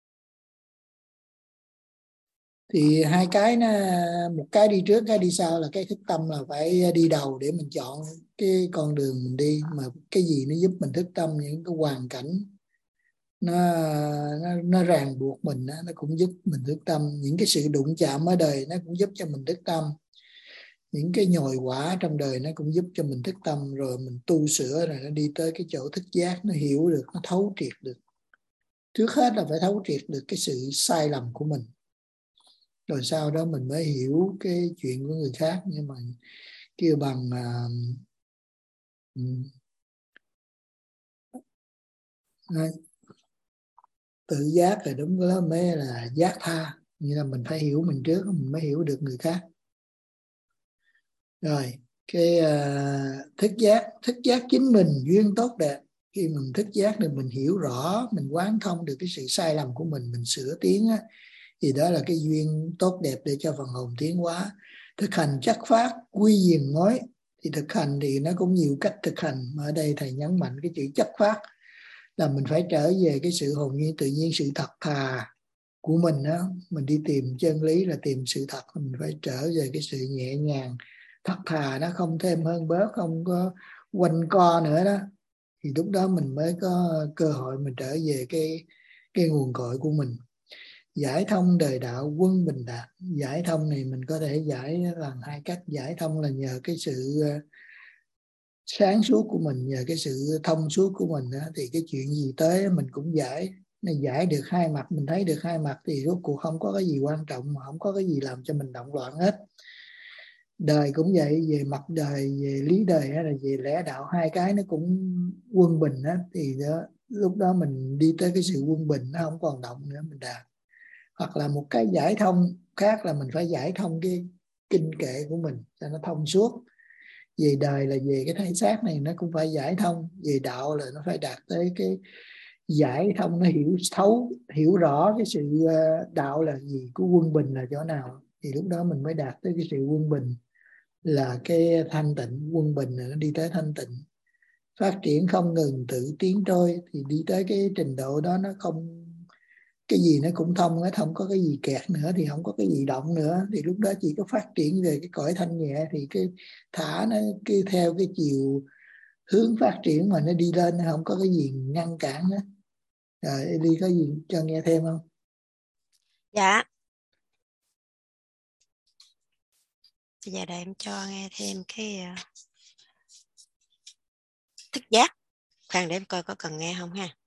Thì hai cái nó, một cái đi trước, cái đi sau, là cái thức tâm là phải đi đầu để mình chọn cái con đường mình đi. Mà cái gì nó giúp mình thức tâm? Những cái hoàn cảnh nó ràng buộc mình, nó cũng giúp mình thức tâm. Những cái sự đụng chạm ở đời nó cũng giúp cho mình thức tâm. Những cái nhồi quả trong đời nó cũng giúp cho mình thức tâm. Rồi mình tu sửa rồi nó đi tới cái chỗ thức giác, nó hiểu được, nó thấu triệt được. Trước hết là phải thấu triệt được cái sự sai lầm của mình, rồi sau đó mình mới hiểu cái chuyện của người khác. Nhưng mà kêu bằng tự giác rồi, đúng đó mới là giác tha. Như là mình phải hiểu mình trước, mình mới hiểu được người khác. Rồi cái thức giác chính mình duyên tốt đẹp. Khi mình thức giác được, mình hiểu rõ, mình quán thông được cái sự sai lầm của mình sửa tiến á, thì đó là cái duyên tốt đẹp để cho phần hồn tiến hóa. Thực hành chất phát quy diền mối. Thì thực hành thì nó cũng nhiều cách thực hành, mà ở đây thầy nhấn mạnh cái chữ chất phát là mình phải trở về cái sự hồn nhiên tự nhiên, sự thật thà của mình đó. Mình đi tìm chân lý là tìm sự thật, mình phải trở về cái sự nhẹ nhàng thật thà đó, không thêm hơn bớt, không có quanh co nữa đó. Thì lúc đó mình mới có cơ hội mình trở về cái nguồn cội của mình. Giải thông đời đạo quân bình đạt. Giải thông này mình có thể giải bằng hai cách. Giải thông là nhờ cái sự sáng suốt của mình, nhờ cái sự thông suốt của mình đó, thì cái chuyện gì tới mình cũng giải. Nó giải được hai mặt, mình thấy được hai mặt thì rốt cuộc không có cái gì quan trọng, mà không có cái gì làm cho mình động loạn hết. Đời cũng vậy, về mặt đời, về lý đời hay là về lẽ đạo, hai cái nó cũng quân bình hết. Thì đó, lúc đó mình đi tới cái sự quân bình, nó không còn động nữa, mình đạt. Hoặc là một cái giải thông khác là mình phải giải thông cái kinh kệ của mình cho nó thông suốt. Về đời là về cái thể xác này nó cũng phải giải thông, về đạo là nó phải đạt tới giải thông, nó hiểu rõ cái sự đạo là gì, của quân bình là chỗ nào, thì lúc đó mình mới đạt tới cái sự quân bình là cái thanh tịnh. Quân bình là nó đi tới thanh tịnh, phát triển không ngừng, tự tiến trôi, thì đi tới cái trình độ đó nó không, cái gì nó cũng thông hết, không có cái gì kẹt nữa, thì không có cái gì động nữa, thì lúc đó chỉ có phát triển về cái cõi thanh nhẹ, thì cái thả nó cái theo cái chiều hướng phát triển mà nó đi lên, nó không có cái gì ngăn cản hết. Rồi Eli có gì cho nghe thêm không? Dạ, bây giờ đây em cho nghe thêm cái thức giác. Khoan để em coi có cần nghe không ha.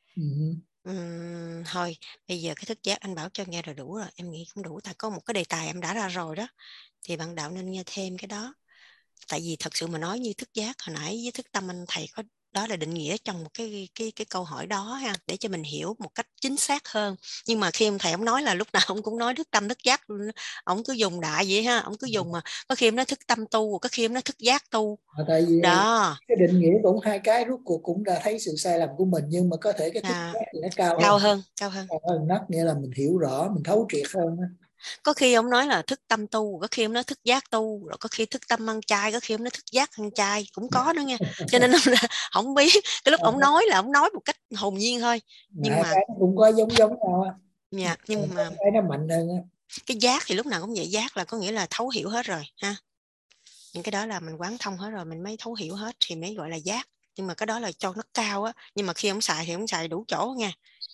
Thôi bây giờ cái thức giác anh bảo cho nghe rồi đủ rồi, em nghĩ cũng đủ, tại có một cái đề tài em đã ra rồi đó, thì bạn đạo nên nghe thêm cái đó. Tại vì thật sự mà nói như thức giác hồi nãy với thức tâm anh thầy có đó là định nghĩa trong một cái câu hỏi đó ha, để cho mình hiểu một cách chính xác hơn. Nhưng mà khi ông thầy ông nói là lúc nào ông cũng nói thức tâm thức giác, ông cứ dùng đại vậy ha, ông cứ dùng mà có khi ông nói thức tâm tu, có khi ông nói thức giác tu. Tại vì đó cái định nghĩa cũng hai cái, rốt cuộc cũng đã thấy sự sai lầm của mình, nhưng mà có thể cái thức giác thì nó cao hơn nấc, nghĩa là mình hiểu rõ, mình thấu triệt hơn đó. Có khi ông nói là thức tâm tu, có khi ông nói thức giác tu, rồi có khi thức tâm ăn chay, có khi ông nói thức giác ăn chay, cũng có nữa nha. Cho nên ông không biết, cái lúc ông nói là ông nói một cách hồn nhiên thôi, nhưng mà cái nó cũng có giống nhau á. Dạ, nhưng mà cái nó mạnh hơn á. Cái giác thì lúc nào cũng vậy, giác là có nghĩa là thấu hiểu hết rồi ha. Những cái đó là mình quán thông hết rồi, mình mới thấu hiểu hết thì mới gọi là giác. Nhưng mà cái đó là cho nó cao á, nhưng mà khi ông xài thì ông xài đủ chỗ nha.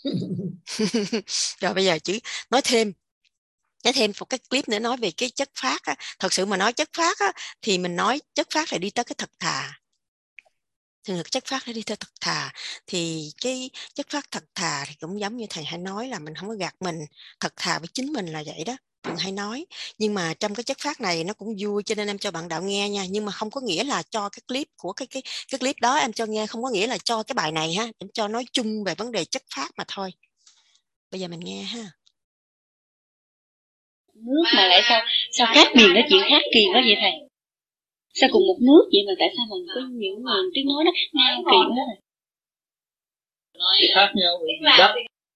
Rồi bây giờ chỉ nói thêm một cái clip nữa nói về cái chất phát á. Thật sự mà nói chất phát á, thì mình nói chất phát là đi tới cái thật thà. Thường chất phát nó đi theo thật thà, thì cái chất phát thật thà thì cũng giống như thầy hay nói là mình không có gạt mình, thật thà với chính mình là vậy đó, thường hay nói. Nhưng mà trong cái chất phát này nó cũng vui, cho nên em cho bạn đạo nghe nha, nhưng mà không có nghĩa là cho cái clip của cái clip đó em cho nghe, không có nghĩa là cho cái bài này ha, em cho nói chung về vấn đề chất phát mà thôi. Bây giờ mình nghe ha. Nước mà lại sao khác biệt nó chuyện khác kỳ quá vậy thầy? Sao cùng một nước vậy mà tại sao mình có những người tiếng nói nó khác nhau kỳ quá thầy? Thì khác nhau vì đất,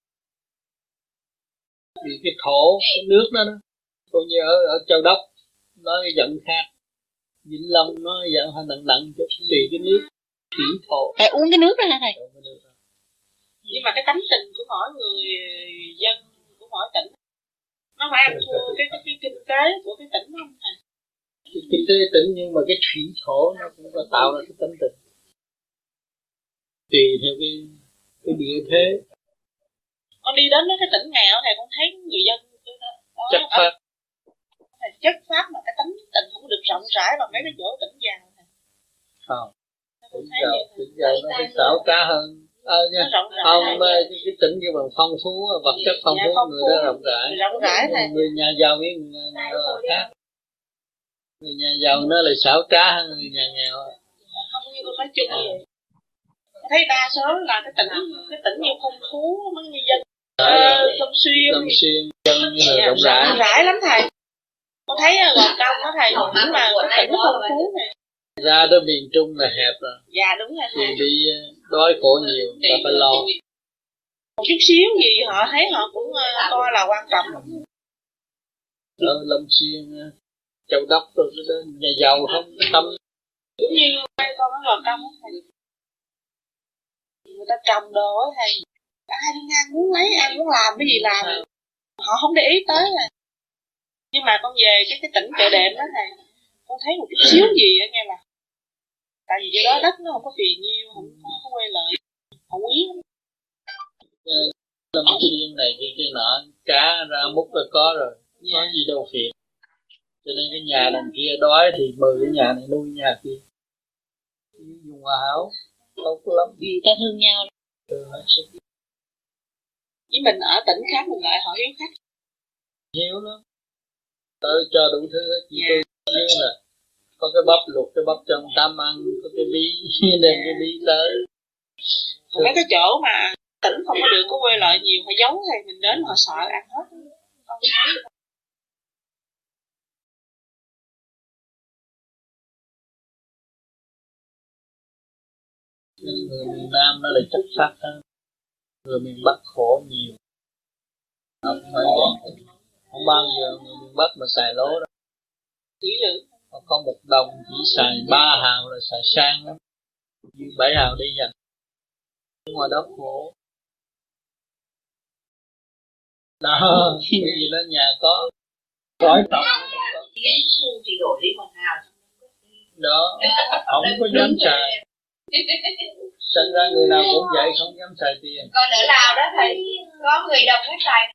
vì cái thổ, cái nước đó, còn như ở Châu Đốc nó giận khác, Vĩnh Long nó giận hơi nặng chút, tùy cái nước thủy thổ. Phải uống cái nước đó hả thầy? Nhưng mà cái tánh tình của mỗi người dân của mỗi tỉnh nó phải ăn thua cái kinh tế của cái tỉnh không thầy? Kinh tế tỉnh, nhưng mà cái thủy thổ nó cũng có tạo ra cái tánh tình tùy theo cái địa thế. Con đi đến mấy cái tỉnh nghèo này con thấy người dân chất phát, chất phát mà cái tánh tình không được rộng rãi bằng mấy cái chỗ tỉnh giàu này. Không, tỉnh giàu nó phải xảo trá hơn. Không, cái tỉnh kia bằng phong phú, vật chất phong phú, người đó rộng rãi này. Người nhà giàu với người nghèo khác. Người nhà giàu nó lại xảo trá hơn người nhà nghèo. Không như con nói chung vậy. Thấy đa số là cái tỉnh như phong phú mấy người dân Long Xuyên dân như là rộng rãi lắm thầy. Con thấy Gò Công đó thầy, cũng là cái tỉnh phong phú này. Ra tới miền Trung là hẹp rồi. Dạ đúng rồi thầy. Thì bị đói khổ nhiều, ta phải lo. Một chút xíu gì họ thấy họ cũng coi là quan trọng. Ở Long Xuyên, Châu Đốc rồi đó, nhà giàu không tâm. Cũng như con ở Gò Công đó thầy. Người ta trồng đồ á thầy, ai đi ngang muốn lấy, ai muốn làm cái gì làm, họ không để ý tới rồi. Nhưng mà con về cái tỉnh Chợ Đệm đó thầy, con thấy một chút xíu gì á nghe là, tại vì chỗ đó đất nó không có phì nhiêu, không có quay lợi, họ quý lắm. Lâm Xuyên này cái nọ, cá ra múc là có rồi, có gì đâu phiền. Cho nên cái nhà đằng kia đói thì mời cái nhà này nuôi nhà kia. Dùng hòa hảo, tốt lắm. Người ta thương nhau. Với mình ở tỉnh khác mình lại họ hiếu khách. Hiếu lắm. Tôi cho đủ thứ hết, chỉ tôi như là có cái bắp luộc, cái bắp trong tam ăn, có cái bí, đem cái bí tới. Mấy cái chỗ mà tỉnh không có được có quê lợi nhiều, phải giấu thầy, mình đến họ sợ ăn hết. Không thấy. Người miền Nam nó lại chất phát hơn. Người miền Bắc khổ nhiều, không phải vậy. Không bao giờ người miền Bắc mà xài lố đâu. Có một đồng chỉ xài 3 hào là xài sang lắm, 7 hào đi dành. Nhưng ngoài đó khổ. Đó, cái gì đó nhà có cõi tổng thì đổi đi một hào đó, không có dám xài. Sinh ra người nào cũng vậy, không dám xài tiền. Còn ở Lào đó thầy, có người đồng hết xài.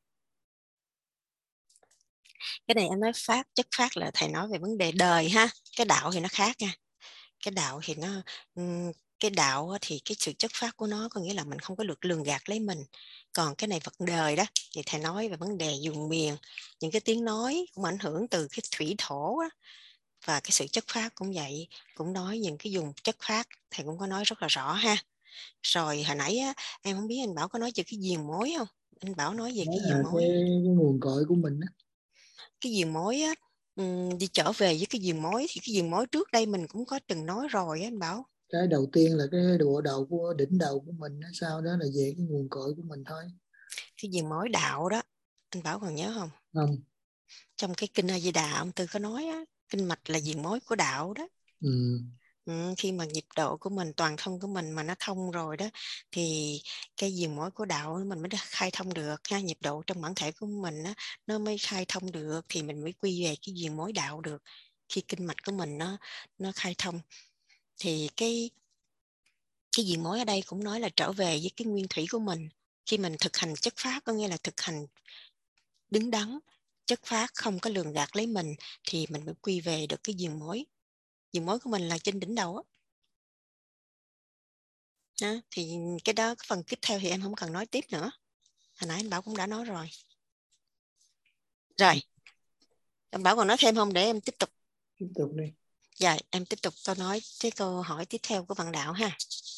Cái này em nói pháp, chất phát là thầy nói về vấn đề đời ha. Cái đạo thì nó khác nha. Cái đạo thì nó cái đạo thì cái sự chất phát của nó có nghĩa là mình không có được lường gạt lấy mình. Còn cái này vật đời đó thì thầy nói về vấn đề vùng miền, những cái tiếng nói cũng ảnh hưởng từ cái thủy thổ đó. Và cái sự chất phát cũng vậy, cũng nói những cái vùng chất phát thầy cũng có nói rất là rõ ha. Rồi hồi nãy á, em không biết anh Bảo có nói về cái giền mối không? Anh Bảo nói về cái giền mối. Cái nguồn cội của mình đó. Cái giền mối á, đi trở về với cái giền mối thì cái giền mối trước đây mình cũng có từng nói rồi á anh Bảo. Cái đầu tiên là cái bộ đầu của đỉnh đầu của mình, sau đó là về cái nguồn cội của mình thôi. Cái giền mối đạo đó anh Bảo còn nhớ không? Không. Trong cái kinh A Di Đà ông Tư có nói á, kinh mạch là giền mối của đạo đó. Khi mà nhịp độ của mình, toàn thân của mình mà nó thông rồi đó thì cái giền mối của đạo mình mới khai thông được ha. Nhịp độ trong bản thể của mình á, nó mới khai thông được thì mình mới quy về cái giền mối đạo được. Khi kinh mạch của mình nó khai thông thì cái giền mối ở đây cũng nói là trở về với cái nguyên thủy của mình. Khi mình thực hành chất phát có nghĩa là thực hành đứng đắn, chất phát không có lường gạt lấy mình thì mình mới quy về được cái giền mối. Giền mối của mình là trên đỉnh đầu á. Thì cái đó cái phần tiếp theo thì em không cần nói tiếp nữa. Hồi nãy anh Bảo cũng đã nói rồi. Rồi. Anh Bảo còn nói thêm không để em tiếp tục? Tiếp tục đi. Dạ, em tiếp tục tôi nói cái câu hỏi tiếp theo của bạn đạo ha.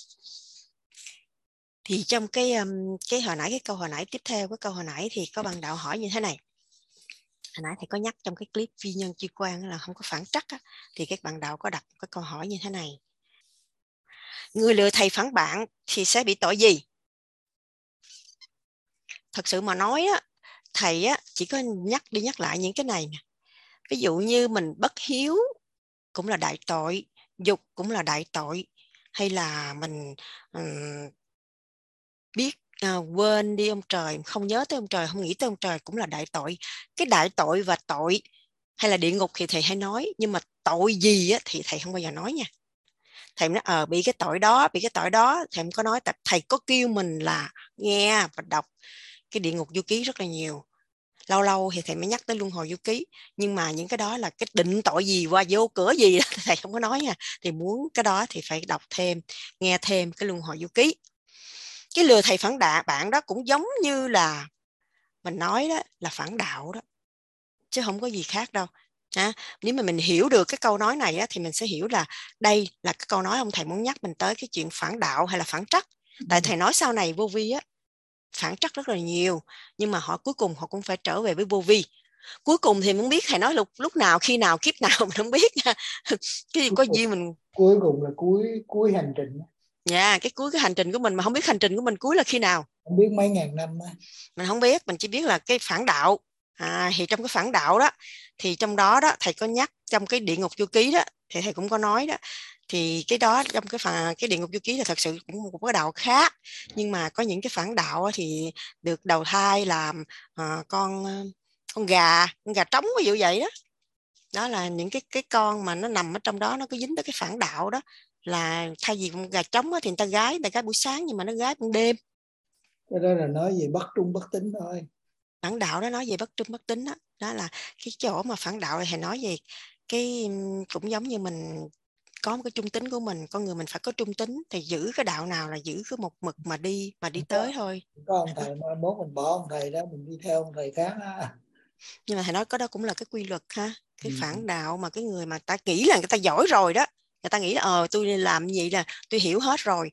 Thì trong cái hồi nãy, cái câu hồi nãy tiếp theo, cái câu hồi nãy thì có bạn đạo hỏi như thế này. Hồi nãy thầy có nhắc trong cái clip vi nhân chi quan là không có phản trắc á, thì các bạn đạo có đặt cái câu hỏi như thế này. Người lừa thầy phản bạn thì sẽ bị tội gì? Thật sự mà nói á, thầy á, chỉ có nhắc đi nhắc lại những cái này nè. Ví dụ như mình bất hiếu cũng là đại tội, dục cũng là đại tội, hay là mình biết quên đi ông trời, không nhớ tới ông trời, không nghĩ tới ông trời cũng là đại tội. Cái đại tội và tội hay là địa ngục thì thầy hay nói, nhưng mà tội gì á, thì thầy không bao giờ nói nha. Thầy nói bị cái tội đó, bị cái tội đó, thầy không có nói. Tại thầy có kêu mình là nghe và đọc cái địa ngục du ký rất là nhiều. Lâu lâu thì thầy mới nhắc tới luân hồi du ký, nhưng mà những cái đó là cái định tội gì qua vô cửa gì đó, thầy không có nói nha. Thì muốn cái đó thì phải đọc thêm, nghe thêm cái luân hồi du ký. Cái lừa thầy phản bạn đó cũng giống như là mình nói đó là phản đạo đó, chứ không có gì khác đâu. Nếu mà mình hiểu được cái câu nói này á, thì mình sẽ hiểu là đây là cái câu nói ông thầy muốn nhắc mình tới cái chuyện phản đạo hay là phản trắc. Tại thầy nói sau này vô vi á, phản trắc rất là nhiều, nhưng mà cuối cùng họ cũng phải trở về với vô vi. Cuối cùng thì muốn biết thầy nói lúc nào, khi nào, kiếp nào mình không biết nha. Cái gì có gì mình cuối cùng là cuối hành trình. Dạ, cái cuối cái hành trình của mình mà không biết hành trình của mình cuối là khi nào. Không biết mấy ngàn năm á. Mình không biết, mình chỉ biết là cái phản đạo. Thì trong cái phản đạo đó, thì trong đó đó thầy có nhắc trong cái địa ngục du ký đó, thì thầy cũng có nói đó. Thì cái đó trong cái địa ngục du ký là thật sự cũng một cái đạo khác, nhưng mà có những cái phản đạo thì được đầu thai làm con gà trống ví dụ vậy đó. Đó là những cái con mà nó nằm ở trong đó, nó có dính tới cái phản đạo đó, là thay vì con gà trống thì người ta gái buổi sáng, nhưng mà nó gái ban đêm. Cái đó là nói về bất trung bất tín thôi. Phản đạo đó nói về bất trung bất tín đó. Đó là cái chỗ mà phản đạo thì nói về cái cũng giống như mình có một cái trung tính của mình, con người mình phải có trung tính, thì giữ cái đạo nào là giữ cái một mực mà đi tới thôi. Có ông thầy mai mốt mình bỏ ông thầy đó, mình đi theo ông thầy khác á. Nhưng mà thầy nói có đó cũng là cái quy luật ha. Cái phản đạo mà cái người mà ta nghĩ là người ta giỏi rồi đó, người ta nghĩ là tôi làm gì là tôi hiểu hết rồi,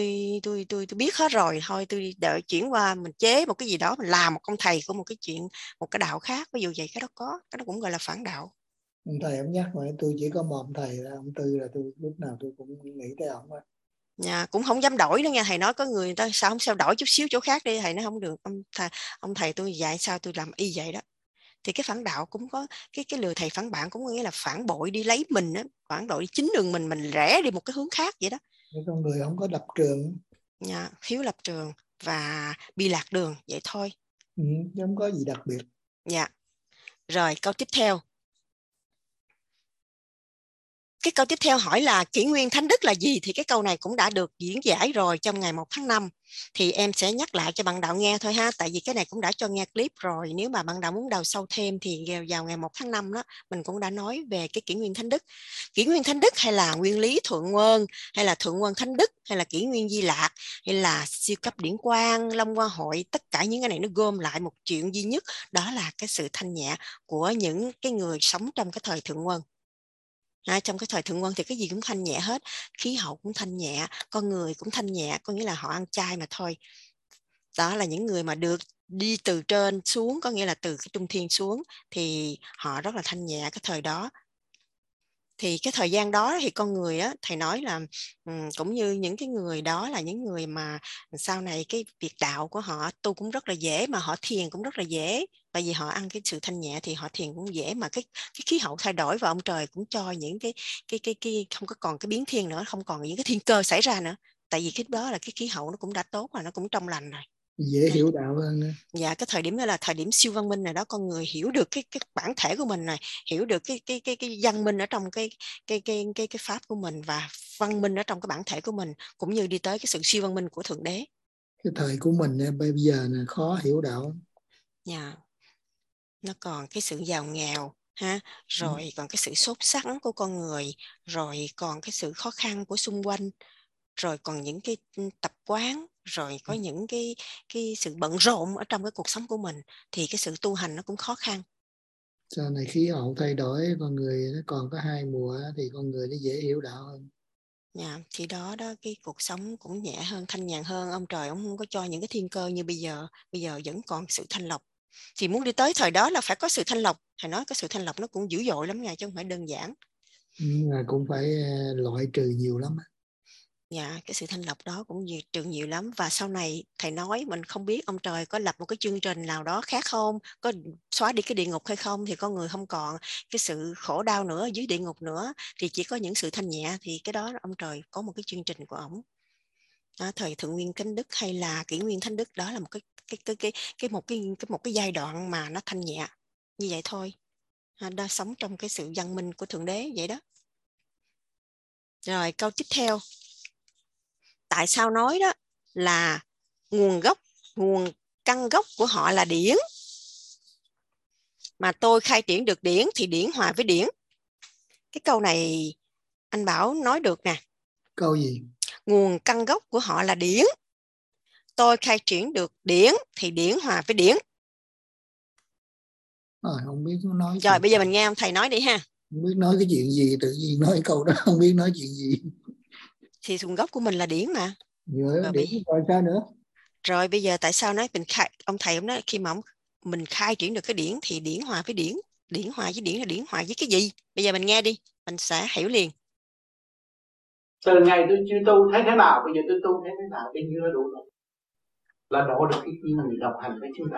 tôi biết hết rồi, thôi tôi đợi chuyển qua mình chế một cái gì đó, mình làm một ông thầy của một cái chuyện, một cái đạo khác, ví dụ vậy. Cái đó cũng gọi là phản đạo. Ông thầy ông nhắc mà tôi chỉ có một ông thầy là ông Tư, là tôi lúc nào tôi cũng nghĩ tới ông á. cũng không dám đổi nữa nha. Thầy nói có người ta sao đổi chút xíu chỗ khác đi. Thầy nói không được, ông thầy tôi dạy sao tôi làm y vậy đó. Thì cái phản đạo cũng có cái lừa thầy phản bạn, cũng có nghĩa là phản bội đi lấy mình á, phản bội đi chính đường mình rẽ đi một cái hướng khác vậy đó. Con người không có lập trường, thiếu lập trường và bị lạc đường vậy thôi. Không có gì đặc biệt. Rồi câu tiếp theo. Cái câu tiếp theo hỏi là kỷ nguyên thánh đức là gì? Thì cái câu này cũng đã được diễn giải rồi trong ngày 1 tháng 5. Thì em sẽ nhắc lại cho bạn đạo nghe thôi ha. Tại vì cái này cũng đã cho nghe clip rồi. Nếu mà bạn đạo muốn đào sâu thêm thì vào ngày 1 tháng 5 đó, mình cũng đã nói về cái kỷ nguyên thánh đức. Kỷ nguyên thánh đức hay là nguyên lý thượng nguồn, hay là thượng nguồn thánh đức, hay là kỷ nguyên Di Lạc, hay là siêu cấp điển quang, Long Hoa hội, tất cả những cái này nó gom lại một chuyện duy nhất. Đó là cái sự thanh nhẹ của những cái người sống trong cái thời thượng nguồn. Trong cái thời thượng nguồn thì cái gì cũng thanh nhẹ hết, khí hậu cũng thanh nhẹ, con người cũng thanh nhẹ, có nghĩa là họ ăn chay mà thôi. Đó là những người mà được đi từ trên xuống, có nghĩa là từ cái trung thiên xuống, thì họ rất là thanh nhẹ cái thời đó. Thì cái thời gian đó thì con người á, thầy nói là cũng như những cái người đó là những người mà sau này cái việc đạo của họ tu cũng rất là dễ, mà họ thiền cũng rất là dễ. Bởi vì họ ăn cái sự thanh nhẹ thì họ thiền cũng dễ, mà cái khí hậu thay đổi và ông trời cũng cho những cái không có còn cái biến thiên nữa, không còn những cái thiên cơ xảy ra nữa. Tại vì cái đó là cái khí hậu nó cũng đã tốt và nó cũng trong lành rồi. Dễ hiểu đạo hơn nữa. Dạ, cái thời điểm đó là thời điểm siêu văn minh này đó, con người hiểu được cái bản thể của mình này, hiểu được cái văn minh ở trong cái pháp của mình, và văn minh ở trong cái bản thể của mình, cũng như đi tới cái sự siêu văn minh của thượng đế. Cái thời của mình bây giờ là khó hiểu đạo. Dạ. Nó còn cái sự giàu nghèo ha, rồi còn cái sự sốt sắng của con người, rồi còn cái sự khó khăn của xung quanh, rồi còn những cái tập quán, rồi có những cái sự bận rộn ở trong cái cuộc sống của mình, thì cái sự tu hành nó cũng khó khăn. Sau này khí hậu thay đổi, con người nó còn có 2 mùa thì con người nó dễ hiểu đạo hơn. Thì đó cái cuộc sống cũng nhẹ hơn, thanh nhàn hơn. Ông trời ông không có cho những cái thiên cơ như bây giờ vẫn còn sự thanh lọc. Thì muốn đi tới thời đó là phải có sự thanh lọc. Thầy nói cái sự thanh lọc nó cũng dữ dội lắm nha, chứ không phải đơn giản. Cũng phải loại trừ nhiều lắm. Cái sự thanh lọc đó cũng trừ nhiều lắm. Và sau này thầy nói mình không biết ông trời có lập một cái chương trình nào đó khác không, có xóa đi cái địa ngục hay không, thì con người không còn cái sự khổ đau nữa dưới địa ngục nữa, thì chỉ có những sự thanh nhẹ. Thì cái đó ông trời có một cái chương trình của ổng. Thời thượng nguyên thánh đức hay là kỷ nguyên thánh đức, đó là một cái giai đoạn mà nó thanh nhẹ như vậy thôi. Đã sống trong cái sự văn minh của thượng đế vậy đó. Rồi câu tiếp theo, tại sao nói đó là nguồn căn gốc của họ là điển, mà tôi khai triển được điển thì điển hòa với điển? Cái câu này anh Bảo nói được nè. Câu gì? Nguồn căn gốc của họ là điển, tôi khai triển được điển thì điển hòa với điển. Không biết nói. Rồi bây giờ mình nghe ông thầy nói đi ha. Không biết nói cái chuyện gì, tự nhiên nói câu đó không biết nói chuyện gì. Thì nguồn gốc của mình là điển mà. Rồi điển rồi sao nữa? Rồi bây giờ tại sao nói mình ông thầy ông nói khi mà mình khai triển được cái điển thì điển hòa với điển, điển hòa với điển là điển hòa với cái gì? Bây giờ mình nghe đi, mình sẽ hiểu liền. Từ ngày tôi chưa tu thấy thế nào, bây giờ tôi tu thấy thế nào, cái như đủ rồi, là độ được cái người đồng hành với chúng ta.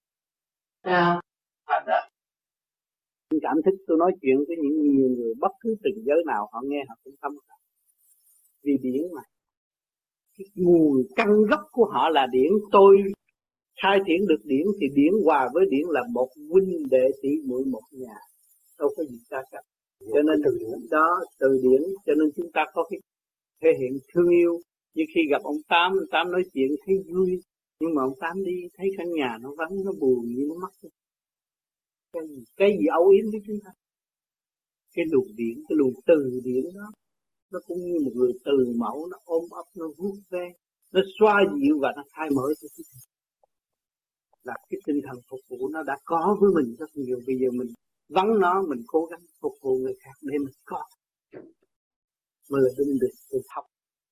Cảm thức tôi nói chuyện với những nhiều người bất cứ từng giới nào, họ nghe họ cũng thâm cảm. Vì điển mà, cái nguồn căn gốc của họ là điển, tôi khai triển được điển thì điển hòa với điển là một huynh đệ tỷ muội một nhà, đâu có gì xa cách. Cho nên từ điển đó, từ điển, cho nên chúng ta có cái thể hiện thương yêu. Như khi gặp ông Tám nói chuyện thấy vui, nhưng mà ông Tám đi thấy căn nhà nó vắng, nó buồn như nó mất. Cái gì âu yếm với chúng ta? Cái luồng điển, cái luồng từ điển đó, nó cũng như một người từ mẫu, nó ôm ấp, nó vuốt ve, nó xoa dịu và nó khai mở cho chúng ta. Là cái tinh thần phục vụ nó đã có với mình rất nhiều. Bây giờ mình vắng nó, mình cố gắng phục vụ người khác để mình có, mới là được học.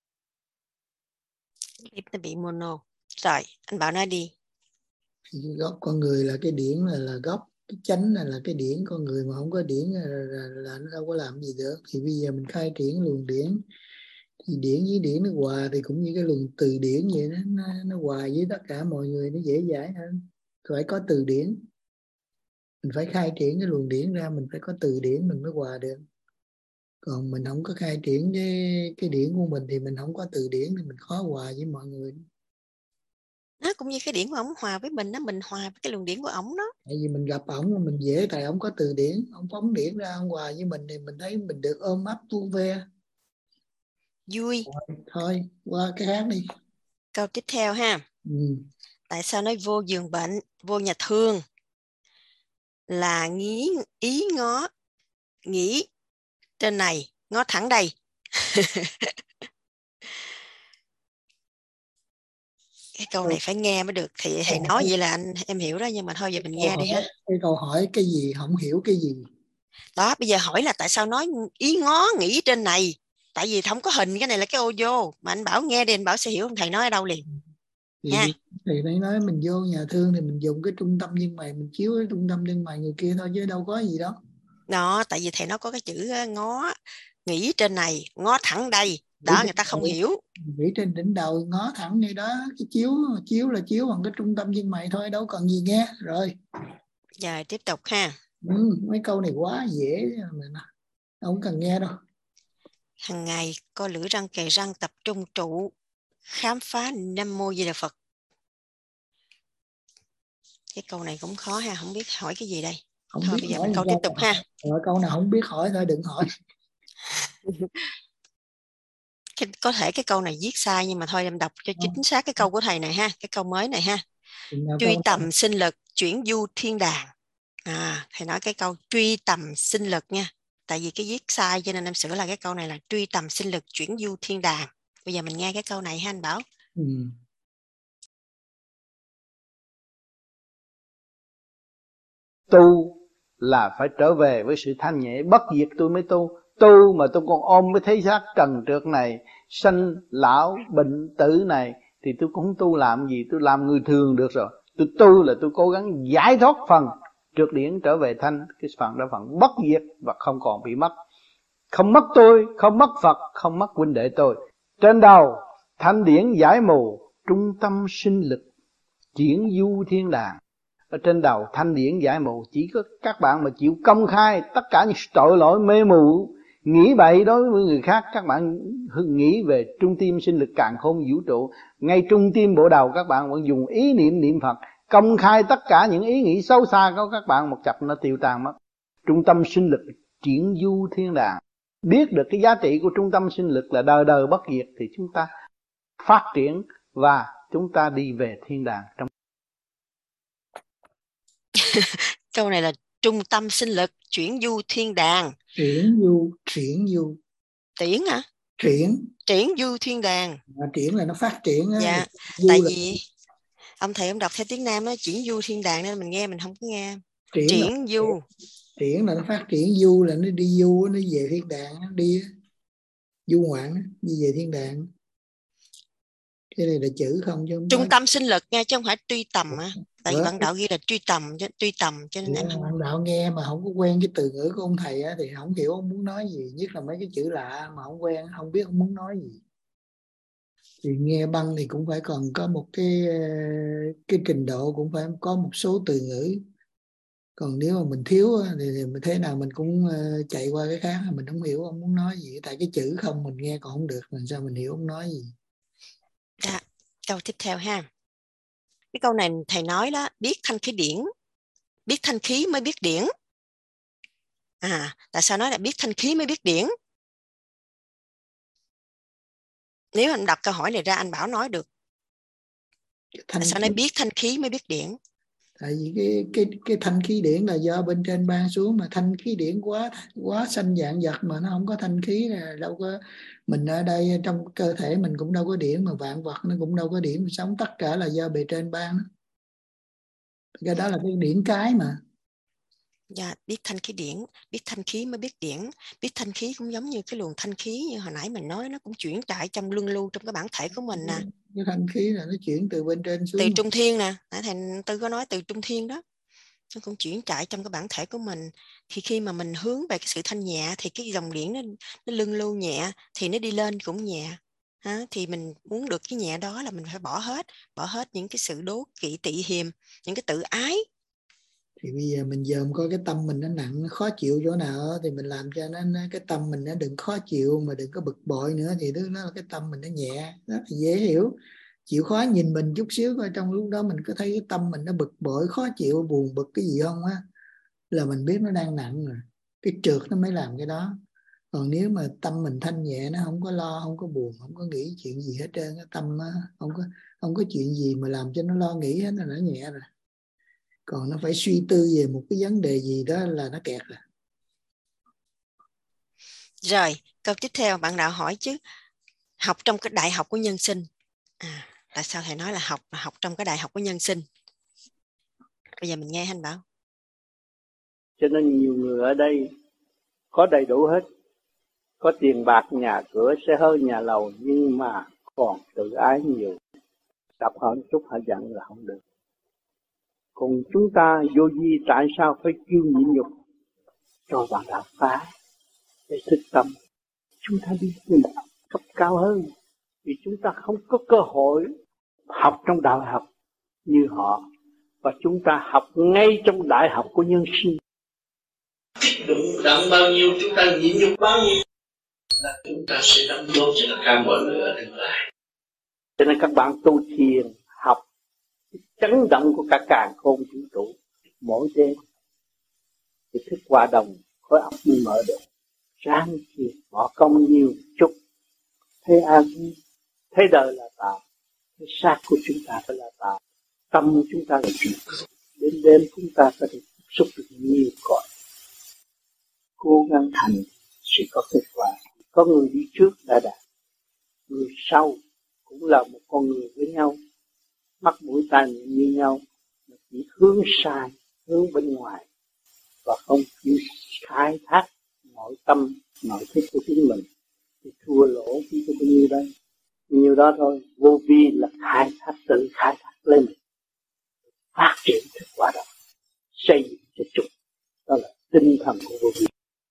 Clip nó bị mono. Rồi, anh Bảo nói đi. Gốc con người là cái điển, là gốc. Cái chánh là cái điển, con người mà không có điển là nó đâu có làm gì được. Thì bây giờ mình khai triển luồng điển điển với điển nó hòa thì cũng như cái luồng từ điển vậy đó, nó hòa với tất cả mọi người, nó dễ dãi hơn. Phải có từ điển, mình phải khai triển cái luồng điển ra, mình phải có từ điển mình mới hòa được. Còn mình không có khai triển cái điển của mình thì mình không có từ điển thì mình khó hòa với mọi người. Nó cũng như cái điển của ổng hòa với mình đó, mình hòa với cái luồng điển của ổng đó. Tại vì mình gặp ổng mình dễ, tại ổng có từ điển, ổng phóng điển ra, ổng hòa với mình thì mình thấy mình được ôm ấp vuông ve. Vui. Thôi qua cái khác đi. Câu tiếp theo ha. Tại sao nói vô giường bệnh, vô nhà thương là ý ngó, nghĩ trên này, ngó thẳng đây. Cái câu này phải nghe mới được. Thì thầy nói vậy là em hiểu đó, nhưng mà thôi giờ mình nghe đi ha. Cái câu hỏi cái gì, không hiểu cái gì. Đó, bây giờ hỏi là tại sao nói ý ngó nghĩ trên này. Tại vì không có hình, cái này là cái audio. Mà anh Bảo nghe đi, anh Bảo sẽ hiểu thầy nói ở đâu liền. Thì nói mình vô nhà thương thì mình dùng cái trung tâm chân mày, mình chiếu cái trung tâm chân mày người kia thôi chứ đâu có gì đó. Đó, tại vì thầy nó có cái chữ ngó, nghĩ trên này, ngó thẳng đây. Đó, người ta không hiểu. Nghĩ trên đỉnh đầu, ngó thẳng ngay đó. Cái chiếu là chiếu bằng cái trung tâm chân mày thôi, đâu cần gì nghe. Rồi. Giờ tiếp tục ha. Mấy câu này quá dễ mà không cần nghe đâu. Hằng ngày coi lưỡi răng kề răng, tập trung trụ, khám phá Nam Mô Di Đà Phật. Cái câu này cũng khó ha, không biết hỏi cái gì đây. Không thôi biết bây giờ mình câu tiếp tục ha. Câu nào không biết hỏi thôi, đừng hỏi. Có thể cái câu này viết sai, nhưng mà thôi em đọc cho chính xác cái câu của thầy này ha, cái câu mới này ha. Truy tầm sinh lực, chuyển du thiên đàng. Thầy nói cái câu truy tầm sinh lực nha. Tại vì cái viết sai cho nên em sửa lại cái câu này là truy tầm sinh lực, chuyển du thiên đàng. Bây giờ mình nghe cái câu này ha anh Bảo. Tu là phải trở về với sự thanh nhẹ bất diệt tôi mới tu. Tu mà tôi còn ôm với thế xác trần trượt này, sanh lão bệnh tử này, thì tôi cũng không tu làm gì. Tôi làm người thường được rồi. Tôi tu là tôi cố gắng giải thoát phần trượt điển trở về thanh. Cái phần đó phần bất diệt và không còn bị mất. Không mất tôi, không mất Phật, không mất huynh đệ tôi. Trên đầu thanh điển giải mù, trung tâm sinh lực chuyển du thiên đàng. Ở trên đầu thanh điển giải mù, chỉ có các bạn mà chịu công khai tất cả những tội lỗi mê mù, nghĩ bậy đối với người khác. Các bạn nghĩ về trung tim sinh lực càn khôn vũ trụ, ngay trung tim bộ đầu các bạn vẫn dùng ý niệm niệm Phật, công khai tất cả những ý nghĩ xấu xa của các bạn, một chập nó tiêu tan mất. Trung tâm sinh lực chuyển du thiên đàng. Biết được cái giá trị của trung tâm sinh lực là đời đời bất diệt thì chúng ta phát triển và chúng ta đi về thiên đàng. Trong câu này là trung tâm sinh lực chuyển du thiên đàng. Chuyển du. Tiễn hả? Chuyển du thiên đàng. Chuyển là nó phát triển á. Dạ. Tại vì ông thầy ông đọc theo tiếng Nam á, chuyển du thiên đàng nên mình nghe mình không có nghe. Chuyển du. Chuyển là nó phát triển, du là nó đi du, nó về thiên đàng, nó đi du ngoạn, đi về thiên đàng. Cái này là chữ không chứ không. Trung tâm sinh lực nha, chứ không phải truy tầm á. Tại vì bạn đạo ghi là truy tầm cho nên em không. Bạn đạo nghe mà không có quen cái từ ngữ của ông thầy á, thì không hiểu ông muốn nói gì, nhất là mấy cái chữ lạ mà không quen, không biết ông muốn nói gì. Thì nghe băng thì cũng phải còn có một cái trình độ, cũng phải có một số từ ngữ. Còn nếu mà mình thiếu thì mình thế nào mình cũng chạy qua cái khác, mình không hiểu ông muốn nói gì. Tại cái chữ không mình nghe còn không được, làm sao mình hiểu ông nói gì. Dạ, câu tiếp theo ha. Cái câu này thầy nói đó, biết thanh khí điển, biết thanh khí mới biết điển. Tại sao nói là biết thanh khí mới biết điển? Nếu anh đọc câu hỏi này ra anh Bảo nói được. Tại sao nói biết thanh khí mới biết điển? Tại vì cái thanh khí điển là do bên trên ban xuống, mà thanh khí điển quá sanh dạng vật mà nó không có thanh khí là đâu có. Mình ở đây trong cơ thể mình cũng đâu có điển, mà vạn vật nó cũng đâu có điển mà sống, tất cả là do bề trên ban đó. Cái đó là cái điển cái mà. Dạ, biết thanh khí điển, biết thanh khí mới biết điển. Biết thanh khí cũng giống như cái luồng thanh khí như hồi nãy mình nói, nó cũng chuyển tại trong luân lưu trong cái bản thể của mình nè. Cái thanh khí là nó chuyển từ bên trên xuống. Từ trung thiên nè, nãy thầy Tư có nói từ trung thiên đó. nó cũng chuyển trải trong cái bản thể của mình. Thì khi mà mình hướng về cái sự thanh nhẹ thì cái dòng điển nó lưng lưu nhẹ thì nó đi lên cũng nhẹ. Thì mình muốn được cái nhẹ đó là mình phải bỏ hết những cái sự đố kỵ tị hiềm, những cái tự ái. Thì bây giờ mình dòm coi cái tâm mình nó nặng, nó khó chịu chỗ nào đó, thì mình làm cho nó cái tâm mình nó đừng khó chịu mà đừng có bực bội nữa, thì đó là cái tâm mình nó nhẹ, rất là dễ hiểu. Chịu khó nhìn mình chút xíu coi, trong lúc đó mình có thấy cái tâm mình nó bực bội, khó chịu, buồn bực cái gì không á, là mình biết nó đang nặng rồi. Cái trượt nó mới làm cái đó. Còn nếu mà tâm mình thanh nhẹ, nó không có lo, không có buồn, không có nghĩ chuyện gì hết trơn, cái tâm nó không có chuyện gì mà làm cho nó lo nghĩ hết, là nó nhẹ rồi. Còn nó phải suy tư về một cái vấn đề gì đó là nó kẹt rồi. Rồi, câu tiếp theo bạn đạo hỏi chứ, học trong cái đại học của nhân sinh. Tại sao thầy nói là học trong cái đại học của nhân sinh? Bây giờ mình nghe anh Bảo. Cho nên nhiều người ở đây có đầy đủ hết, có tiền bạc, nhà cửa, xe hơi, nhà lầu, nhưng mà còn tự ái nhiều. Đập họ một chút họ giận là không được. Còn chúng ta vô vi tại sao phải kêu nhịn nhục? Cho bạn đạo phá để thức tâm. Chúng ta đi tìm cấp cao hơn, vì chúng ta không có cơ hội học trong đại học như họ, và chúng ta học ngay trong đại học của nhân sinh. Đúng đắn bao nhiêu chúng ta nhịn nhục bao nhiêu là chúng ta sẽ đóng góp cho tất cả mọi người ở tương lai. Cho nên các bạn tu thiền học chấn động của cả càn khôn vũ trụ mỗi đêm thì thức hòa đồng, khối óc mới mở được. Ráng thiền bỏ công nhiều chút, thấy an vui, thấy đời là tạo, thấy xác của chúng ta phải là tạo, tâm chúng ta là chuyện. Đến đêm chúng ta có thể tiếp xúc được nhiều cõi. Cố gắng thành sẽ có kết quả. Có người đi trước đã đạt, người sau cũng là một con người với nhau, mắt mũi tai miệng như nhau, mà chỉ hướng sai, hướng bên ngoài và không chịu khai thác nội tâm, nội thức của chính mình, thì thua lỗ chỉ có bao nhiêu đây, nhiều đó thôi. Vô vi là tự khai thác lên mình, phát triển thức hòa đồng, xây dựng cho chúng. Đó là tinh thần của vô vi.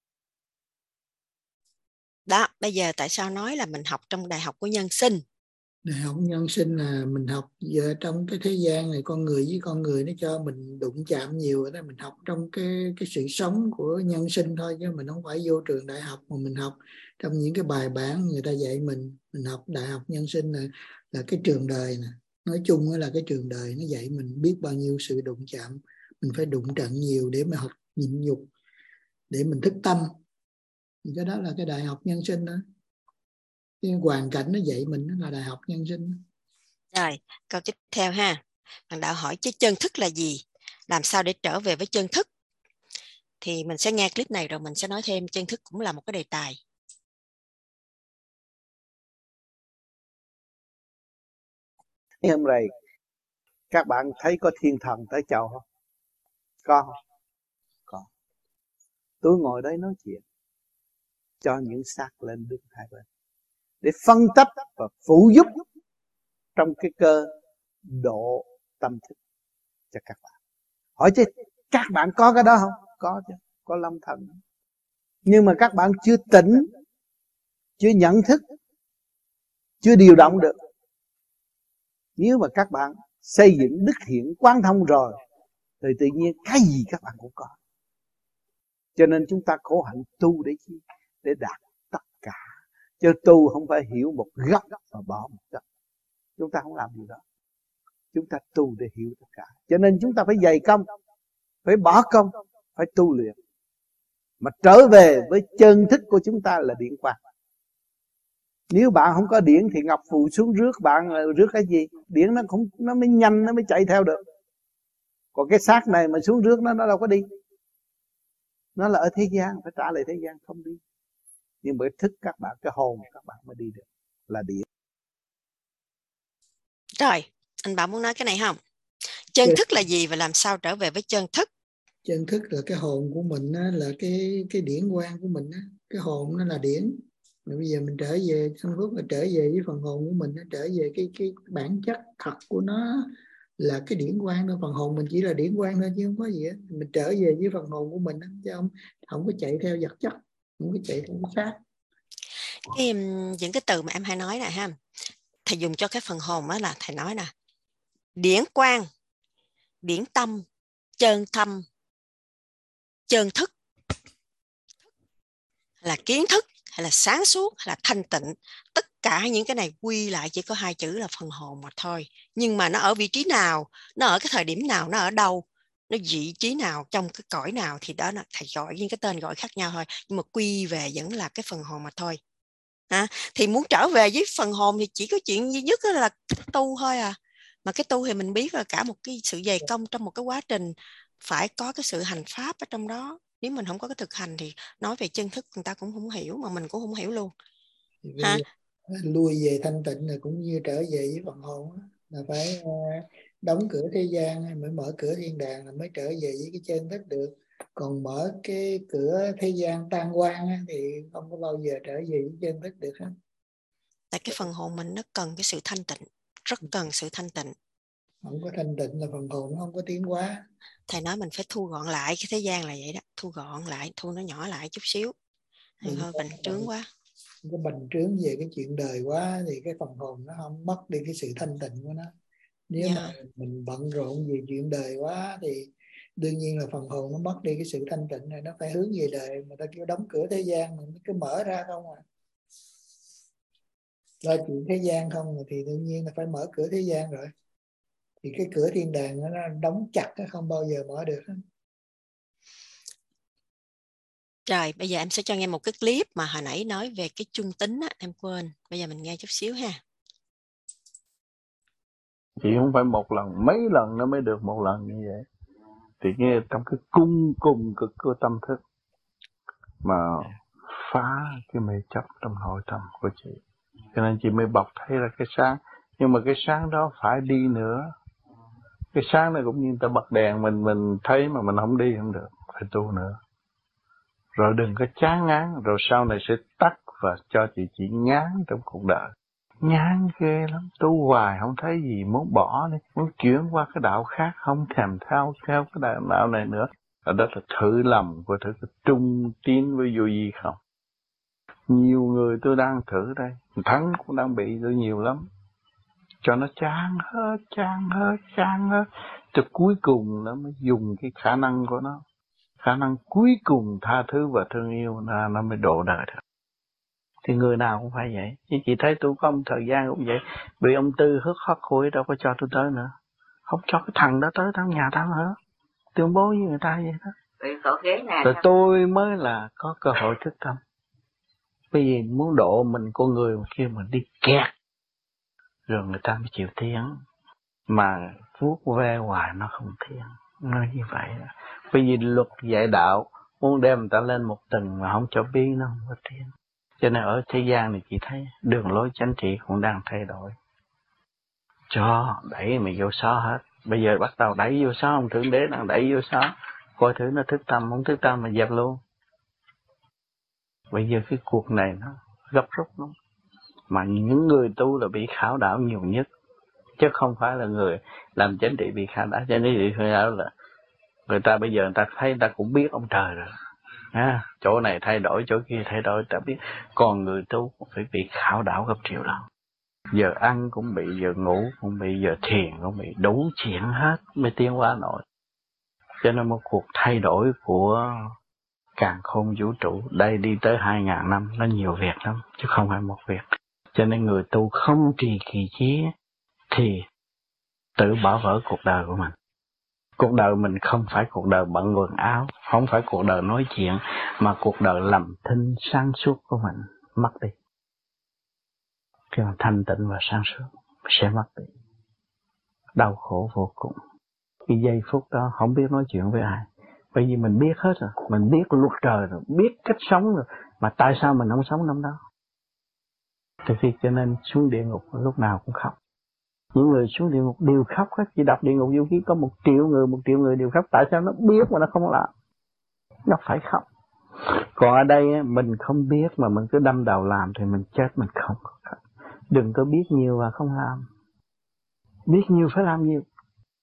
Đó, bây giờ tại sao nói là mình học trong đại học của nhân sinh? Đại học nhân sinh là mình học giờ trong cái thế gian này, con người với con người nó cho mình đụng chạm nhiều rồi đó. Mình học trong cái sự sống của nhân sinh thôi, chứ mình không phải vô trường đại học, mà mình học trong những cái bài bản người ta dạy mình. Mình học đại học nhân sinh là cái trường đời nè. Nói chung là cái trường đời nó dạy mình biết bao nhiêu sự đụng chạm. Mình phải đụng trận nhiều để mà học nhịn nhục, để mình thức tâm. Thì cái đó là cái đại học nhân sinh đó. Cái hoàn cảnh nó dạy mình, nó là đại học nhân sinh. Rồi, câu tiếp theo ha. Bạn đạo hỏi chứ chân thức là gì? Làm sao để trở về với chân thức? Thì mình sẽ nghe clip này rồi mình sẽ nói thêm. Chân thức cũng là một cái đề tài. Hôm nay các bạn thấy có thiên thần tới chào không? Có không? Có. Tôi ngồi đây nói chuyện cho những xác lên đứng hai bên để phân tích và phụ giúp trong cái cơ độ tâm thức cho các bạn. Hỏi chứ các bạn có cái đó không? Có chứ, có lâm thần. Nhưng mà các bạn chưa tỉnh, chưa nhận thức, chưa điều động được. Nếu mà các bạn xây dựng đức hiển quán thông rồi thì tự nhiên cái gì các bạn cũng có. Cho nên chúng ta khổ hạnh tu để chi? Để đạt tất cả. Chứ tu không phải hiểu một góc và bỏ một góc. Chúng ta không làm điều đó. Chúng ta tu để hiểu tất cả. Cho nên chúng ta phải dày công, phải bỏ công, phải tu luyện. Mà trở về với chân thức của chúng ta là điển quang. Nếu bạn không có điển thì ngọc phù xuống rước bạn, rước cái gì? Điển nó mới nhanh, nó mới chạy theo được. Còn cái xác này mà xuống rước nó đâu có đi. Nó là ở thế gian, phải trả lại thế gian, không đi. Nhưng bởi thức các bạn, cái hồn các bạn mới đi được, là điển. Rồi, anh Bảo muốn nói cái này không? Chân thức là gì và làm sao trở về với chân thức? Chân thức là cái hồn của mình, là cái điển quang của mình. Cái hồn nó là điển. Rồi bây giờ mình trở về, trong lúc mà trở về với phần hồn của mình, nó trở về cái bản chất thật của nó là cái điển quang thôi. Phần hồn mình chỉ là điển quang thôi chứ không có gì hết. Mình trở về với phần hồn của mình chứ không có chạy theo vật chất, không có chạy theo cái xác. Những cái từ mà em hay nói này ha, thầy dùng cho cái phần hồn đó là thầy nói nè: điển quang, điển tâm, chân thâm, chân thức, là kiến thức hay là sáng suốt hay là thanh tịnh, tất cả những cái này quy lại chỉ có hai chữ là phần hồn mà thôi. Nhưng mà nó ở vị trí nào, nó ở cái thời điểm nào, nó ở đâu, nó vị trí nào, trong cái cõi nào thì đó là thầy gọi những cái tên gọi khác nhau thôi, nhưng mà quy về vẫn là cái phần hồn mà thôi. Thì muốn trở về với phần hồn thì chỉ có chuyện duy nhất là tu thôi à. Mà cái tu thì mình biết là cả một cái sự dày công trong một cái quá trình, phải có cái sự hành pháp ở trong đó. Nếu mình không có cái thực hành thì nói về chân thức người ta cũng không hiểu, mà mình cũng không hiểu luôn. Lui về thanh tịnh là cũng như trở về với phần hồn, là phải đóng cửa thế gian mới mở cửa thiên đàng, là mới trở về với cái chân thức được. Còn mở cái cửa thế gian tan quang thì không có bao giờ trở về với chân thức được hết. Tại cái phần hồn mình nó cần cái sự thanh tịnh, rất cần sự thanh tịnh. Không có thanh tịnh là phần hồn nó không có tiến hóa. Thầy nói mình phải thu gọn lại cái thế gian là vậy đó, thu gọn lại, thu nó nhỏ lại chút xíu. Hơi bành trướng quá. Cái bành trướng về cái chuyện đời quá thì cái phần hồn nó không mất đi cái sự thanh tịnh của nó. Nếu mà mình bận rộn về chuyện đời quá thì đương nhiên là phần hồn nó mất đi cái sự thanh tịnh này, nó phải hướng về đời. Mà ta kêu đóng cửa thế gian mình cứ mở ra không à, lo chuyện thế gian không thì đương nhiên là phải mở cửa thế gian rồi. Thì cái cửa thiên đàng nó đóng chặt, nó không bao giờ mở được. Rồi bây giờ em sẽ cho nghe một cái clip mà hồi nãy nói về cái trung tính á, em quên. Bây giờ mình nghe chút xíu ha. Chỉ không phải một lần, mấy lần nó mới được một lần như vậy. Thì nghe trong cái cung cùng cực của tâm thức mà phá cái mê chấp trong nội tâm của chị. Cho nên chị mới bộc thấy ra cái sáng. Nhưng mà cái sáng đó phải đi nữa. Cái sáng này cũng như ta bật đèn, mình thấy mà mình không đi không được, phải tu nữa. Rồi đừng có chán ngán, rồi sau này sẽ tắt và cho chị chỉ ngán trong cuộc đời. Ngán ghê lắm, tu hoài không thấy gì, muốn bỏ đi, muốn chuyển qua cái đạo khác, không thèm theo cái đạo này nữa. Ở đó là thử lầm của thử cái trung tín với vô vi không. Nhiều người tôi đang thử đây, Thắng cũng đang bị tôi nhiều lắm. Cho nó chán hết. Từ cuối cùng nó mới dùng cái khả năng của nó. Khả năng cuối cùng tha thứ và thương yêu nó mới độ đời được. Thì người nào cũng phải vậy. Chứ chị thấy tôi có một thời gian cũng vậy. Bị ông Tư hất hủi đâu có cho tôi tới nữa. Không cho cái thằng đó tới trong nhà tao nữa. Tuyên bố với người ta vậy đó. Rồi tôi mới là có cơ hội thức tâm. Bởi vì muốn độ mình con người mà kia mình đi kẹt. Rồi người ta mới chịu tiếng. Mà vuốt ve hoài nó không tiếng. Nói như vậy đó. Bởi vì luật dạy đạo muốn đem người ta lên một tầng mà không cho biết nó không có tiếng. Cho nên ở thế gian này chị thấy đường lối chính trị cũng đang thay đổi. Cho đẩy mày vô xó hết. Bây giờ bắt đầu đẩy vô xó, ông Thượng Đế đang đẩy vô xó. Coi thử nó thức tâm, không thức tâm mà dẹp luôn. Bây giờ cái cuộc này nó gấp rút lắm. Mà những người tu là bị khảo đảo nhiều nhất. Chứ không phải là người làm chính trị bị khảo đảo. Cho nên bị khảo đảo là người ta bây giờ người ta thấy người ta cũng biết ông trời rồi. Chỗ này thay đổi, chỗ kia thay đổi, ta biết. Còn người tu cũng phải bị khảo đảo gấp triệu lần. Giờ ăn cũng bị, giờ ngủ cũng bị, giờ thiền cũng bị, đủ chuyện hết mới tiến hóa nổi. Cho nên một cuộc thay đổi của càn khôn vũ trụ đây đi tới 2000 năm nó nhiều việc lắm chứ không phải một việc. Cho nên người tu không trì kỳ chí thì tự bỏ vỡ cuộc đời của mình. Cuộc đời mình không phải cuộc đời bận quần áo, không phải cuộc đời nói chuyện, mà cuộc đời lầm thinh sáng suốt của mình mất đi. Khi mà thanh tịnh và sáng suốt sẽ mất đi. Đau khổ vô cùng. Cái giây phút đó không biết nói chuyện với ai. Bởi vì mình biết hết rồi, mình biết luật trời rồi, biết cách sống rồi, mà tại sao mình không sống năm đó? Từ khi cho nên xuống địa ngục lúc nào cũng khóc. Những người xuống địa ngục đều khóc hết. Chỉ đọc địa ngục vô ký có 1 triệu người đều khóc. Tại sao nó biết mà nó không làm? Nó phải khóc. Còn ở đây mình không biết mà mình cứ đâm đầu làm thì mình chết mình không có khóc. Đừng có biết nhiều và không làm. Biết nhiều phải làm nhiều.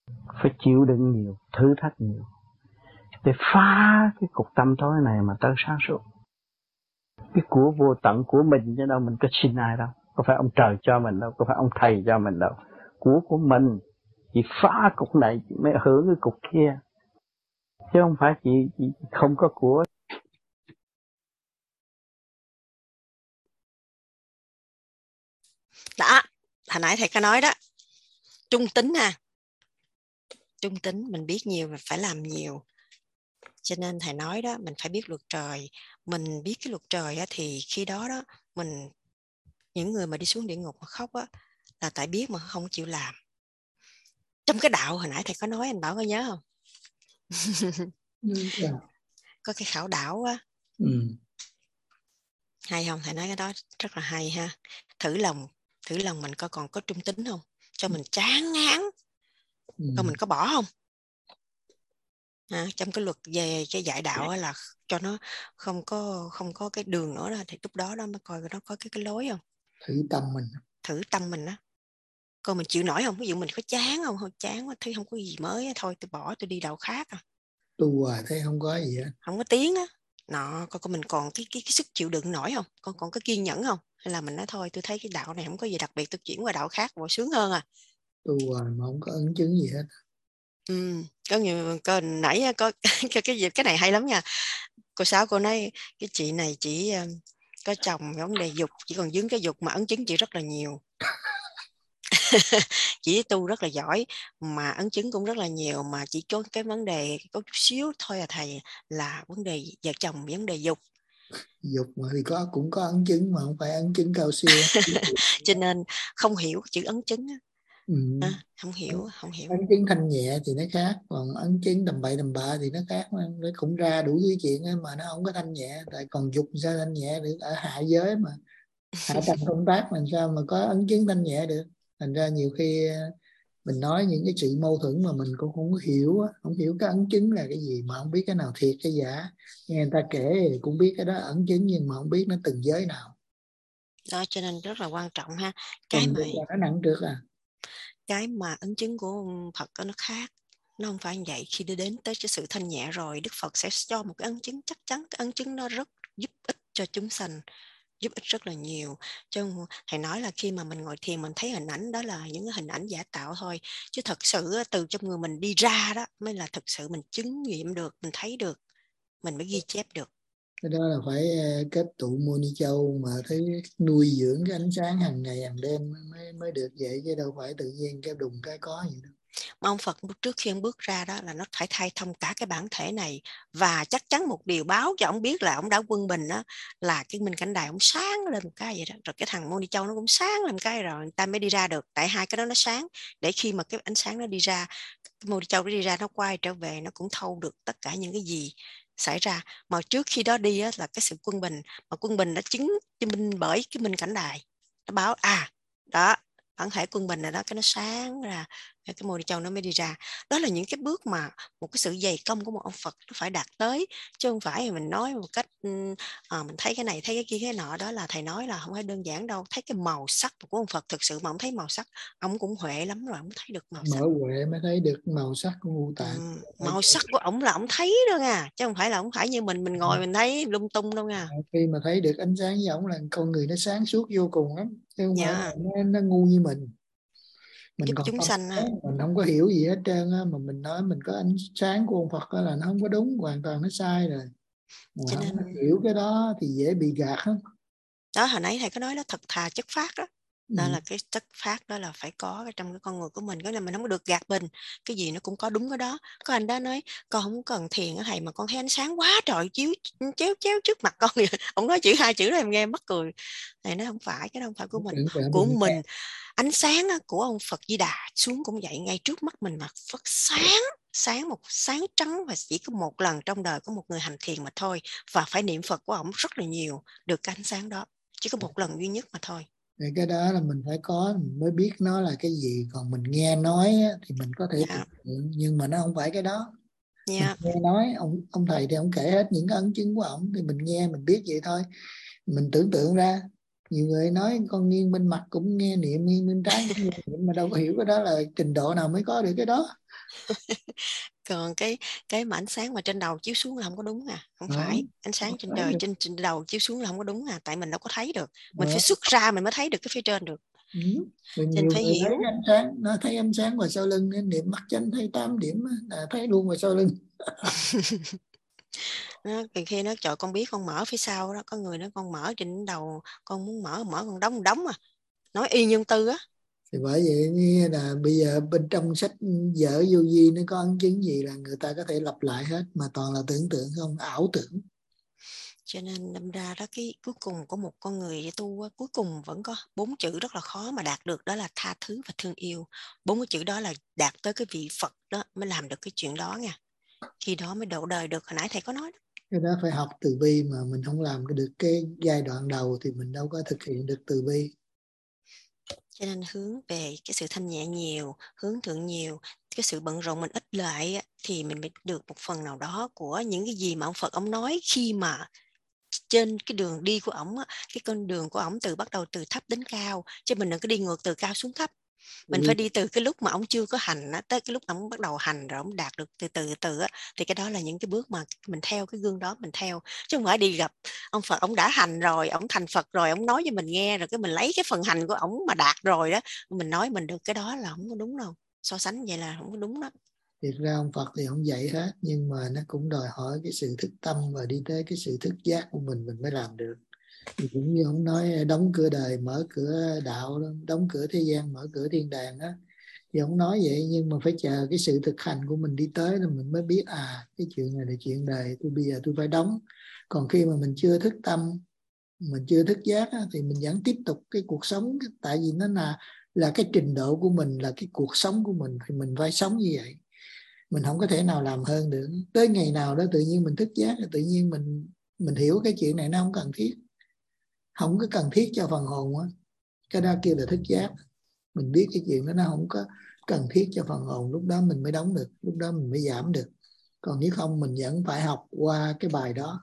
phải chịu đựng nhiều, thử thách nhiều để phá cái cục tâm tối này mà tới sáng suốt. Cái của vô tận của mình chứ đâu mình có xin ai đâu, có phải ông trời cho mình đâu, có phải ông thầy cho mình đâu. Của mình, chỉ phá cục này chỉ mới hưởng cái cục kia, chứ không phải chỉ không có của. Đó, hồi nãy thầy có nói đó, trung tính ha, trung tính, mình biết nhiều mình phải làm nhiều. Cho nên thầy nói đó, mình phải biết luật trời. Mình biết cái luật trời á, thì khi đó đó mình, những người mà đi xuống địa ngục mà khóc á, là tại biết mà không chịu làm. Trong cái đạo hồi nãy thầy có nói, anh Bảo có nhớ không? Có cái khảo đảo á. Hay không? Thầy nói cái đó rất là hay ha. Thử lòng mình coi còn có trung tính không, cho mình chán ngán, coi mình có bỏ không. Trong cái luật về cái dạy đạo là cho nó không có cái đường nữa đó, thì lúc đó mới coi nó có cái lối không. Thử tâm mình đó, coi mình chịu nổi không. Ví dụ mình có chán không, chán quá thấy không có gì mới, thôi tôi bỏ, tôi đi đạo khác tu hoài thấy không có gì hết, không có tiếng á. Nọ, coi mình còn cái sức chịu đựng nổi không, còn cái kiên nhẫn không, hay là mình nói thôi tôi thấy cái đạo này không có gì đặc biệt, tôi chuyển qua đạo khác và sướng hơn tu hoài mà không có ấn chứng gì hết. Có nhiều nãy có cái này hay lắm nha. Cô Sáu cô nói cái chị này chỉ có chồng vấn đề dục, chỉ còn dướng cái dục mà ấn chứng chị rất là nhiều. Chị tu rất là giỏi mà ấn chứng cũng rất là nhiều, mà chỉ có cái vấn đề có chút xíu thôi thầy, là vấn đề vợ chồng, vấn đề dục. Dục mà thì cũng có ấn chứng mà không phải ấn chứng cao siêu. Cho nên không hiểu chữ ấn chứng không hiểu. Ấn chứng thanh nhẹ thì nó khác, còn ấn chứng tầm bậy tầm bạ thì nó khác. Nó cũng ra đủ thứ chuyện mà nó không có thanh nhẹ. Tại còn dục sao thanh nhẹ được, ở hạ giới mà, hạ tầng công tác làm sao mà có ấn chứng thanh nhẹ được. Thành ra nhiều khi mình nói những cái sự mâu thuẫn mà mình cũng không hiểu cái ấn chứng là cái gì, mà không biết cái nào thiệt cái giả. Nghe người ta kể thì cũng biết cái đó ấn chứng, nhưng mà không biết nó từng giới nào đó. Cho nên rất là quan trọng ha. Cái mà nó nặng trước cái mà ấn chứng của Phật nó khác, nó không phải như vậy. Khi đến tới cái sự thanh nhẹ rồi, Đức Phật sẽ cho một cái ấn chứng, chắc chắn cái ấn chứng nó rất giúp ích cho chúng sanh, giúp ích rất là nhiều. Chứ thầy nói là khi mà mình ngồi thiền mình thấy hình ảnh đó là những cái hình ảnh giả tạo thôi, chứ thật sự từ trong người mình đi ra đó mới là thực sự mình chứng nghiệm được, mình thấy được, mình mới ghi chép được. Cái đó là phải kết tụ Mô Ni Châu mà thấy nuôi dưỡng cái ánh sáng hàng ngày hàng đêm mới được vậy, chứ đâu phải tự nhiên cái đùng cái có gì đâu. Mà ông Phật trước khi ông bước ra đó là nó phải thay thông cả cái bản thể này, và chắc chắn một điều báo cho ông biết là ông đã quân bình đó, là cái minh cảnh đài ông sáng lên một cái vậy đó, rồi cái thằng Mô Ni Châu nó cũng sáng lên một cái, rồi người ta mới đi ra được. Tại hai cái đó nó sáng, để khi mà cái ánh sáng nó đi ra, cái Mô Ni Châu nó đi ra, nó quay trở về, nó cũng thâu được tất cả những cái gì xảy ra. Mà trước khi đó đi á, là cái sự quân bình, mà quân bình đã chứng minh bởi cái minh cảnh đài, nó báo đó bản thể quân bình này đó, cái nó sáng ra, cái Mô Ni Châu nó mới đi ra. Đó là những cái bước mà một cái sự dày công của một ông Phật nó phải đạt tới, chứ không phải mình nói một cách mình thấy cái này thấy cái kia cái nọ. Đó là thầy nói là không phải đơn giản đâu. Thấy cái màu sắc của ông Phật thực sự mà ông thấy màu sắc, ông cũng huệ lắm rồi, ông thấy được màu sắc. Mở huệ mới thấy được màu sắc của ngũ tạng. Màu sắc của ổng là ổng thấy đó nha, chứ không phải là ổng phải như mình ngồi mình thấy lung tung đâu nha. Khi mà thấy được ánh sáng với ổng là con người nó sáng suốt vô cùng lắm, chứ không phải nó ngu như mình. Mình còn chúng sanh mình không có hiểu gì hết trơn á, mà mình nói mình có ánh sáng của ông Phật là nó không có đúng, hoàn toàn nó sai rồi. Mà không hiểu cái đó thì dễ bị gạt lắm. Đó, hồi nãy thầy có nói đó, thật thà chất phát đó. Đó là cái chất phát đó là phải có trong cái con người của mình. Cái này mình không có được gạt mình, cái gì nó cũng có đúng cái đó. Có anh đó nói con không cần thiền á thầy, mà con thấy ánh sáng quá trời chiếu chéo trước mặt con. Ông nói hai chữ đó em nghe mắc cười. Thầy nói không phải, cái đó không phải của mình. Của mình ánh sáng của ông Phật Di Đà xuống cũng vậy, ngay trước mắt mình mà Phật sáng một sáng trắng, và chỉ có một lần trong đời của một người hành thiền mà thôi, và phải niệm Phật của ông rất là nhiều được cái ánh sáng đó, chỉ có một lần duy nhất mà thôi. Cái đó là mình phải có, mình mới biết nó là cái gì. Còn mình nghe nói thì mình có thể thực hiện, nhưng mà nó không phải cái đó. Mình nghe nói ông thầy thì ông kể hết những cái ấn chứng của ông, thì mình nghe mình biết vậy thôi. Mình tưởng tượng ra, nhiều người nói con nghiêng bên mặt cũng nghe niệm, nghiêng bên trái cũng nghe niệm, mà đâu có hiểu cái đó là trình độ nào mới có được cái đó. Còn cái mà ánh sáng mà trên đầu chiếu xuống là không có đúng à, không phải ánh sáng trên trời trên đầu chiếu xuống là không có đúng à, tại mình đâu có thấy được, mình phải xuất ra mình mới thấy được cái phía trên được. Mình phải hiểu ánh sáng, nó thấy ánh sáng ngoài sau lưng, niệm mắt chánh thấy 8 điểm là thấy luôn ngoài sau lưng. Khi nó trời con biết con mở phía sau đó, có người nói con mở trên đầu, con muốn mở con đóng à, nói y nhân tư á. Thì bởi vậy là bây giờ bên trong sách vở vô vi nó có ấn chứng gì là người ta có thể lặp lại hết, mà toàn là tưởng tượng không, ảo tưởng. Cho nên đâm ra đó, cái cuối cùng của một con người tu á, cuối cùng vẫn có 4 chữ rất là khó mà đạt được, đó là tha thứ và thương yêu. 4 cái chữ đó là đạt tới cái vị Phật đó mới làm được cái chuyện đó nha. Khi đó mới độ đời được, hồi nãy thầy có nói đó. Cái đó phải học từ bi, mà mình không làm được cái giai đoạn đầu thì mình đâu có thực hiện được từ bi. Cho nên hướng về cái sự thanh nhẹ nhiều, hướng thượng nhiều, cái sự bận rộn mình ít lại thì mình mới được một phần nào đó của những cái gì mà ông Phật ông nói khi mà trên cái đường đi của ổng, cái con đường của ổng bắt đầu từ thấp đến cao, chứ mình đừng có đi ngược từ cao xuống thấp. Mình phải đi từ cái lúc mà ổng chưa có hành tới cái lúc ổng bắt đầu hành rồi ổng đạt được từ thì cái đó là những cái bước mà mình theo cái gương đó mình theo, chứ không phải đi gặp ông Phật ổng đã hành rồi, ổng thành Phật rồi, ổng nói cho mình nghe rồi cái mình lấy cái phần hành của ổng mà đạt rồi đó mình nói mình được, cái đó là không có đúng đâu, so sánh vậy là không có đúng đó. Thiệt ra ông Phật thì không dạy hết, nhưng mà nó cũng đòi hỏi cái sự thức tâm và đi tới cái sự thức giác của mình mới làm được. Thì cũng như ông nói đóng cửa đời mở cửa đạo, đóng cửa thế gian mở cửa thiên đàng á, thì ông nói vậy, nhưng mà phải chờ cái sự thực hành của mình đi tới là mình mới biết cái chuyện này là chuyện đời, tôi bây giờ tôi phải đóng. Còn khi mà mình chưa thức tâm, mình chưa thức giác á, thì mình vẫn tiếp tục cái cuộc sống, tại vì nó là cái trình độ của mình, là cái cuộc sống của mình, thì mình phải sống như vậy. Mình không có thể nào làm hơn được. Tới ngày nào đó tự nhiên mình thức giác, tự nhiên mình hiểu cái chuyện này nó không cần thiết, không có cần thiết cho phần hồn á, cái đó kêu là thức giác. Mình biết cái chuyện đó nó không có cần thiết cho phần hồn, lúc đó mình mới đóng được, lúc đó mình mới giảm được. Còn nếu không mình vẫn phải học qua cái bài đó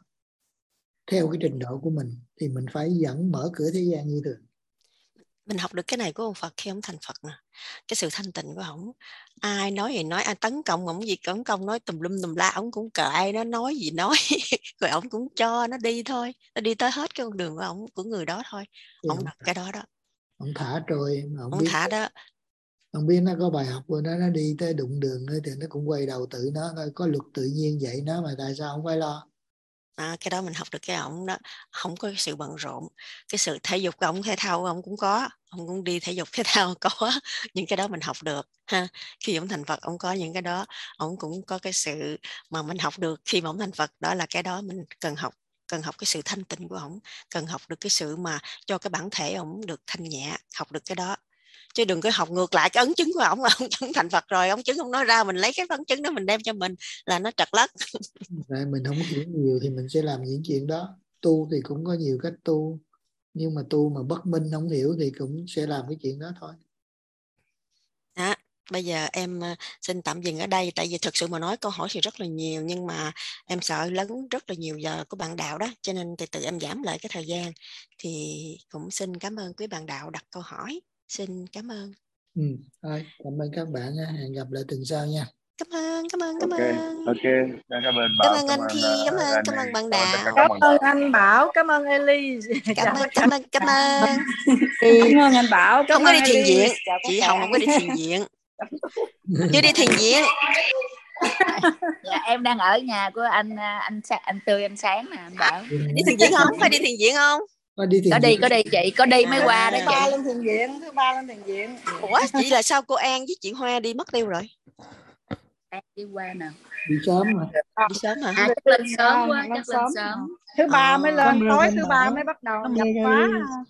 theo cái trình độ của mình, thì mình phải vẫn mở cửa thế gian như thường. Mình học được cái này của ông Phật khi ông thành Phật nè, cái sự thanh tịnh của ổng. Ai nói gì nói, ai tấn công ổng gì tấn công, nói tùm lum tùm la ổng cũng kệ, nó nói gì nói rồi ổng cũng cho nó đi thôi, nó đi tới hết cái con đường của ổng, của người đó thôi. Ổng đặt cái đó đó, ổng thả trôi mà ổng thả đó. Ông biết nó có bài học của nó đi tới đụng đường thì nó cũng quay đầu tự nó thôi, có luật tự nhiên vậy nó mà tại sao không phải lo. Cái đó mình học được cái ổng đó, không có cái sự bận rộn, cái sự thể dục của ổng, thể thao của ổng cũng có, ông cũng đi thể dục thể thao có, những cái đó mình học được ha. Khi ổng thành Phật ổng có những cái đó, ổng cũng có cái sự mà mình học được khi mà ổng thành Phật, đó là cái đó mình cần học cái sự thanh tịnh của ổng, cần học được cái sự mà cho cái bản thể ổng được thanh nhẹ, học được cái đó. Chứ đừng có học ngược lại cái ấn chứng của ổng, là ông chứng thành Phật rồi, ấn chứng không nói ra, mình lấy cái ấn chứng đó mình đem cho mình là nó trật lất. Tại mình không hiểu nhiều thì mình sẽ làm những chuyện đó. Tu thì cũng có nhiều cách tu, nhưng mà tu mà bất minh không hiểu thì cũng sẽ làm cái chuyện đó thôi. Bây giờ em xin tạm dừng ở đây, tại vì thực sự mà nói câu hỏi thì rất là nhiều, nhưng mà em sợ lấn rất là nhiều giờ của bạn đạo đó, cho nên từ từ em giảm lại cái thời gian. Thì cũng xin cảm ơn quý bạn đạo đặt câu hỏi. Xin cảm ơn. Thôi, cảm ơn các bạn, hẹn gặp lại tuần sau nha. Cảm ơn. Cảm ơn Bảo, cảm ơn anh Thi, cảm ơn bạn đạo, cảm ơn anh Bảo, cảm ơn Elise, cảm ơn cảm ơn anh Bảo, không có đi thiền viện, chị Hồng không có đi thiền viện. Chưa đi thiền viện. Dạ, em đang ở nhà của anh Tươi, anh Sáng nè, anh Bảo. Đi thiền viện không? Phải đi thiền viện không? Có đi chị, có đi mới qua đó chị. Thứ ba lên thiền viện. Ủa, chị là sao cô An với chị Hoa đi mất tiêu rồi? Đi qua nè. Đi sớm mà. Đi sớm hả? Chắc lên sớm quá, chắc lên sớm. Thứ ba mới lên, tối thứ ba mới bắt đầu nhập khóa.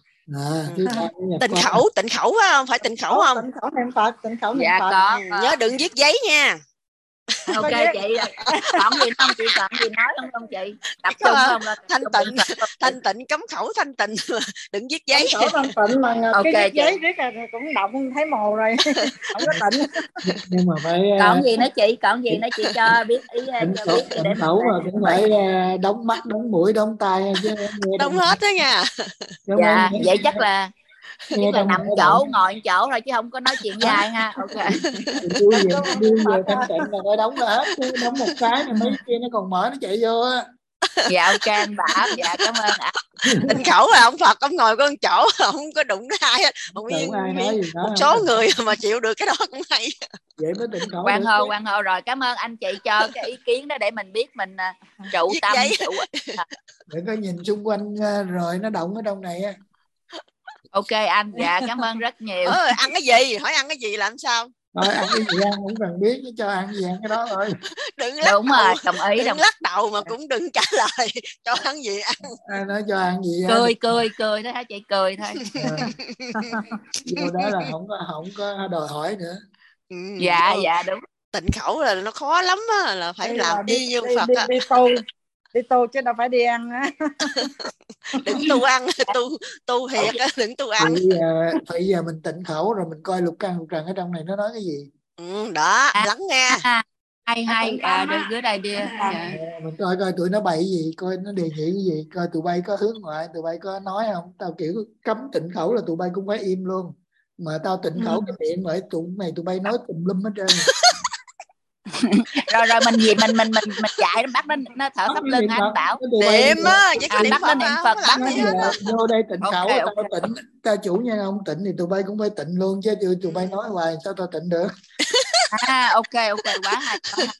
Tịnh khẩu phải không? Phải tịnh khẩu không? Tịnh khẩu niệm Phật, tịnh khẩu niệm dạ, Phật. có. Nhớ đừng viết giấy nha. Ok chị, còn gì không chị, còn gì nói không chị? Tập trung không là thanh tịnh cấm khẩu thanh tịnh, đừng viết giấy. Khẩu thanh tịnh mà cái giấy riết là cũng động thấy mồ rồi. Không có tịnh. Nhưng mà phải còn gì nữa chị cho biết ý, cho biết để khẩu mà cũng phải đóng mắt, đóng mũi, đóng tai chứ. Đóng hết đó nha. Dạ, vậy chắc là Chỉ là nằm chỗ ngồi chỗ thôi chứ không có nói chuyện dài ha. Ok. Đưa về thanh tịnh là coi đóng là hết, đóng một cái thì mấy kia nó còn mở nó chạy vô á. Dạ ok anh Bảo, dạ cảm ơn ạ. Tịnh khẩu là ông Phật, ông ngồi con chỗ không có đụng đến ai hết. Một số người mà chịu được cái đó cũng hay. Vậy mới tịnh khẩu. Quan Hồ rồi, cảm ơn anh chị cho cái ý kiến đó để mình biết mình trụ tâm để có nhìn xung quanh rồi nó động ở trong này á. Ok anh, dạ cảm ơn rất nhiều. Ăn cái gì? Hỏi ăn cái gì làm sao? Thôi ăn cái gì ăn cũng cần biết, chứ cho ăn gì ăn cái đó thôi. Đừng lắc đúng đầu, rồi, đồng ý. Đừng lắc đầu mà cũng đừng trả lời. Cho ăn gì ăn. Nói cho ăn gì ăn. Cười thôi hả chị, cười thôi. Vô đó là không có đòi hỏi nữa. Dạ đúng. Tịnh khẩu là nó khó lắm á, là phải làm y như Phật á. Đi tu chứ đâu phải đi ăn á. Đừng tu ăn, tu thiệt á, đừng tu ăn. Bây giờ mình tịnh khẩu rồi mình coi lục căn lục trần ở trong này nó nói cái gì. Đó, lắng nghe. Hay đưa đây đi. Mình coi tụi nó bày cái gì, coi nó đề nghị cái gì, coi tụi bay có hướng ngoại, tụi bay có nói không. Tao kiểu cấm tịnh khẩu là tụi bay cũng phải im luôn. Mà tao tịnh khẩu cái miệng mà tụi bay nói tùm lum hết trơn. rồi mình chạy bắt nó thở thấp lưng anh Bảo. Niệm á, chỉ có niệm bắt nó niệm Phật, bắt vô đây tịnh khẩu. Tao tịnh, tao chủ nhân ông tịnh thì tụi bay cũng phải tịnh luôn, chứ tụi bay nói hoài sao tao tịnh được. Ok quá hay.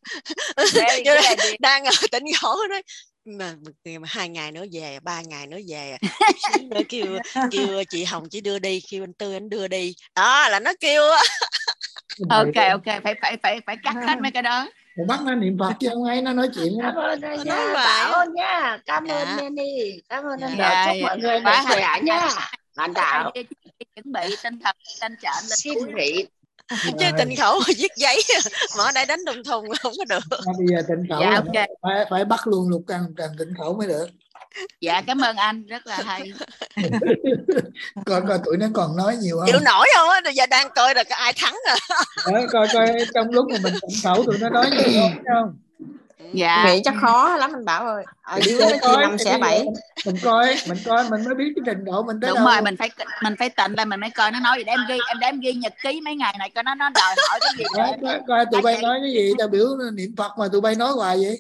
Đang ở tịnh khẩu đó mà 2 ngày nữa về, 3 ngày nữa về, kêu chị Hồng chỉ đưa đi, kêu anh Tư anh đưa đi, đó là nó kêu á. Ok phải cắt hết mấy cái đó. Bắt nó niệm Phật chứ không ấy nó nói chuyện. Cảm ơn Bảo ơn nha, cảm ơn Jenny, cảm ơn anh Đạo, chúc mọi người mạnh khỏe nha. Anh Đạo chuẩn bị tinh thần lên trển lên xin vị. Chứ tịnh khẩu viết giấy mà ở đây đánh đùng thùng không có được. Bây giờ tịnh khẩu phải bắt luôn lục căn trần tịnh khẩu mới được. Dạ cảm ơn anh, rất là hay. coi tụi nó còn nói nhiều không? Chịu nổi không á, giờ đang coi là ai thắng rồi. Coi trong lúc mà mình tịnh khẩu tụi nó nói nhiều không? Dạ. Nghĩ chắc khó lắm anh Bảo ơi. Ở dưới nó chia 5 sẽ 7. Mình coi mình mới biết cái trình độ mình tới đúng đâu. Rồi, mình phải tịnh lại mình mới coi nó nói gì. Em đem ghi nhật ký mấy ngày này coi nó đòi hỏi cái gì. Coi tụi bay nói cái gì, tao biểu niệm Phật mà tụi bay nói hoài vậy.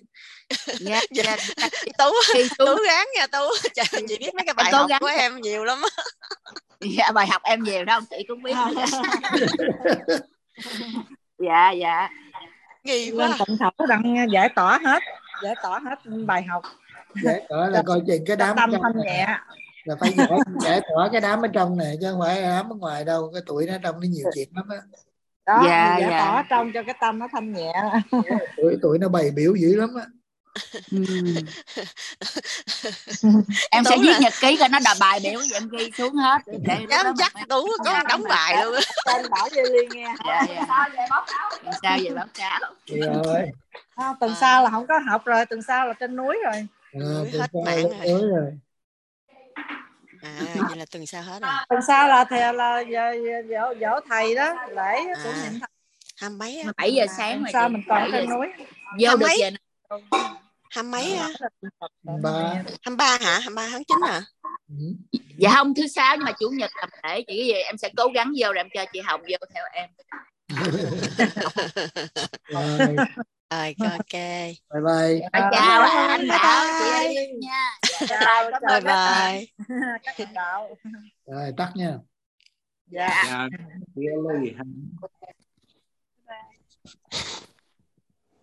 Tú ráng nha Tú. Chị biết mấy cái bài học của em nhiều lắm. Dạ bài học em nhiều đó chị cũng biết. Dạ. Nghi quá. Tịnh khẩu đang giải tỏa hết bài học. Giải tỏa là coi chừng cái đám tâm thanh nhẹ. Là phải giải tỏa cái đám ở trong này chứ không phải đám ở ngoài đâu, cái tụi nó trong nó nhiều chuyện lắm á. Đó, giải tỏa trong cho cái tâm nó thanh nhẹ. Tụi nó bày biểu dữ lắm á. Em sẽ viết nhật ký coi nó đòi bài biểu gì em ghi xuống hết. Dám chắc Tú có đóng bài luôn á. Anh Bảo cho Liên nghe. Sao về báo cáo. Tuần sau là không có học rồi, tuần sau là trên núi rồi. Hết mạng rồi. Vậy là tuần sau hết rồi. Tuần sau là dỗ thầy đó, lễ của niệm thầy. 7 giờ sáng rồi. Sao mình còn trên núi. Vô được về. 23 hả? 23 hả? 23 tháng 9 hả? Dạ không, thứ sáu nhưng mà chủ nhật làm lễ chị cái gì em sẽ cố gắng vô để em cho chị Hồng vô theo em. Ok. Bye. Chào anh Bảo, chị Liên nha. Bye. Rồi tắt nha. Dạ. Dạ.